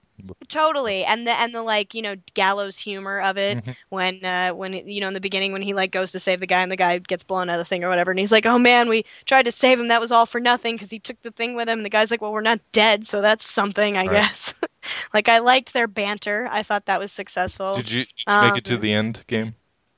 Totally, and the and the like you know gallows humor of it Mhm. when uh, when you know in the beginning when he like goes to save the guy and the guy gets blown out of the thing or whatever, and he's like, oh man, we tried to save him, that was all for nothing because he took the thing with him, and the guy's like, well, we're not dead, so that's something, I Right. guess. Like I liked their banter. I thought that was successful. Did you, did you make it to Um, the end game?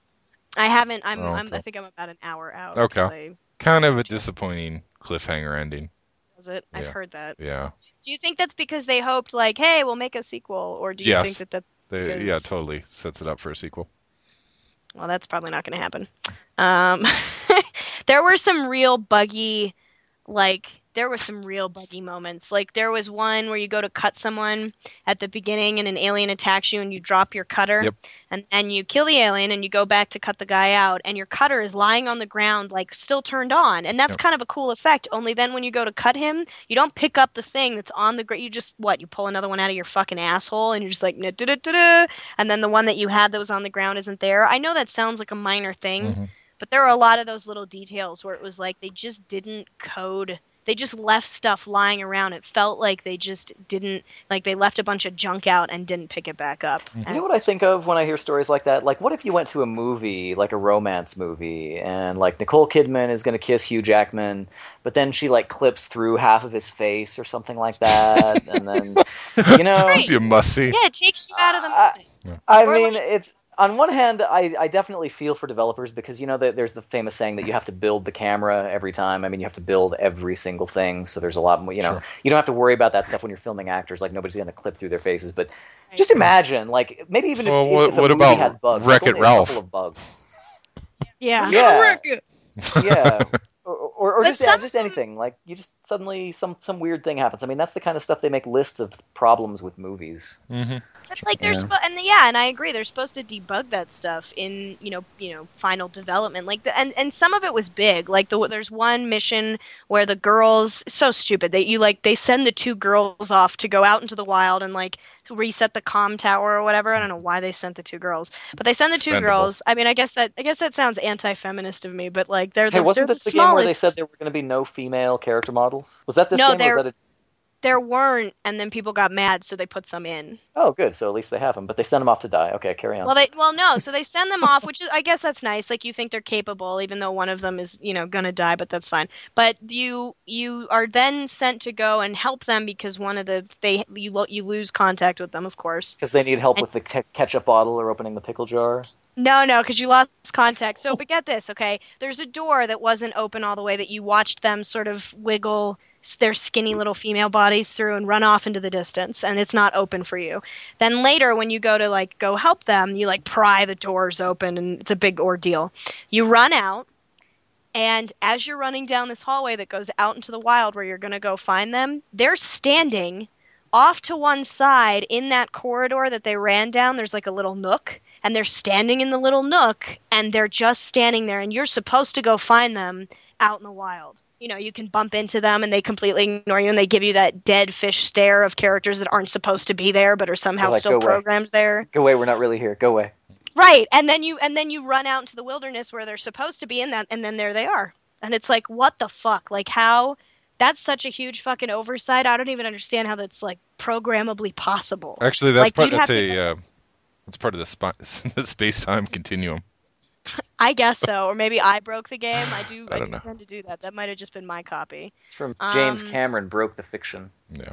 I haven't. I'm. Oh, I'm okay. I think I'm about an hour out. Okay. 'cause I, Kind of a disappointing cliffhanger ending. was it? I've Yeah. heard that. Yeah. Do you think that's because they hoped like, hey, we'll make a sequel, or do you Yes. think that that's They, Because- yeah, totally sets it up for a sequel. Well, that's probably not going to happen. Um, there were some real buggy, like, there were some real buggy moments. Like, there was one where you go to cut someone at the beginning and an alien attacks you and you drop your cutter. Yep. And then you kill the alien and you go back to cut the guy out and your cutter is lying on the ground, like, still turned on. And that's Yep. kind of a cool effect. Only then when you go to cut him, you don't pick up the thing that's on the ground. You just, what, you pull another one out of your fucking asshole and you're just like, "Nah-da-da-da-da," and then the one that you had that was on the ground isn't there. I know that sounds like a minor thing. Mhm. But there were a lot of those little details where it was like they just didn't code. They just left stuff lying around. It felt like they just didn't, like they left a bunch of junk out and didn't pick it back up. Mhm. You know what I think of when I hear stories like that? Like, what if you went to a movie, like a romance movie, and like Nicole Kidman is going to kiss Hugh Jackman, but then she like clips through half of his face or something like that, and then, you know, Right. You must see. Yeah, taking you out of the Uh, movie. I Or mean, like- it's on one hand, I, I definitely feel for developers because you know that there's the famous saying that you have to build the camera every time. I mean, you have to build every single thing, so there's a lot more. You know, Sure. you don't have to worry about that stuff when you're filming actors. Like nobody's going to clip through their faces, but Right. just imagine, like maybe even if, Well, if, what- if a what movie about had bugs, like Wreck-It only Ralph? a couple of bugs. Yeah. Yeah. Wreck it. Yeah. Or, Or, or But just yeah, some just of them- anything. Like you just suddenly some some weird thing happens. I mean, that's the kind of stuff they make lists of problems with movies. Mm-hmm. But like they're Yeah. supposed, and yeah, and I agree. They're supposed to debug that stuff in you know you know final development. Like the, and and some of it was big. Like the there's one mission where the girls so stupid. They you like they send the two girls off to go out into the wild and like reset the comm tower or whatever. I don't know why they sent the two girls, but they send the two Expendable. girls. I mean, I guess that I guess that sounds anti-feminist of me, but like they're the Hey, wasn't they're this the the game where they smallest. said there were going to be no female character models? Was that this No, game? Or there- was that a... There weren't, and then people got mad, so they put some in. Oh, good. So at least they have them, but they send them off to die. Okay, carry on. Well, they well no, so they send them off, which is I guess that's nice. Like you think they're capable, even though one of them is you know gonna die, but that's fine. But you you are then sent to go and help them because one of the they you lo- you lose contact with them, of course. Because they need help with the ke- ketchup bottle or opening the pickle jar. No, no, because you lost contact. So, but get this, okay? There's a door that wasn't open all the way that you watched them sort of wiggle s- their skinny little female bodies through and run off into the distance, and it's not open for you. Then later, when you go to like go help them, you like pry the doors open, and it's a big ordeal. You run out, and as you're running down this hallway that goes out into the wild where you're going to go find them, they're standing off to one side in that corridor that they ran down. There's like a little nook. And they're standing in the little nook, and they're just standing there, and you're supposed to go find them out in the wild. You know, you can bump into them, and they completely ignore you, and they give you that dead fish stare of characters that aren't supposed to be there, but are somehow They're like, still "Go away." programmed there. Go away, we're not really here. Go away. Right, and then you and then you run out into the wilderness where they're supposed to be, in that, and then there they are. And it's like, what the fuck? Like, how? That's such a huge fucking oversight. I don't even understand how that's like programmably possible. Actually, that's Like, part. you'd That's have a. to- Uh, that's part of the, spi- the space-time continuum. I guess so, or maybe I broke the game. I do. I I, don't do know. tend to do that. That might have just been my copy. It's from James Um, Cameron broke the fiction. Yeah.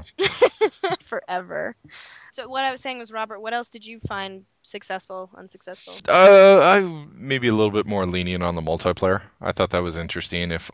Forever. So what I was saying was, Robert, what else did you find successful, unsuccessful? Uh, I maybe a little bit more lenient on the multiplayer. I thought that was interesting. If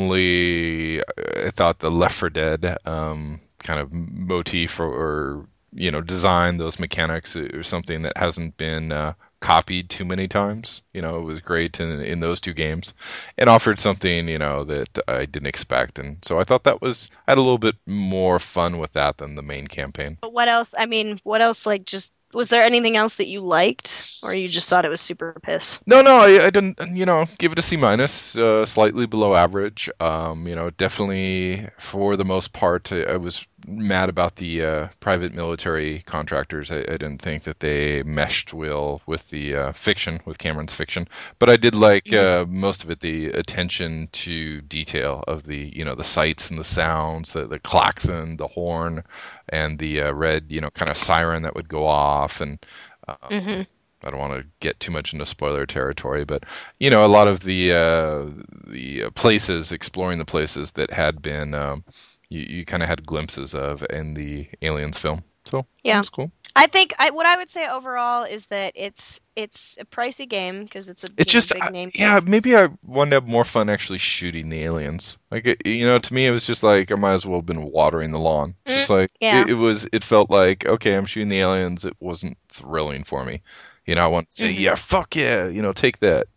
only I thought the Left four Dead um, kind of motif or, or you know design, those mechanics or something that hasn't been uh, copied too many times. You know, it was great in in those two games, and offered something you know that I didn't expect, and so I thought that was I had a little bit more fun with that than the main campaign. But what else? I mean, what else? Like, just was there anything else that you liked, or you just thought it was super piss? No, no, I, I didn't. You know, give it a C minus, uh, slightly below average. Um, you know, definitely for the most part, I, I was mad about the uh, private military contractors. I, I didn't think that they meshed well with the uh, fiction, with Cameron's fiction. But I did like uh, most of it, the attention to detail of the, you know, the sights and the sounds, the the klaxon, the horn, and the uh, red, you know, kind of siren that would go off, and. Uh, Mm-hmm. I don't want to get too much into spoiler territory, but you know, a lot of the uh, the uh, places, exploring the places that had been um, you, you kind of had glimpses of in the Aliens film. So Yeah. that's cool. I think I, what I would say overall is that it's it's a pricey game because it's a It's you know, just big uh, name. yeah, maybe I wanted to have more fun actually shooting the aliens. Like it, you know, to me it was just like I might as well have been watering the lawn. It's just like yeah. it, it was. It felt like okay, I'm shooting the aliens. It wasn't thrilling for me. You know, I want to say Mhm. yeah, fuck yeah, you know, take that.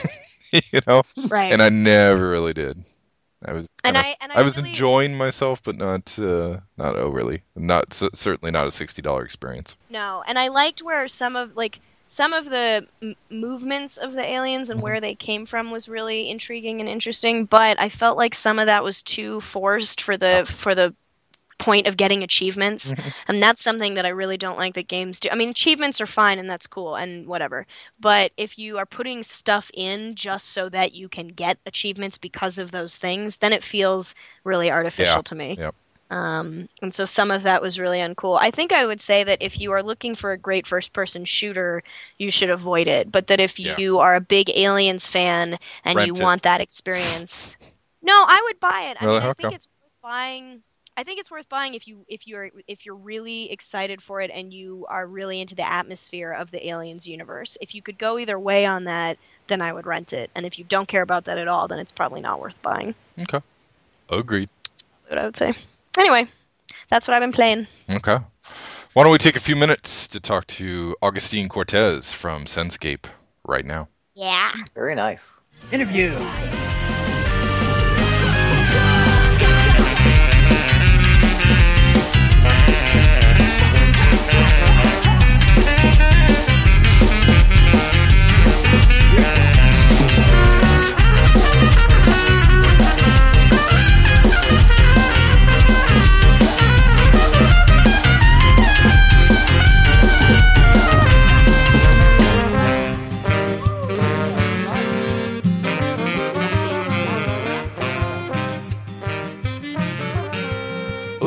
you know. Right. And I never really did. I was And kinda- I- and I was really- enjoying myself, but not uh, not overly. Not c- certainly not a sixty dollar experience. No, and I liked where some of like some of the m- movements of the aliens and Mhm. where they came from was really intriguing and interesting, but I felt like some of that was too forced for the for the point of getting achievements. Mhm. And that's something that I really don't like that games do. I mean, achievements are fine and that's cool and whatever. But if you are putting stuff in just so that you can get achievements because of those things, then it feels really artificial Yeah. to me. Yep. Um, and so some of that was really uncool. I think I would say that if you are looking for a great first-person shooter, you should avoid it. But that if Yeah. you are a big Aliens fan and Rent you it. want that experience, no, I would buy it. I Really? mean, I Okay. think it's worth buying. I think it's worth buying if you if you're if you're really excited for it and you are really into the atmosphere of the Aliens universe. If you could go either way on that, then I would rent it. And if you don't care about that at all, then it's probably not worth buying. Okay. Agreed. What I would say. Anyway, that's what I've been playing. Okay. Why don't we take a few minutes to talk to Augustine Cortez from Senscape right now? Yeah. Very nice. Interview.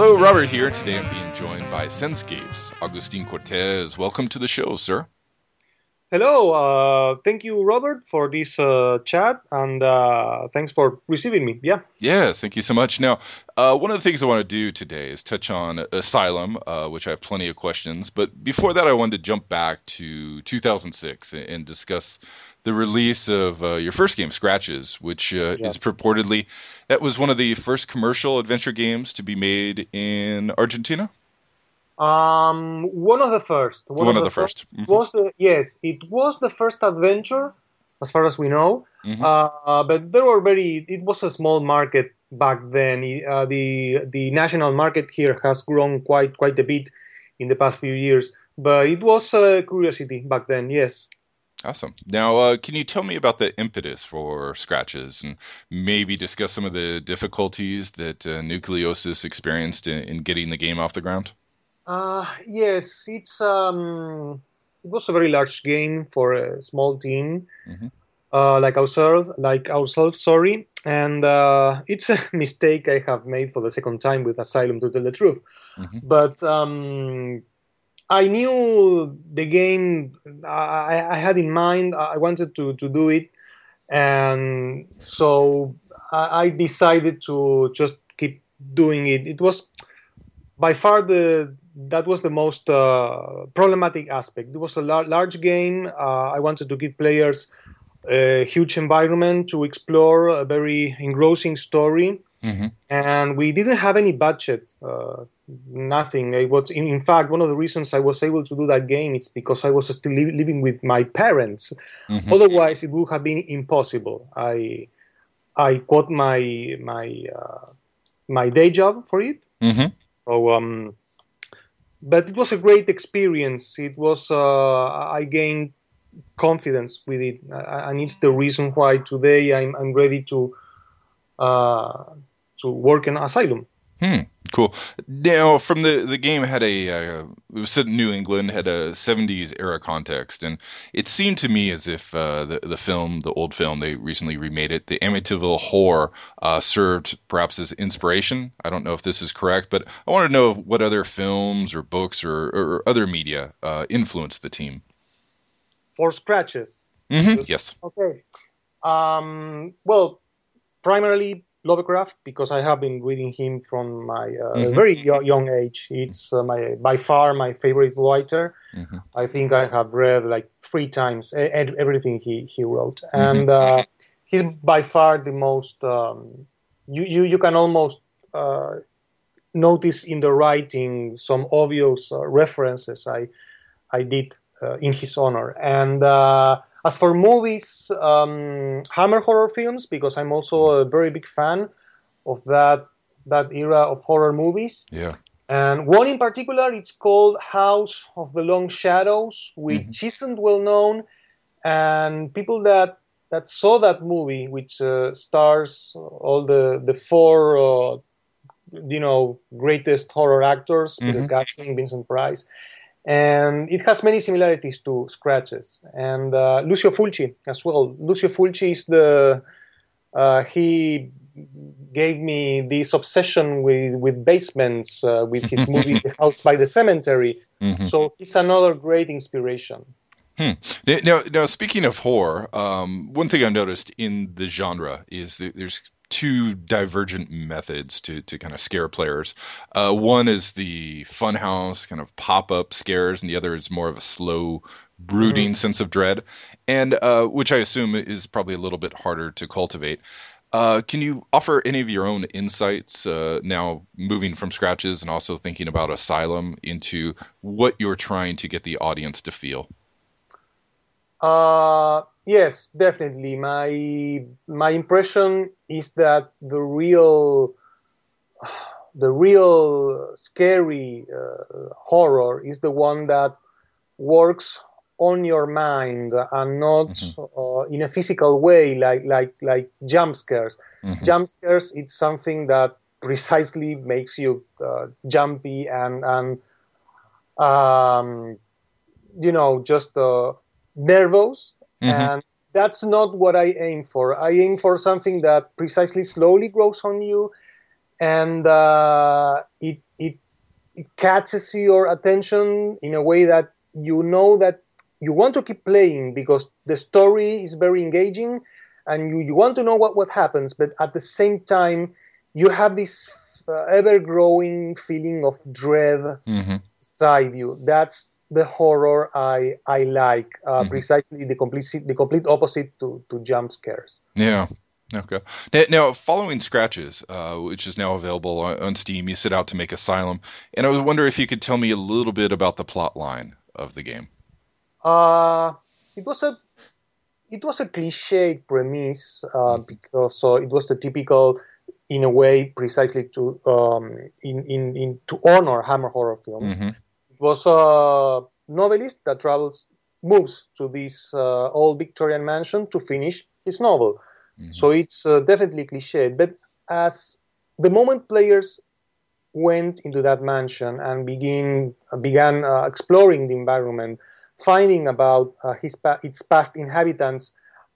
Hello, Robert here. Today I'm being joined by Senscapes, Agustin Cortez. Welcome to the show, sir. Hello. Uh, thank you, Robert, for this uh, chat, and uh, thanks for receiving me. Yeah. Yes, thank you so much. Now, uh, one of the things I want to do today is touch on Asylum, uh, which I have plenty of questions. But before that, I wanted to jump back to two thousand six and discuss the release of uh, your first game, Scratches, which uh, Yeah. is purportedly, that was one of the first commercial adventure games to be made in Argentina? Um, one of the first. One, of of the the first. Mhm. Was the yes, it was the first adventure, as far as we know. Mhm. Uh, but there were very. It was a small market back then. Uh, the the national market here has grown quite quite a bit in the past few years. But it was a curiosity back then. Yes. Awesome. Now, uh, can you tell me about the impetus for Scratches and maybe discuss some of the difficulties that uh, Nucleosis experienced in, in getting the game off the ground? Uh, yes, it's um, it was a very large game for a small team, Mhm. uh, like ourselves, like ourselves, sorry, and uh, it's a mistake I have made for the second time with Asylum, to tell the truth. Mhm. But um, I knew the game. I, I had in mind. I wanted to to do it, and so I, I decided to just keep doing it. It was by far the that was the most uh, problematic aspect. It was a lar- large game. Uh, I wanted to give players a huge environment to explore, a very engrossing story, Mhm. and we didn't have any budget. Uh, nothing. It was, in, in fact, one of the reasons I was able to do that game. It's because I was still li- living with my parents. Mhm. Otherwise, it would have been impossible. I I quit my my uh, my day job for it. Mhm. So, um, but it was a great experience. It was uh, I gained confidence with it, uh, and it's the reason why today I'm I'm ready to uh, to work in Asylum. Hmm. Cool. Now, from the the game had a uh, it was set in New England, had a seventies era context, and it seemed to me as if uh, the the film, the old film, they recently remade it, the Amityville Horror, uh, served perhaps as inspiration. I don't know if this is correct, but I want to know what other films or books or, or other media uh, influenced the team. For Scratches. Mm-hmm. Yes. Okay. Um, well, primarily Lovecraft, because I have been reading him from my uh, Mhm. very yo- young age. It's uh, my by far my favorite writer. Mm-hmm. I think I have read like three times e- ed- everything he, he wrote, Mhm. and uh, he's by far the most. Um, you, you you can almost uh, notice in the writing some obvious uh, references I I did uh, in his honor. And uh, as for movies, um, Hammer horror films, because I'm also a very big fan of that that era of horror movies. Yeah. And one in particular, it's called House of the Long Shadows, which Mhm. isn't well known, and people that that saw that movie, which uh, stars all the the four, uh, you know, greatest horror actors, Peter Mhm. Cushing, Vincent Price, and it has many similarities to Scratches. And uh, Lucio Fulci as well. Lucio Fulci is the uh, he gave me this obsession with with basements uh, with his movie The House by the Cemetery. Mhm. So he's another great inspiration. Hmm. Now, now, speaking of horror, um, one thing I've noticed in the genre is that there's two divergent methods to, to kind of scare players. Uh, one is the funhouse kind of pop-up scares, and the other is more of a slow, brooding sense of dread, and uh, which I assume is probably a little bit harder to cultivate. Uh, can you offer any of your own insights uh, now moving from Scratches and also thinking about Asylum into what you're trying to get the audience to feel? Uh, yes, definitely. My my impression is that the real the real scary uh, horror is the one that works on your mind and not Mhm. uh, in a physical way, like like like jump scares. Mhm. Jump scares, it's something that precisely makes you uh, jumpy and and um, you know, just uh, nervous. Mhm. And that's not what I aim for. I aim for something that precisely slowly grows on you, and uh, it it catches your attention in a way that you know that you want to keep playing because the story is very engaging and you, you want to know what, what happens, but at the same time, you have this uh, ever-growing feeling of dread mm-hmm. inside you. That's the horror I I like, uh, mm-hmm. precisely the complete the complete opposite to, to jump scares. Yeah. Okay. Now, now following Scratches, uh, which is now available on, on Steam, you set out to make Asylum, and I was wondering if you could tell me a little bit about the plot line of the game. Uh, it was a it was a cliche premise uh, mm-hmm. because so it was the typical, in a way, precisely to um, in, in in to honor Hammer horror films. Mm-hmm. It was a novelist that travels moves to this uh, old Victorian mansion to finish his novel. Mm-hmm. So it's uh, definitely cliche. But as the moment players went into that mansion and begin uh, began uh, exploring the environment, finding about uh, his pa- its past inhabitants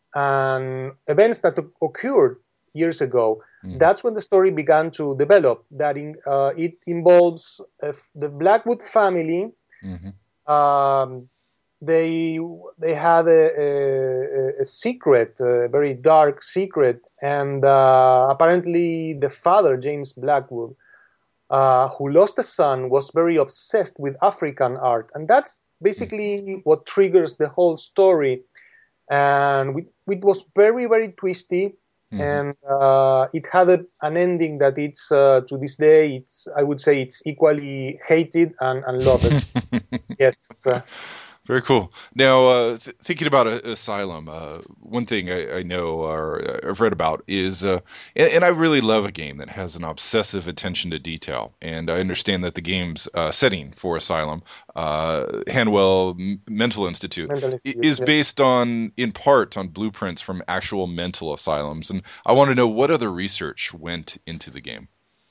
and events that occurred years ago, mm-hmm. that's when the story began to develop. That in, uh, it involves uh, the Blackwood family. Mm-hmm. Um, they they had a, a, a secret, a very dark secret, and uh, apparently the father, James Blackwood, uh, who lost a son, was very obsessed with African art, and that's basically what triggers the whole story. And we, it was very, very twisty, mm-hmm. and uh, it had a, an ending that it's uh, to this day, it's I would say it's equally hated and, and loved. Yes. Uh, Very cool. Now, uh, th- thinking about uh, Asylum, uh, one thing I, I know or I've read about is, uh, and, and I really love a game that has an obsessive attention to detail. And I understand that the game's uh, setting for Asylum, uh, Hanwell M- Mental Institute, Mental Institute is yeah. based on, in part, on blueprints from actual mental asylums. And I want to know what other research went into the game.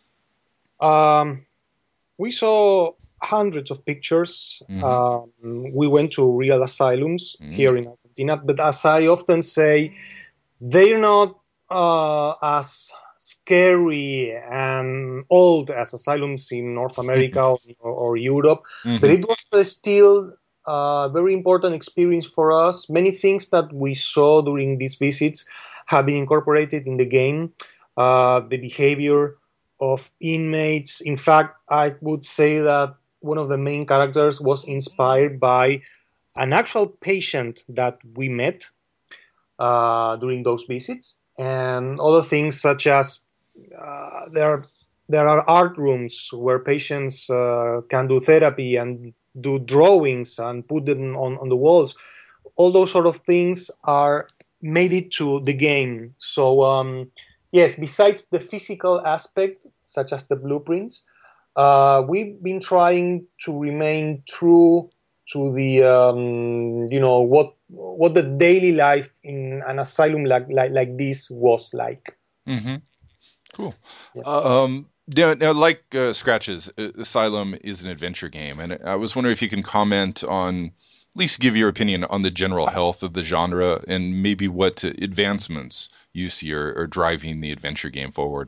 Um, we saw hundreds of pictures. Mm-hmm. Um, we went to real asylums mm-hmm. here in Argentina, but as I often say, they're not uh, as scary and old as asylums in North America or, or Europe, mm-hmm. but it was uh, still a very important experience for us. Many things that we saw during these visits have been incorporated in the game. Uh, the behavior of inmates. In fact, I would say that one of the main characters was inspired by an actual patient that we met uh, during those visits, and other things such as uh, there are, there are art rooms where patients uh, can do therapy and do drawings and put them on, on the walls. All those sort of things are made it to the game. So um, yes, besides the physical aspect, such as the blueprints, Uh, we've been trying to remain true to the, um, you know, what what the daily life in an asylum like like, like this was like. Mm-hmm. Cool. Yeah. Um, now, now, like uh, Scratches, Asylum is an adventure game, and I was wondering if you can comment on, at least give your opinion on the general health of the genre, and maybe what advancements you see are, are driving the adventure game forward.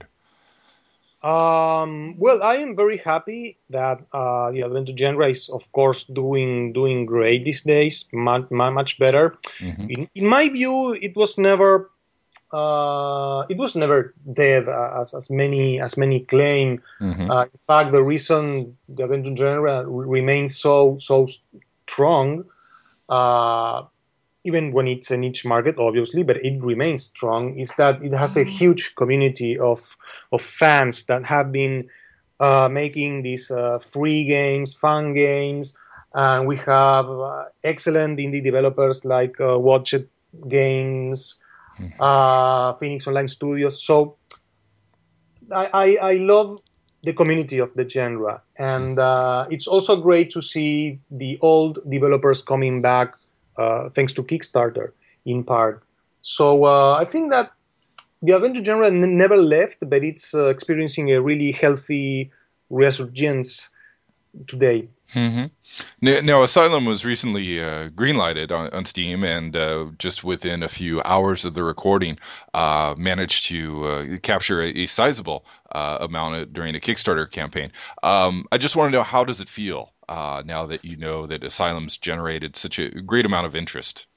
Um, well, I am very happy that uh, the adventure genre is, of course, doing doing great these days, much much better. Mm-hmm. In, in my view, it was never uh, it was never dead as as many as many claim. Mm-hmm. Uh, in fact, the reason the adventure genre remains so so strong, uh, even when it's a niche market, obviously, but it remains strong, is that it has a huge community of of fans that have been uh, making these uh, free games, fun games, and we have uh, excellent indie developers like uh, Watch It Games, mm-hmm. uh, Phoenix Online Studios. So I, I, I love the community of the genre, and uh, it's also great to see the old developers coming back uh, thanks to Kickstarter in part. So uh, I think that the adventure genre n- never left, but it's uh, experiencing a really healthy resurgence today. Mm-hmm. Now, now, Asylum was recently uh, greenlighted on, on Steam, and uh, just within a few hours of the recording, uh, managed to uh, capture a, a sizable uh, amount during a Kickstarter campaign. Um, I just want to know, how does it feel uh, now that you know that Asylum's generated such a great amount of interest?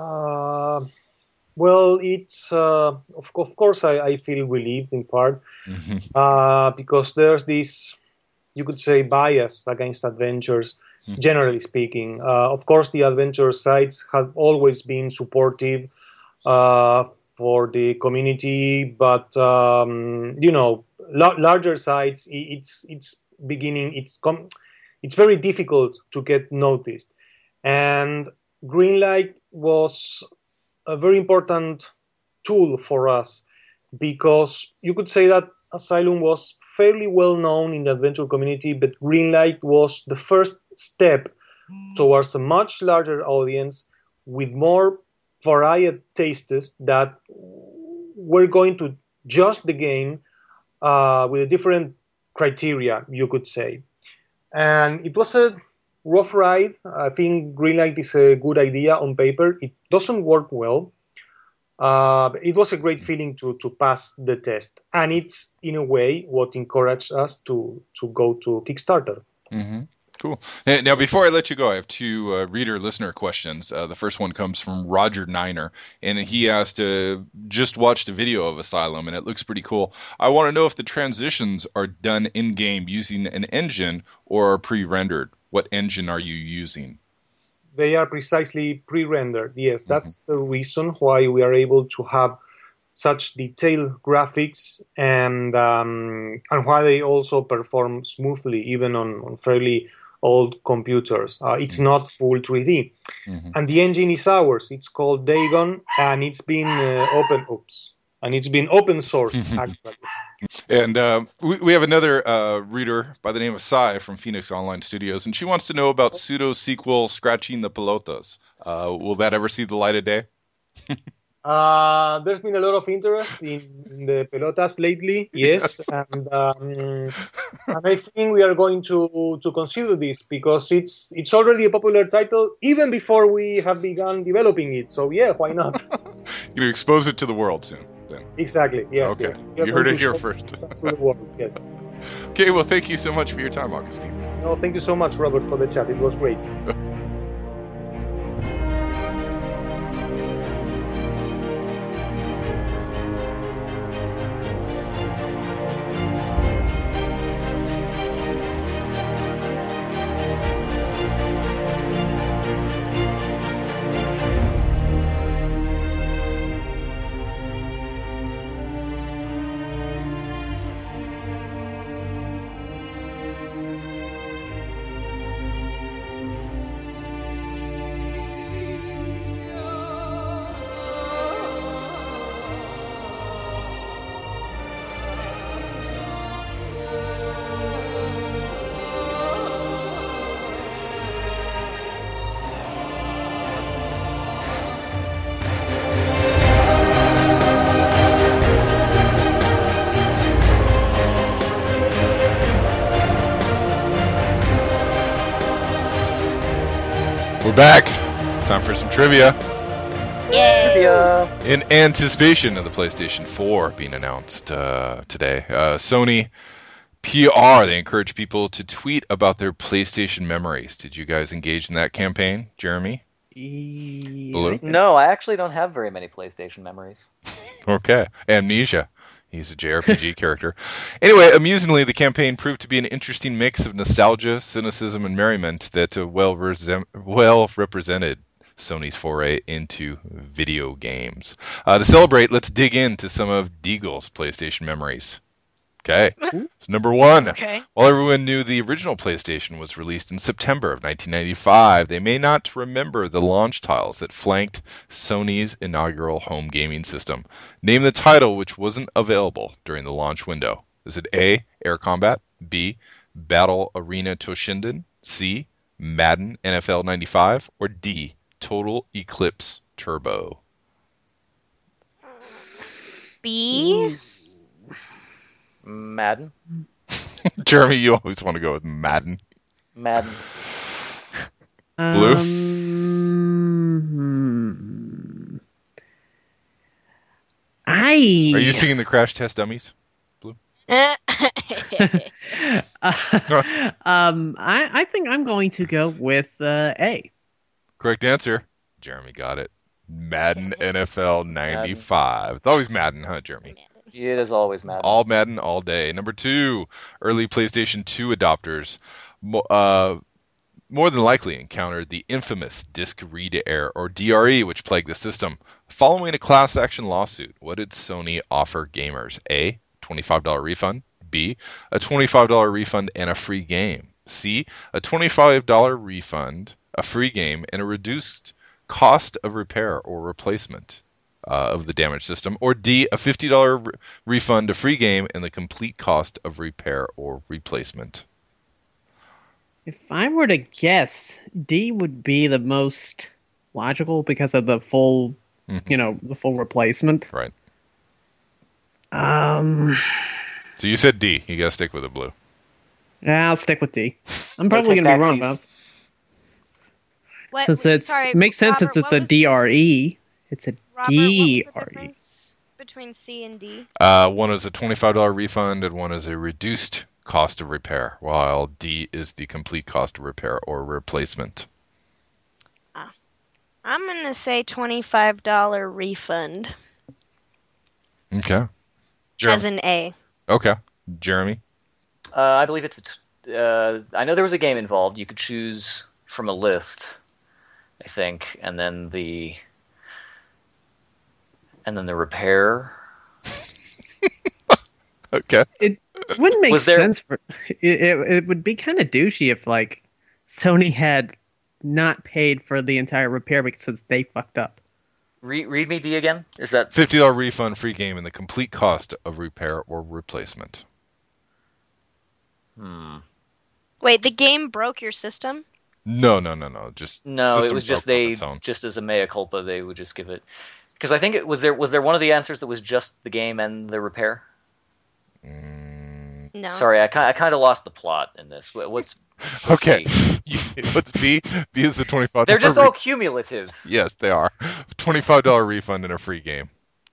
Uh, well, it's uh, of, of course I, I feel relieved in part Mm-hmm. uh, because there's this, you could say, bias against adventures, generally speaking. Uh, of course, the adventure sites have always been supportive uh, for the community, but um, you know, la- larger sites, i- it's it's beginning, it's com- it's very difficult to get noticed, and Greenlight was a very important tool for us because you could say that Asylum was fairly well known in the adventure community, but Greenlight was the first step towards a much larger audience with more varied tastes that were going to judge the game uh, with a different criteria, you could say. And it was a rough ride. I think Greenlight is a good idea on paper. It doesn't work well. Uh, it was a great feeling to to pass the test, and it's in a way what encouraged us to to go to Kickstarter. Mm-hmm. Cool. And now, before I let you go, I have two uh, reader listener questions. Uh, the first one comes from Roger Niner, and he asked, uh, just watched a video of Asylum, and it looks pretty cool. I want to know if the transitions are done in game using an engine or are pre-rendered. What engine are you using? They are precisely pre-rendered. Yes, that's mm-hmm. the reason why we are able to have such detailed graphics, and um, and why they also perform smoothly even on, on fairly old computers. Uh, it's mm-hmm. not full three D, mm-hmm. and the engine is ours. It's called Dagon, and it's been uh, open. Oops, and it's been open sourced actually. And uh, we, we have another uh, reader by the name of Sai from Phoenix Online Studios, and she wants to know about pseudo sequel Scratching the Pelotas. Uh, will that ever see the light of day? Uh, there's been a lot of interest in, in the pelotas lately, yes, yes. and um, and I think we are going to to consider this because it's it's already a popular title even before we have begun developing it. So yeah, why not? You're gonna expose it to the world soon, then. Exactly. Yes. Okay. Yes. You heard it here first. To the world. Yes. Okay. Well, thank you so much for your time, Augustine. No, thank you so much, Robert, for the chat. It was great. We're back. Time for some trivia. Yay! Trivia. In anticipation of the PlayStation four being announced uh, today, uh, Sony P R, they encourage people to tweet about their PlayStation memories. Did you guys engage in that campaign, Jeremy? Yeah. No, I actually don't have very many PlayStation memories. Okay. Amnesia. He's a J R P G character. Anyway, amusingly, the campaign proved to be an interesting mix of nostalgia, cynicism, and merriment that uh, well, resem- well represented Sony's foray into video games. Uh, to celebrate, let's dig into some of Deagle's PlayStation memories. Okay. So number one. Okay. While everyone knew the original PlayStation was released in September of nineteen ninety-five, they may not remember the launch titles that flanked Sony's inaugural home gaming system. Name the title which wasn't available during the launch window. Is it A, Air Combat, B, Battle Arena Toshinden, C, Madden N F L ninety-five, or D, Total Eclipse Turbo? B? Madden. Jeremy, you always want to go with Madden. Madden. Blue? Um, I. Are you singing the Crash Test Dummies? uh, um, I, I think I'm going to go with uh, A. Correct answer. Jeremy got it. Madden N F L ninety-five. It's always Madden, huh, Jeremy? It is always Madden. All Madden, all day. Number two, early PlayStation two adopters mo- uh, more than likely encountered the infamous disk read error, or D R E, which plagued the system. Following a class action lawsuit, what did Sony offer gamers? A, twenty-five dollars refund. B, a twenty-five dollars refund and a free game. C, a twenty-five dollars refund, a free game, and a reduced cost of repair or replacement uh, of the damaged system. Or D, a fifty dollars re- refund, a free game, and the complete cost of repair or replacement. If I were to guess, D would be the most logical because of the full, Mhm. you know, the full replacement. Right. Um, So you said D. You gotta stick with it, Blue. yeah, I'll stick with D. I'm Gotta probably take going to be backsies. wrong, Bubs. What, Since what- it's sorry, makes sense Robert, since it's what a was- D R E. It's a Robert, D what was R the E. difference between C and D? Uh, one is a twenty-five dollars refund and one is a reduced cost of repair, while D is the complete cost of repair or replacement. I'm gonna say twenty-five dollars refund Okay. as Jeremy. an A. Okay. Jeremy. Uh, I believe it's. A t- uh, I know there was a game involved. You could choose from a list, I think, and then the and then the repair. Okay. It wouldn't make Was there- sense for it. It, it would be kind of douchey if like Sony had not paid for the entire repair because they fucked up. Re- read me D again. Is that fifty dollars refund, free game, and the complete cost of repair or replacement. hmm. Wait, the game broke your system? No, no, no, no. Just No, it system was just broke on they its own. just as a mea culpa they would just give it because I think it was there was there one of the answers that was just the game and the repair. Mm, No. Sorry, I kind I kind of lost the plot in this. What- What's, what's okay. B? What's B? B is the twenty-five dollars. They're just re- all cumulative. Yes, they are. twenty-five dollars refund and a free game.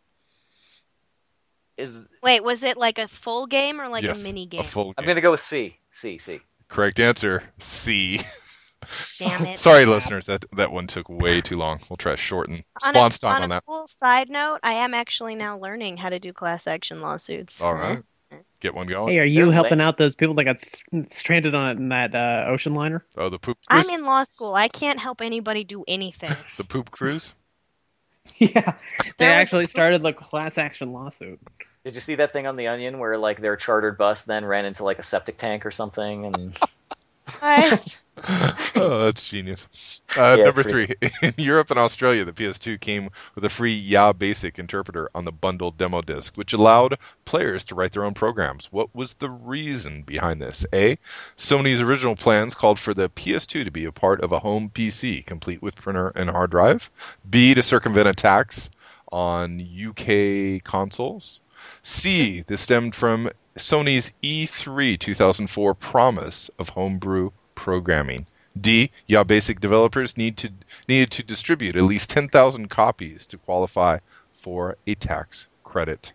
Is Wait, was it like a full game or like yes, a mini game? a full I'm game. gonna go with C. C. C. Correct answer, C. Damn it. Sorry, listeners, that that one took way too long. We'll try to shorten On response a, time on on a that. cool side note, I am actually now learning how to do class action lawsuits. All right. Get one going. Hey, are you They're helping lame. out those people that got s- stranded on that uh, ocean liner? Oh, the poop I'm cruise? in law school. I can't help anybody do anything. The poop cruise? Yeah, they There was- actually started the class action lawsuit. Did you see that thing on the Onion where like their chartered bus then ran into like a septic tank or something? And What? Oh, that's genius. Uh, Yeah, number it's three. In Europe and Australia, the P S two came with a free Ya Basic interpreter on the bundled demo disc, which allowed players to write their own programs. What was the reason behind this? A. Sony's original plans called for the P S two to be a part of a home P C, complete with printer and hard drive. B. To circumvent attacks on U K consoles. C. This stemmed from Sony's E three two thousand four promise of homebrew programming. D. Ya Basic developers need to needed to distribute at least ten thousand copies to qualify for a tax credit.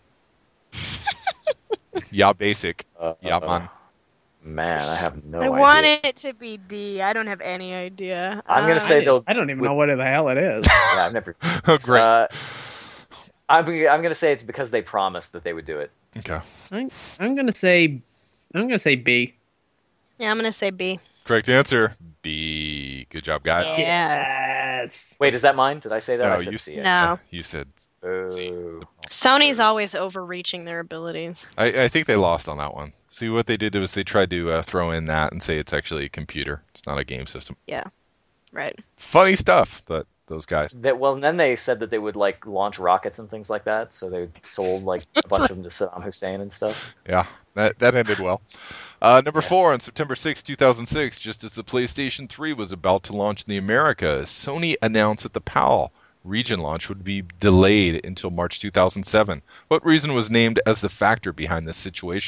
Ya Basic. uh, Ya man. man, I have no I idea. want it to be D. I don't have any idea. I'm gonna Uh, say they'll. I don't even with- know what the hell it is. Yeah, I've never. Oh, great. Uh, I'm, I'm gonna say it's because they promised that they would do it. Okay. I'm, I'm gonna say, I'm gonna say B. Yeah, I'm gonna say B. Correct answer. B. Good job, guy. Yeah. Yes. Wait, is that mine? Did I say that? No, I said you C. said- No. You said Oh. C. Sony's always overreaching their abilities. I, I think they lost on that one. See, what they did was they tried to uh, throw in that and say it's actually a computer. It's not a game system. Right. Funny stuff, but those guys. That, well, and then they said that they would like launch rockets and things like that. So they sold like a bunch of them to Saddam Hussein and stuff. Yeah, that that ended well. Uh, number Yeah. four, on September sixth, two thousand six, just as the PlayStation three was about to launch in the Americas, Sony announced that the PAL region launch would be delayed until March two thousand seven. What reason was named as the factor behind this situation?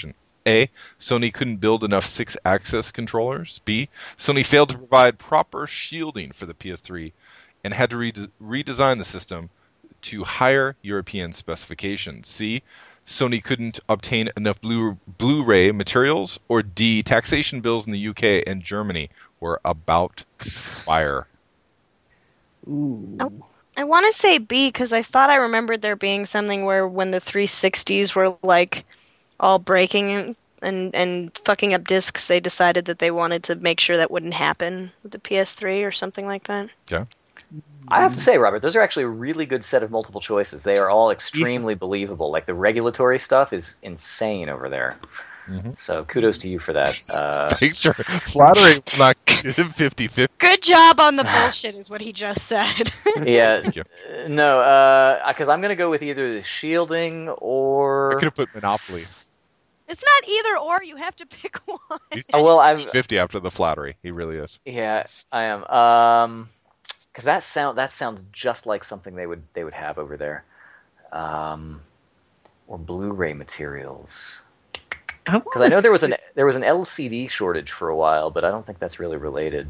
A. Sony couldn't build enough six-axis controllers. B. Sony failed to provide proper shielding for the P S three and had to rede- redesign the system to higher European specifications. C. Sony couldn't obtain enough Blu- Blu-ray materials. Or D. Taxation bills in the U K and Germany were about to expire. Ooh. Oh. I want to say B because I thought I remembered there being something where when the three sixties were like all breaking and, and and fucking up discs, they decided that they wanted to make sure that wouldn't happen with the P S three or something like that. Okay. I have to say, Robert, those are actually a really good set of multiple choices. They are all extremely yeah. believable. Like the regulatory stuff is insane over there. Mm-hmm. So kudos to you for that. Uh, Thanks, sure. Flattery will not fifty-fifty. Good job on the bullshit is what he just said. Yeah. No, because uh, I'm going to go with either the shielding or... I could have put Monopoly. It's not either or. You have to pick one. He's oh, well, I'm fifty after the flattery. He really is. Yeah, I am. Um, because that sound that sounds just like something they would they would have over there. Um, or Blu-ray materials. Because I, I know there was an there was an L C D shortage for a while, but I don't think that's really related.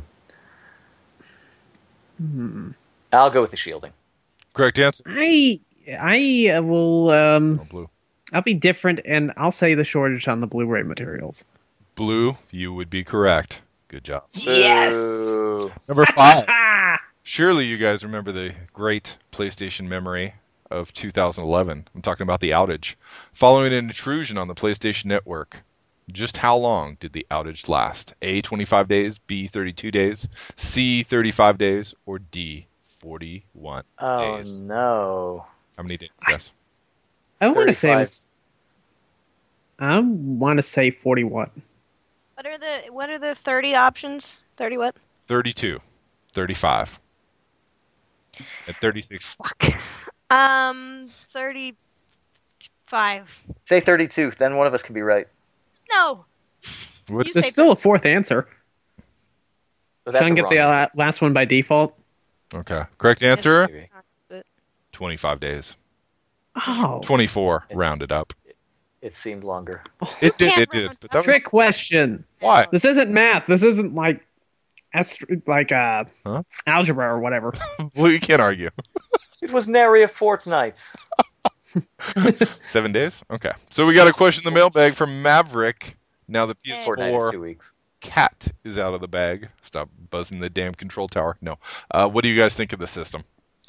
Hmm. I'll go with the shielding. Correct answer. I I uh, will. Um, oh, blue. I'll be different, and I'll say the shortage on the Blu-ray materials. Blue, you would be correct. Good job. Yes. Ooh. Number five. Surely you guys remember the great PlayStation memory of two thousand eleven. I'm talking about the outage. Following an intrusion on the PlayStation Network, just how long did the outage last? A, twenty-five days, B, thirty-two days, C, thirty-five days, or D, forty-one oh, days? Oh, no. How many days? Yes. I want to say it was, I want to say forty-one. What are the what are the thirty options? thirty what? thirty-two, thirty-five, and thirty-six. Fuck. Um, thirty-five. Say thirty-two, then one of us can be right. No. What? There's still a fourth answer. So Should I get the uh, last one by default? Okay. Correct answer? twenty-five days. Oh. twenty-four, it's, rounded up. It, it seemed longer. It did, it did. But that Trick was... question. Why? This isn't math. This isn't like like uh, huh? algebra or whatever. Well, you can't argue. It was nary a fortnight. Seven days? Okay. So we got a question in the mailbag from Maverick. Now the P S four Fortnite is two weeks. cat is out of the bag. Stop buzzing the damn control tower. No. Uh, what do you guys think of the system?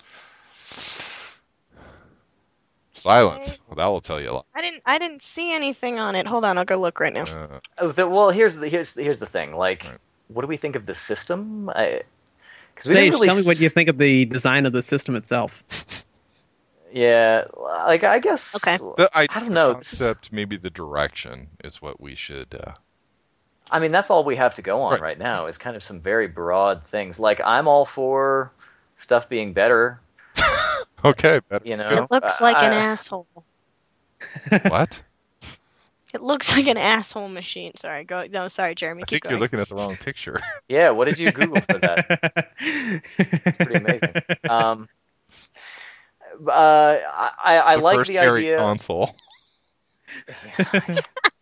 Silence. Well, that will tell you a lot. I didn't. I didn't see anything on it. Hold on, I'll go look right now. Uh, oh, the, well, here's the here's the, here's the thing. Like, right. What do we think of the system? I, Sage, really tell me what you think of the design of the system itself. Yeah, like I guess. Okay. The I, I don't know. Concept, maybe the direction is what we should. Uh... I mean, that's all we have to go on right. right now. Is kind of some very broad things. Like, I'm all for stuff being better. Okay, better. You know, it looks like I, an asshole. What? It looks like an asshole machine. Sorry, go. No, sorry, Jeremy. I keep think going. You're looking at the wrong picture. Yeah, what did you Google for that? It's pretty amazing. Um, uh, I, I the like first the Harry idea. console. Yeah,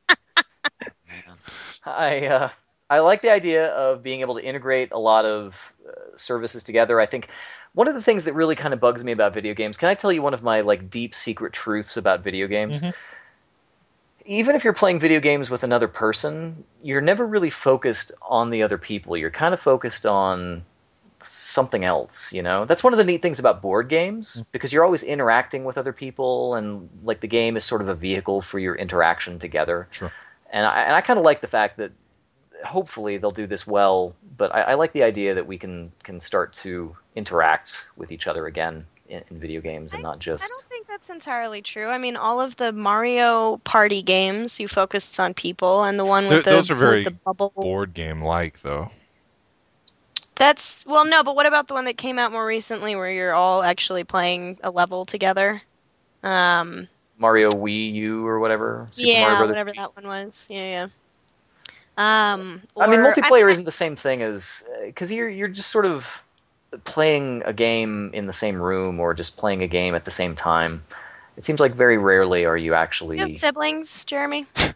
I, I, uh, I like the idea of being able to integrate a lot of uh, services together. I think one of the things that really kind of bugs me about video games. Can I tell you one of my like deep secret truths about video games? Mm-hmm. Even if you're playing video games with another person, you're never really focused on the other people. You're kind of focused on something else, you know? That's one of the neat things about board games, because you're always interacting with other people, and like the game is sort of a vehicle for your interaction together. Sure. And I, and I kind of like the fact that hopefully they'll do this well, but I, I like the idea that we can, can start to interact with each other again in, in video games and I, not just... I don't think that's entirely true. I mean, all of the Mario Party games, you focus on people, and the one with Th- the, those are very the bubble... board game-like, though. That's... Well, no, but what about the one that came out more recently where you're all actually playing a level together? Um, Mario Wii U or whatever? Super yeah, Mario whatever that one was. Yeah, yeah. Um, I mean, multiplayer I, isn't the same thing as... Because you're you're just sort of playing a game in the same room or just playing a game at the same time. It seems like very rarely are you actually... You have siblings, Jeremy?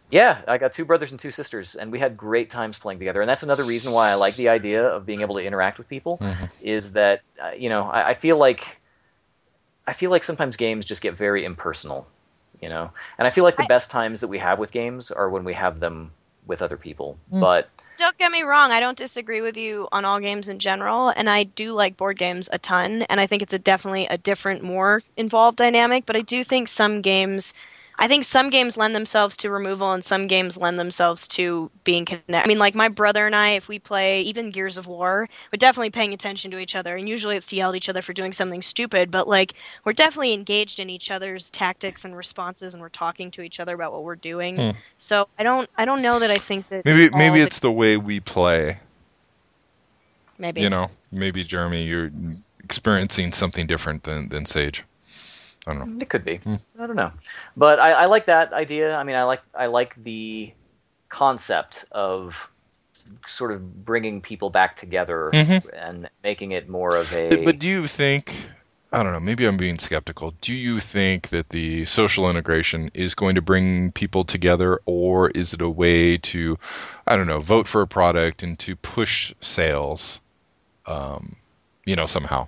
Yeah, I got two brothers and two sisters, and we had great times playing together. And that's another reason why I like the idea of being able to interact with people. Mm-hmm. Is that uh, you know I, I feel like I feel like sometimes games just get very impersonal, you know. And I feel like the I, best times that we have with games are when we have them with other people. Mm. But don't get me wrong, I don't disagree with you on all games in general, and I do like board games a ton, and I think it's a definitely a different, more involved dynamic. But I do think some games. I think some games lend themselves to removal and some games lend themselves to being connected. I mean, like my brother and I, if we play even Gears of War, we're definitely paying attention to each other. And usually it's to yell at each other for doing something stupid, but like we're definitely engaged in each other's tactics and responses, and we're talking to each other about what we're doing. Hmm. So I don't, I don't know that I think that Maybe all maybe the- it's the way we play. maybe You know, maybe Jeremy, you're experiencing something different than, than Sage. I don't know. it could be. Hmm. I don't know. But I, I like that idea. I mean, I like I like the concept of sort of bringing people back together Mhm. and making it more of a. But do you think, I don't know, maybe I'm being skeptical. Do you think that the social integration is going to bring people together, or is it a way to, I don't know, vote for a product and to push sales, um, you know, somehow?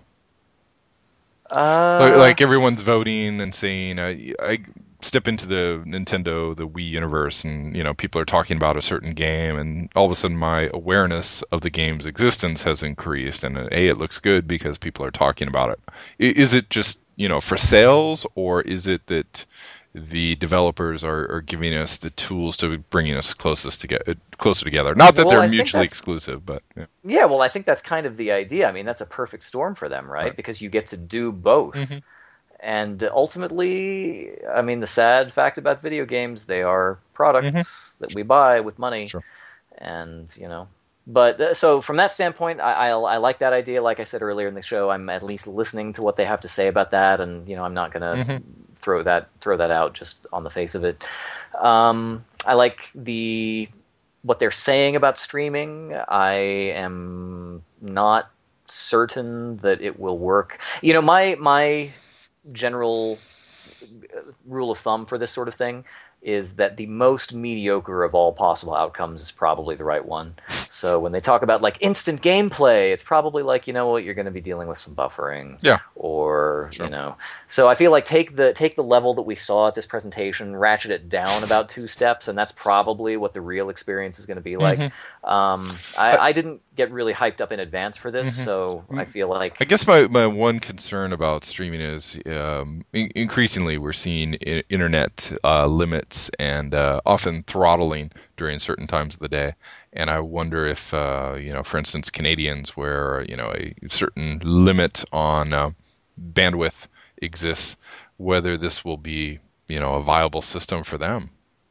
Uh, Like, like everyone's voting and saying, I, I step into the Nintendo, the Wii universe, and you know people are talking about a certain game, and all of a sudden my awareness of the game's existence has increased, and uh, a it looks good because people are talking about it. I- Is it just you know for sales, or is it that the developers are, are giving us the tools to bringing us closest to get, uh, closer together? Not that Well, they're I think mutually that's- exclusive, but yeah. Yeah, well, I think that's kind of the idea. I mean, that's a perfect storm for them, right? Right. Because you get to do both. Mhm. And ultimately, I mean, the sad fact about video games, they are products that we buy with money. Sure. And, you know, but uh, so from that standpoint, I, I, I like that idea. Like I said earlier in the show, I'm at least listening to what they have to say about that. And, you know, I'm not going to Mhm. throw that throw that out just on the face of it. Um, I like the what they're saying about streaming. I am not certain that it will work. You know, my my general rule of thumb for this sort of thing is that the most mediocre of all possible outcomes is probably the right one. So when they talk about like instant gameplay, it's probably like, you know what, you're going to be dealing with some buffering. Yeah. Or, Sure. you know. So I feel like take the take the level that we saw at this presentation, ratchet it down about two steps, and that's probably what the real experience is going to be like. Mhm. Um, I, I didn't get really hyped up in advance for this, Mhm. so I feel like I guess my, my one concern about streaming is um, in- increasingly we're seeing I- internet uh, limits and uh, often throttling during certain times of the day. And I wonder if, uh, you know, for instance, Canadians where, you know, a certain limit on uh, bandwidth exists, whether this will be, you know, a viable system for them.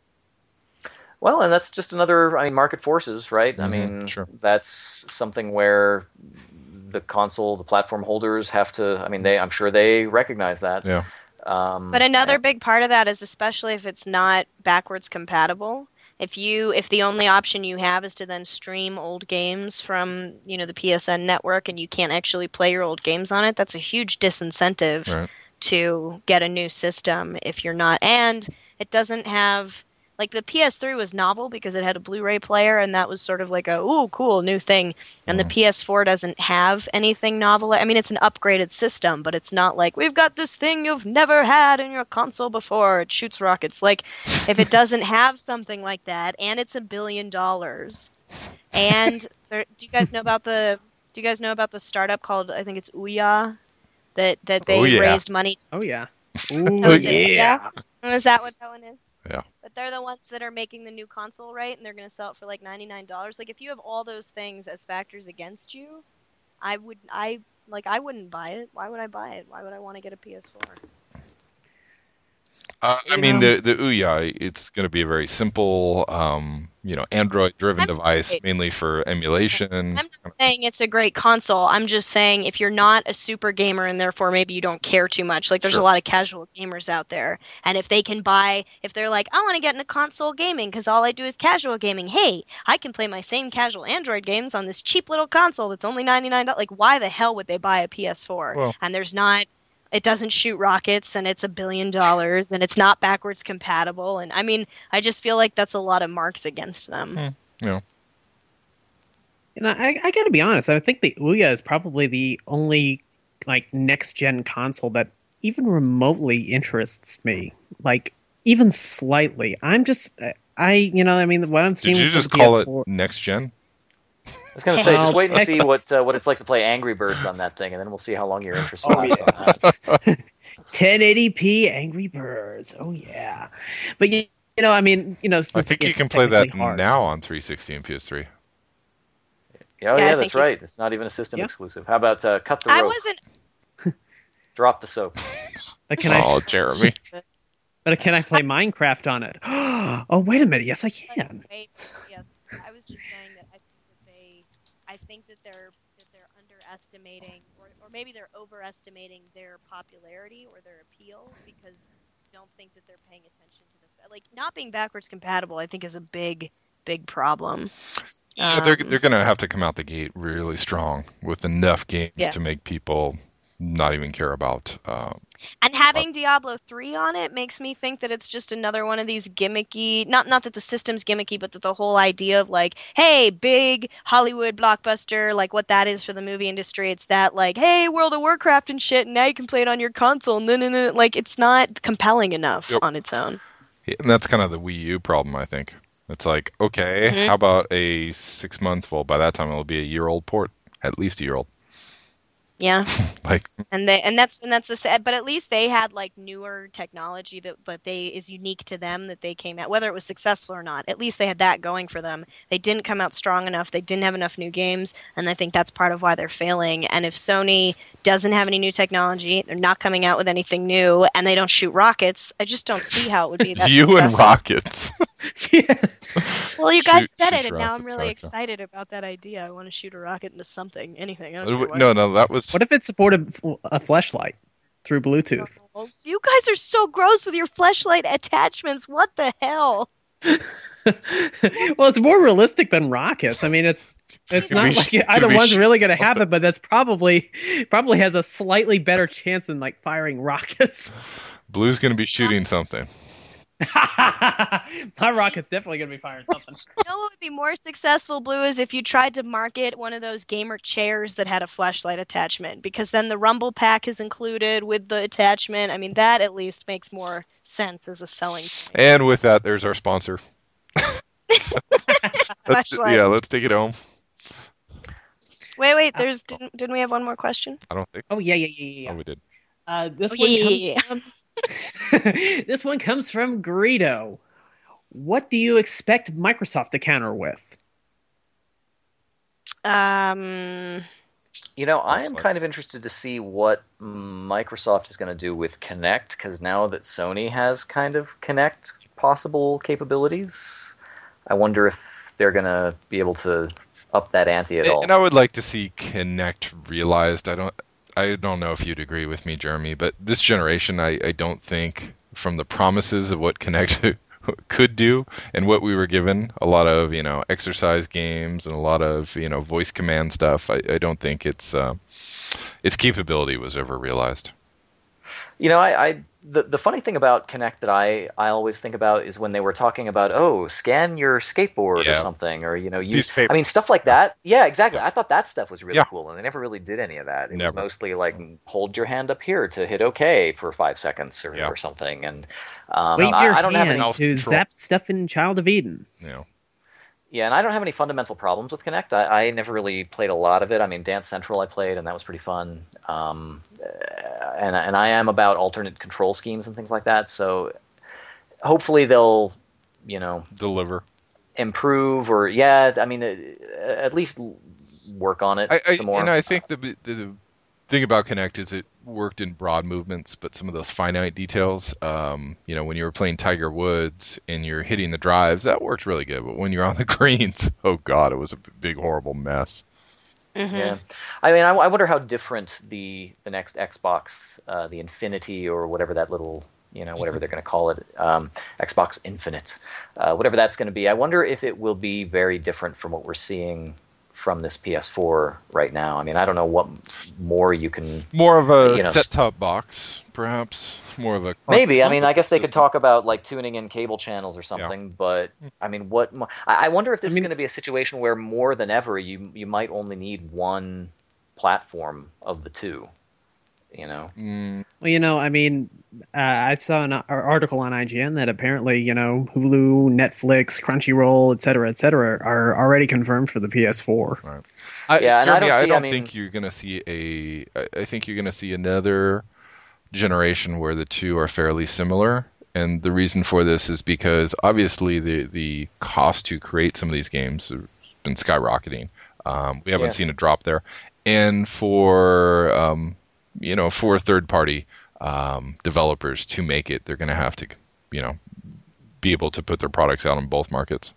Well, and that's just another, I mean, market forces, right? I Mhm, mean, sure. that's something where the console, the platform holders have to, I mean, they, I'm sure they recognize that. Yeah. Um, But another and- big part of that is especially if it's not backwards compatible. If you if the only option you have is to then stream old games from, you know, the P S N network and you can't actually play your old games on it, that's a huge disincentive Right. to get a new system if you're not. And it doesn't have like the P S three was novel because it had a Blu-ray player and that was sort of like a ooh cool new thing. And Mhm. the P S four doesn't have anything novel. I mean, it's an upgraded system, but it's not like we've got this thing you've never had in your console before. It shoots rockets. Like if it doesn't have something like that and it's a billion dollars and there, do you guys know about the do you guys know about the startup called I think it's Ouya that that they Oh, yeah. raised money to Oh yeah. Oh, Ooh, is it? yeah. is that what that one is? Yeah. But they're the ones that are making the new console, right? And they're going to sell it for like ninety-nine dollars. Like if you have all those things as factors against you, I would I like I wouldn't buy it. Why would I buy it? Why would I want to get a P S four? Uh, I You mean, know? the the Ouya, it's going to be a very simple, um, you know, Android-driven I'm device, saying- mainly for emulation. I'm not saying it's a great console. I'm just saying if you're not a super gamer and therefore maybe you don't care too much, like there's Sure. a lot of casual gamers out there. And if they can buy, if they're like, I want to get into console gaming because all I do is casual gaming. Hey, I can play my same casual Android games on this cheap little console that's only ninety-nine dollars. Like, why the hell would they buy a P S four? Well- and there's not it doesn't shoot rockets and it's a billion dollars and it's not backwards compatible. And I mean, I just feel like that's a lot of marks against them. Hmm. Yeah. And I, I got to be honest. I think the Ouya is probably the only like next gen console that even remotely interests me, like even slightly. I'm just, I, you know, I mean, what I'm seeing. Did you with just the call P S four, it next gen? I was going to say, Well, just wait and see technically- what uh, what it's like to play Angry Birds on that thing, and then we'll see how long your interest Oh, lasts yeah. on that. ten eighty p Angry Birds. Oh yeah, but you, you know, I mean, you know, I since think you it's can play that technically hard. now on three sixty and P S three. Yeah, oh, Yeah, I yeah, that's think you- right. It's not even a system Yeah. exclusive. How about uh, cut the I rope, wasn't. drop the soap? But can I? Oh, Jeremy. But can I play Minecraft on it? Oh, wait a minute. Yes, I can. Wait, yes. I was just saying that I think that they, I think that they're that they're underestimating, or, or maybe they're overestimating their popularity or their appeal because I don't think that they're paying attention to the like not being backwards compatible. I think is a big, big problem. Yeah, they're Um, they're gonna have to come out the gate really strong with enough games Yeah. to make people not even care about. Uh, And having Diablo three on it makes me think that it's just another one of these gimmicky, not not that the system's gimmicky, but that the whole idea of like, hey, big Hollywood blockbuster, like what that is for the movie industry, it's that like, hey, World of Warcraft and shit, and now you can play it on your console. No, no, no, like it's not compelling enough Yep. on its own. and that's kind of the Wii U problem, I think. It's like, okay, Mhm. how about a six month? Well, by that time it'll be a year old port, at least a year old. Yeah. Like, And they and that's and that's a sad, but at least they had like newer technology that that they is unique to them that they came out, whether it was successful or not. At least they had that going for them. They didn't come out strong enough. They didn't have enough new games, and I think that's part of why they're failing. And if Sony doesn't have any new technology, they're not coming out with anything new, and they don't shoot rockets, I just don't see how it would be that you and successful. rockets. Yeah. Well, you guys Shoot- said shoot it, and now I'm rockets, really okay. excited about that idea. I want to shoot a rocket into something, anything. I don't care what. No, no, that was What if it supported f- a fleshlight through Bluetooth? Oh, you guys are so gross with your fleshlight attachments. What the hell? Well, it's more realistic than rockets. I mean, it's it's Could not we like sh- either could we one's shoot really going to something? happen, but that's probably probably has a slightly better chance than like firing rockets. Blue's going to be shooting something. My rocket's definitely going to be firing something. You know what would be more successful, Blue, is if you tried to market one of those gamer chairs that had a flashlight attachment, because then the Rumble Pack is included with the attachment. I mean, that at least makes more sense as a selling point. And with that, there's our sponsor. let's, Fleshlight. yeah, let's take it home. Wait, wait. There's didn't didn't we have one more question? I don't think. Oh yeah, yeah, yeah, yeah. Oh, we did. Uh, this Oh, one yeah, comes yeah, yeah. from this one comes from Greedo. What do you expect Microsoft to counter with? Um, You know, I am Looks like- kind of interested to see what Microsoft is going to do with Kinect, because now that Sony has kind of Kinect possible capabilities, I wonder if they're going to be able to up that ante at all. And I would like to see Kinect realized. I don't. I don't know if you'd agree with me, Jeremy, but this generation, I, I don't think, from the promises of what Kinect could do and what we were given, a lot of you know exercise games and a lot of you know voice command stuff. I, I don't think its uh, its capability was ever realized. You know, I, I the the funny thing about Kinect that I, I always think about is when they were talking about, oh, scan your skateboard or Yeah. something, or you know, Piece use. of paper. I mean, stuff like that. Yeah, exactly. I Yes. thought that stuff was really Yeah. cool, and they never really did any of that. It Never. was mostly like hold your hand up here to hit OK for five seconds or, Yeah. or something. And um, Wave I, your I don't have hand any. to control. zap stuff in Child of Eden. You know, Yeah, and I don't have any fundamental problems with Kinect. I, I never really played a lot of it. I mean, Dance Central I played, and that was pretty fun. Um, and and I am about alternate control schemes and things like that. So hopefully they'll, you know, deliver. improve or yeah. I mean, uh, at least work on it I, I some more. and I think the, the the thing about Kinect is it worked in broad movements, but some of those finite details, um, you know, when you were playing Tiger Woods and you're hitting the drives, that worked really good. But when you're on the greens, oh god, it was a big horrible mess. mhm. Yeah, I mean, I, I wonder how different the the next Xbox, uh, the Infinity or whatever that little, you know, whatever they're going to call it, um, Xbox Infinite, uh, whatever that's going to be. I wonder if it will be very different from what we're seeing from this P S four right now. I mean, I don't know what more you can. More of a you know, set-top box, perhaps. More of a maybe. I mean, I guess they system. could talk about like tuning in cable channels or something. Yeah. But I mean, what? Mo- I, I wonder if this I mean, is going to be a situation where more than ever you you might only need one platform of the two. You know. Mm. Well, you know, I mean, uh, I saw an article on I G N that apparently, you know, Hulu, Netflix, Crunchyroll, et cetera, et cetera, are already confirmed for the P S four. Right. I, yeah, Jeremy, and I don't, see, I don't I mean, think you're going to see a. I think you're going to see another generation where the two are fairly similar. And the reason for this is because obviously the the cost to create some of these games has been skyrocketing. Um, we haven't yeah. seen a drop there, and for um, you know, for third-party um, developers to make it, they're going to have to, you know, be able to put their products out on both markets.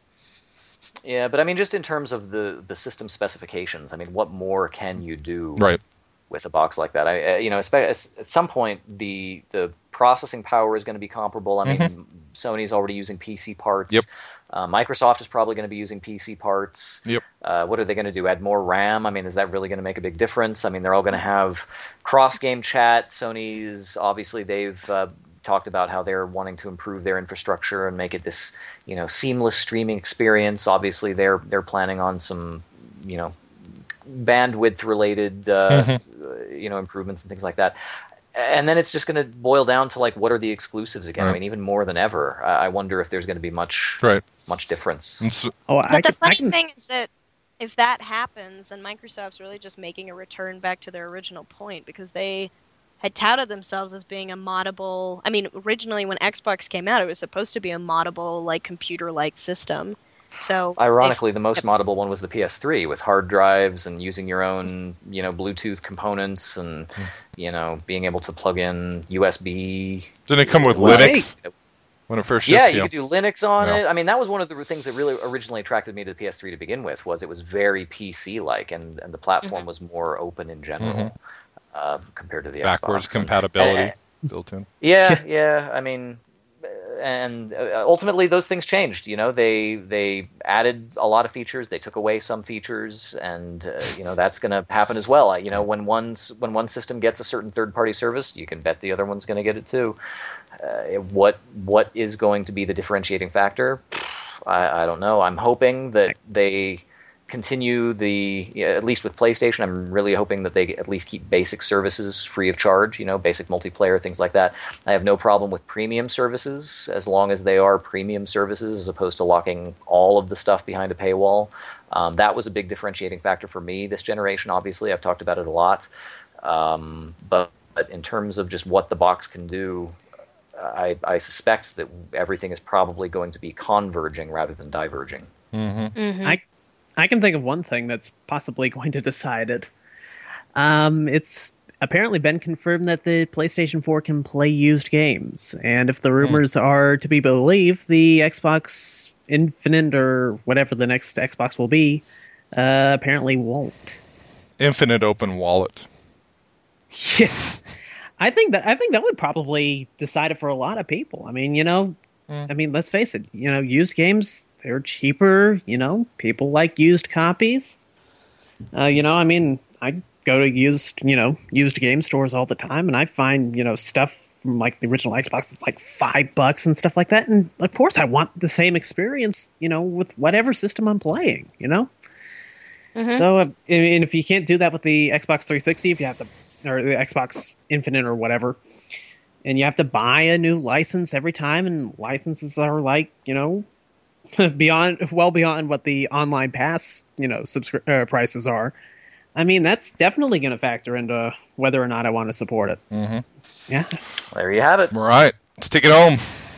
Yeah, but I mean, just in terms of the, the system specifications, I mean, what more can you do right. with a box like that? I, you know, at some point, the the processing power is going to be comparable. I mean, mm-hmm. Sony's already using P C parts. Yep. Uh, Microsoft is probably going to be using P C parts. Yep. Uh, what are they going to do? Add more RAM? I mean, is that really going to make a big difference? I mean, they're all going to have cross-game chat. Sony's, obviously, they've uh, talked about how they're wanting to improve their infrastructure and make it this, you know, seamless streaming experience. Obviously, they're they're planning on some, you know, bandwidth-related, uh, mm-hmm. you know, improvements and things like that. And then it's just going to boil down to, like, what are the exclusives again? Right. I mean, even more than ever. I wonder if there's going to be much right. much difference. So, oh, but I the can, funny can... thing is that if that happens, then Microsoft's really just making a return back to their original point, because they had touted themselves as being a moddable... I mean, originally when Xbox came out, it was supposed to be a moddable, like, computer-like system. So ironically, the most moddable one was the P S three, with hard drives and using your own, you know, Bluetooth components and, mm. you know, being able to plug in U S B. Didn't it come with well, Linux hey. when it first shipped? Yeah, you you could do Linux on no. it. I mean, that was one of the things that really originally attracted me to the P S three to begin with, was it was very P C-like, and, and the platform mm-hmm. was more open in general mm-hmm. uh, compared to the Backwards Xbox. compatibility and, and, built in. Yeah, yeah. I mean... And ultimately, those things changed. You know, they they added a lot of features. They took away some features, and uh, you know that's going to happen as well. You know, when one's when one system gets a certain third-party service, you can bet the other one's going to get it too. Uh, what what is going to be the differentiating factor? I, I don't know. I'm hoping that they continue the, yeah, at least with PlayStation, I'm really hoping that they at least keep basic services free of charge, you know, basic multiplayer, things like that. I have no problem with premium services, as long as they are premium services, as opposed to locking all of the stuff behind a paywall. Um, that was a big differentiating factor for me this generation, obviously. I've talked about it a lot. Um, but, but in terms of just what the box can do, I, I suspect that everything is probably going to be converging rather than diverging. Mm-hmm. Mm-hmm. I I can think of one thing that's possibly going to decide it. Um, it's apparently been confirmed that the PlayStation four can play used games, and if the rumors mm. are to be believed, the Xbox Infinite, or whatever the next Xbox will be, uh, apparently won't. Infinite Open Wallet. Yeah, I think that I think that would probably decide it for a lot of people. I mean, you know, mm. I mean, let's face it. You know, used games, they're cheaper. You know, people like used copies. Uh, you know, I mean, I go to used, you know, used game stores all the time, and I find, you know, stuff from like the original Xbox, it's like five bucks and stuff like that. And of course, I want the same experience, you know, with whatever system I'm playing. You know, mm-hmm. so uh, I mean, if you can't do that with the Xbox three sixty, if you have to, or the Xbox Infinite or whatever, and you have to buy a new license every time, and licenses are like, you know, beyond, well beyond what the online pass, you know, subscri- uh, prices are. I mean, that's definitely going to factor into whether or not I want to support it. Mm-hmm. Yeah. There you have it. All right. Let's take it home.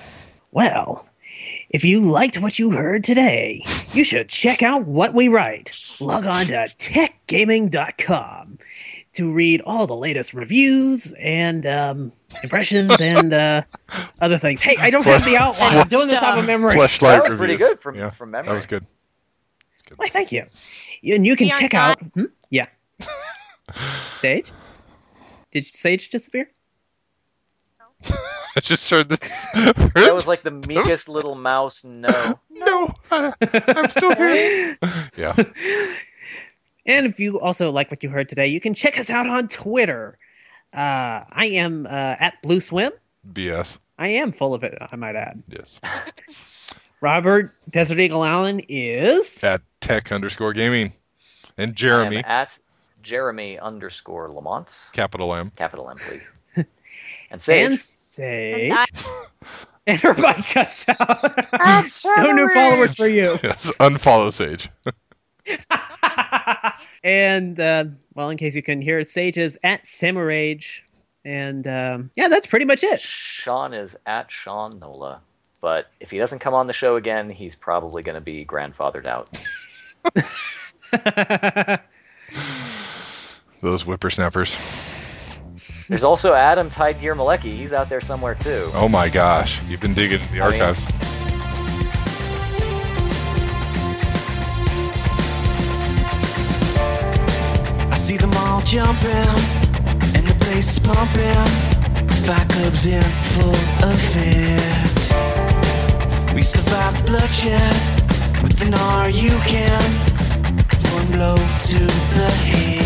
Well, if you liked what you heard today, you should check out What We Write. Log on to tech gaming dot com to read all the latest reviews and um, impressions and uh, other things. Hey, I don't have the outline. I'm doing this off of memory. Fleshlight that was reviews. pretty good from, yeah, from memory. That was good. That's good. Why, thank you. And you can Beyond check God. out... Hmm? Yeah. Sage? Did Sage disappear? I just heard this. That was like the meekest little mouse no. No, I, I'm still here. Yeah. And if you also like what you heard today, you can check us out on Twitter. Uh, I am uh, at Blue Swim. B S. I am full of it, I might add. Yes. Robert Desert Eagle Allen is At Tech underscore gaming. And Jeremy. I am at Jeremy underscore Lamont. Capital M. Capital M, please. And Sage. And Sage. And I- And her mic cuts out. No new followers for you. Yes. Unfollow Sage. And, uh, well, in case you couldn't hear it, Sage is at Samarage. And, um, yeah, that's pretty much it. Sean is at Sean Nola. But if he doesn't come on the show again, he's probably going to be grandfathered out. Those whippersnappers. There's also Adam Tide Gear Malecki. He's out there somewhere, too. Oh my gosh. You've been digging in the I mean- archives. I see them all jumping, and the place is pumping. Fight club's in full effect. We survived the bloodshed with an R you can. One blow to the head.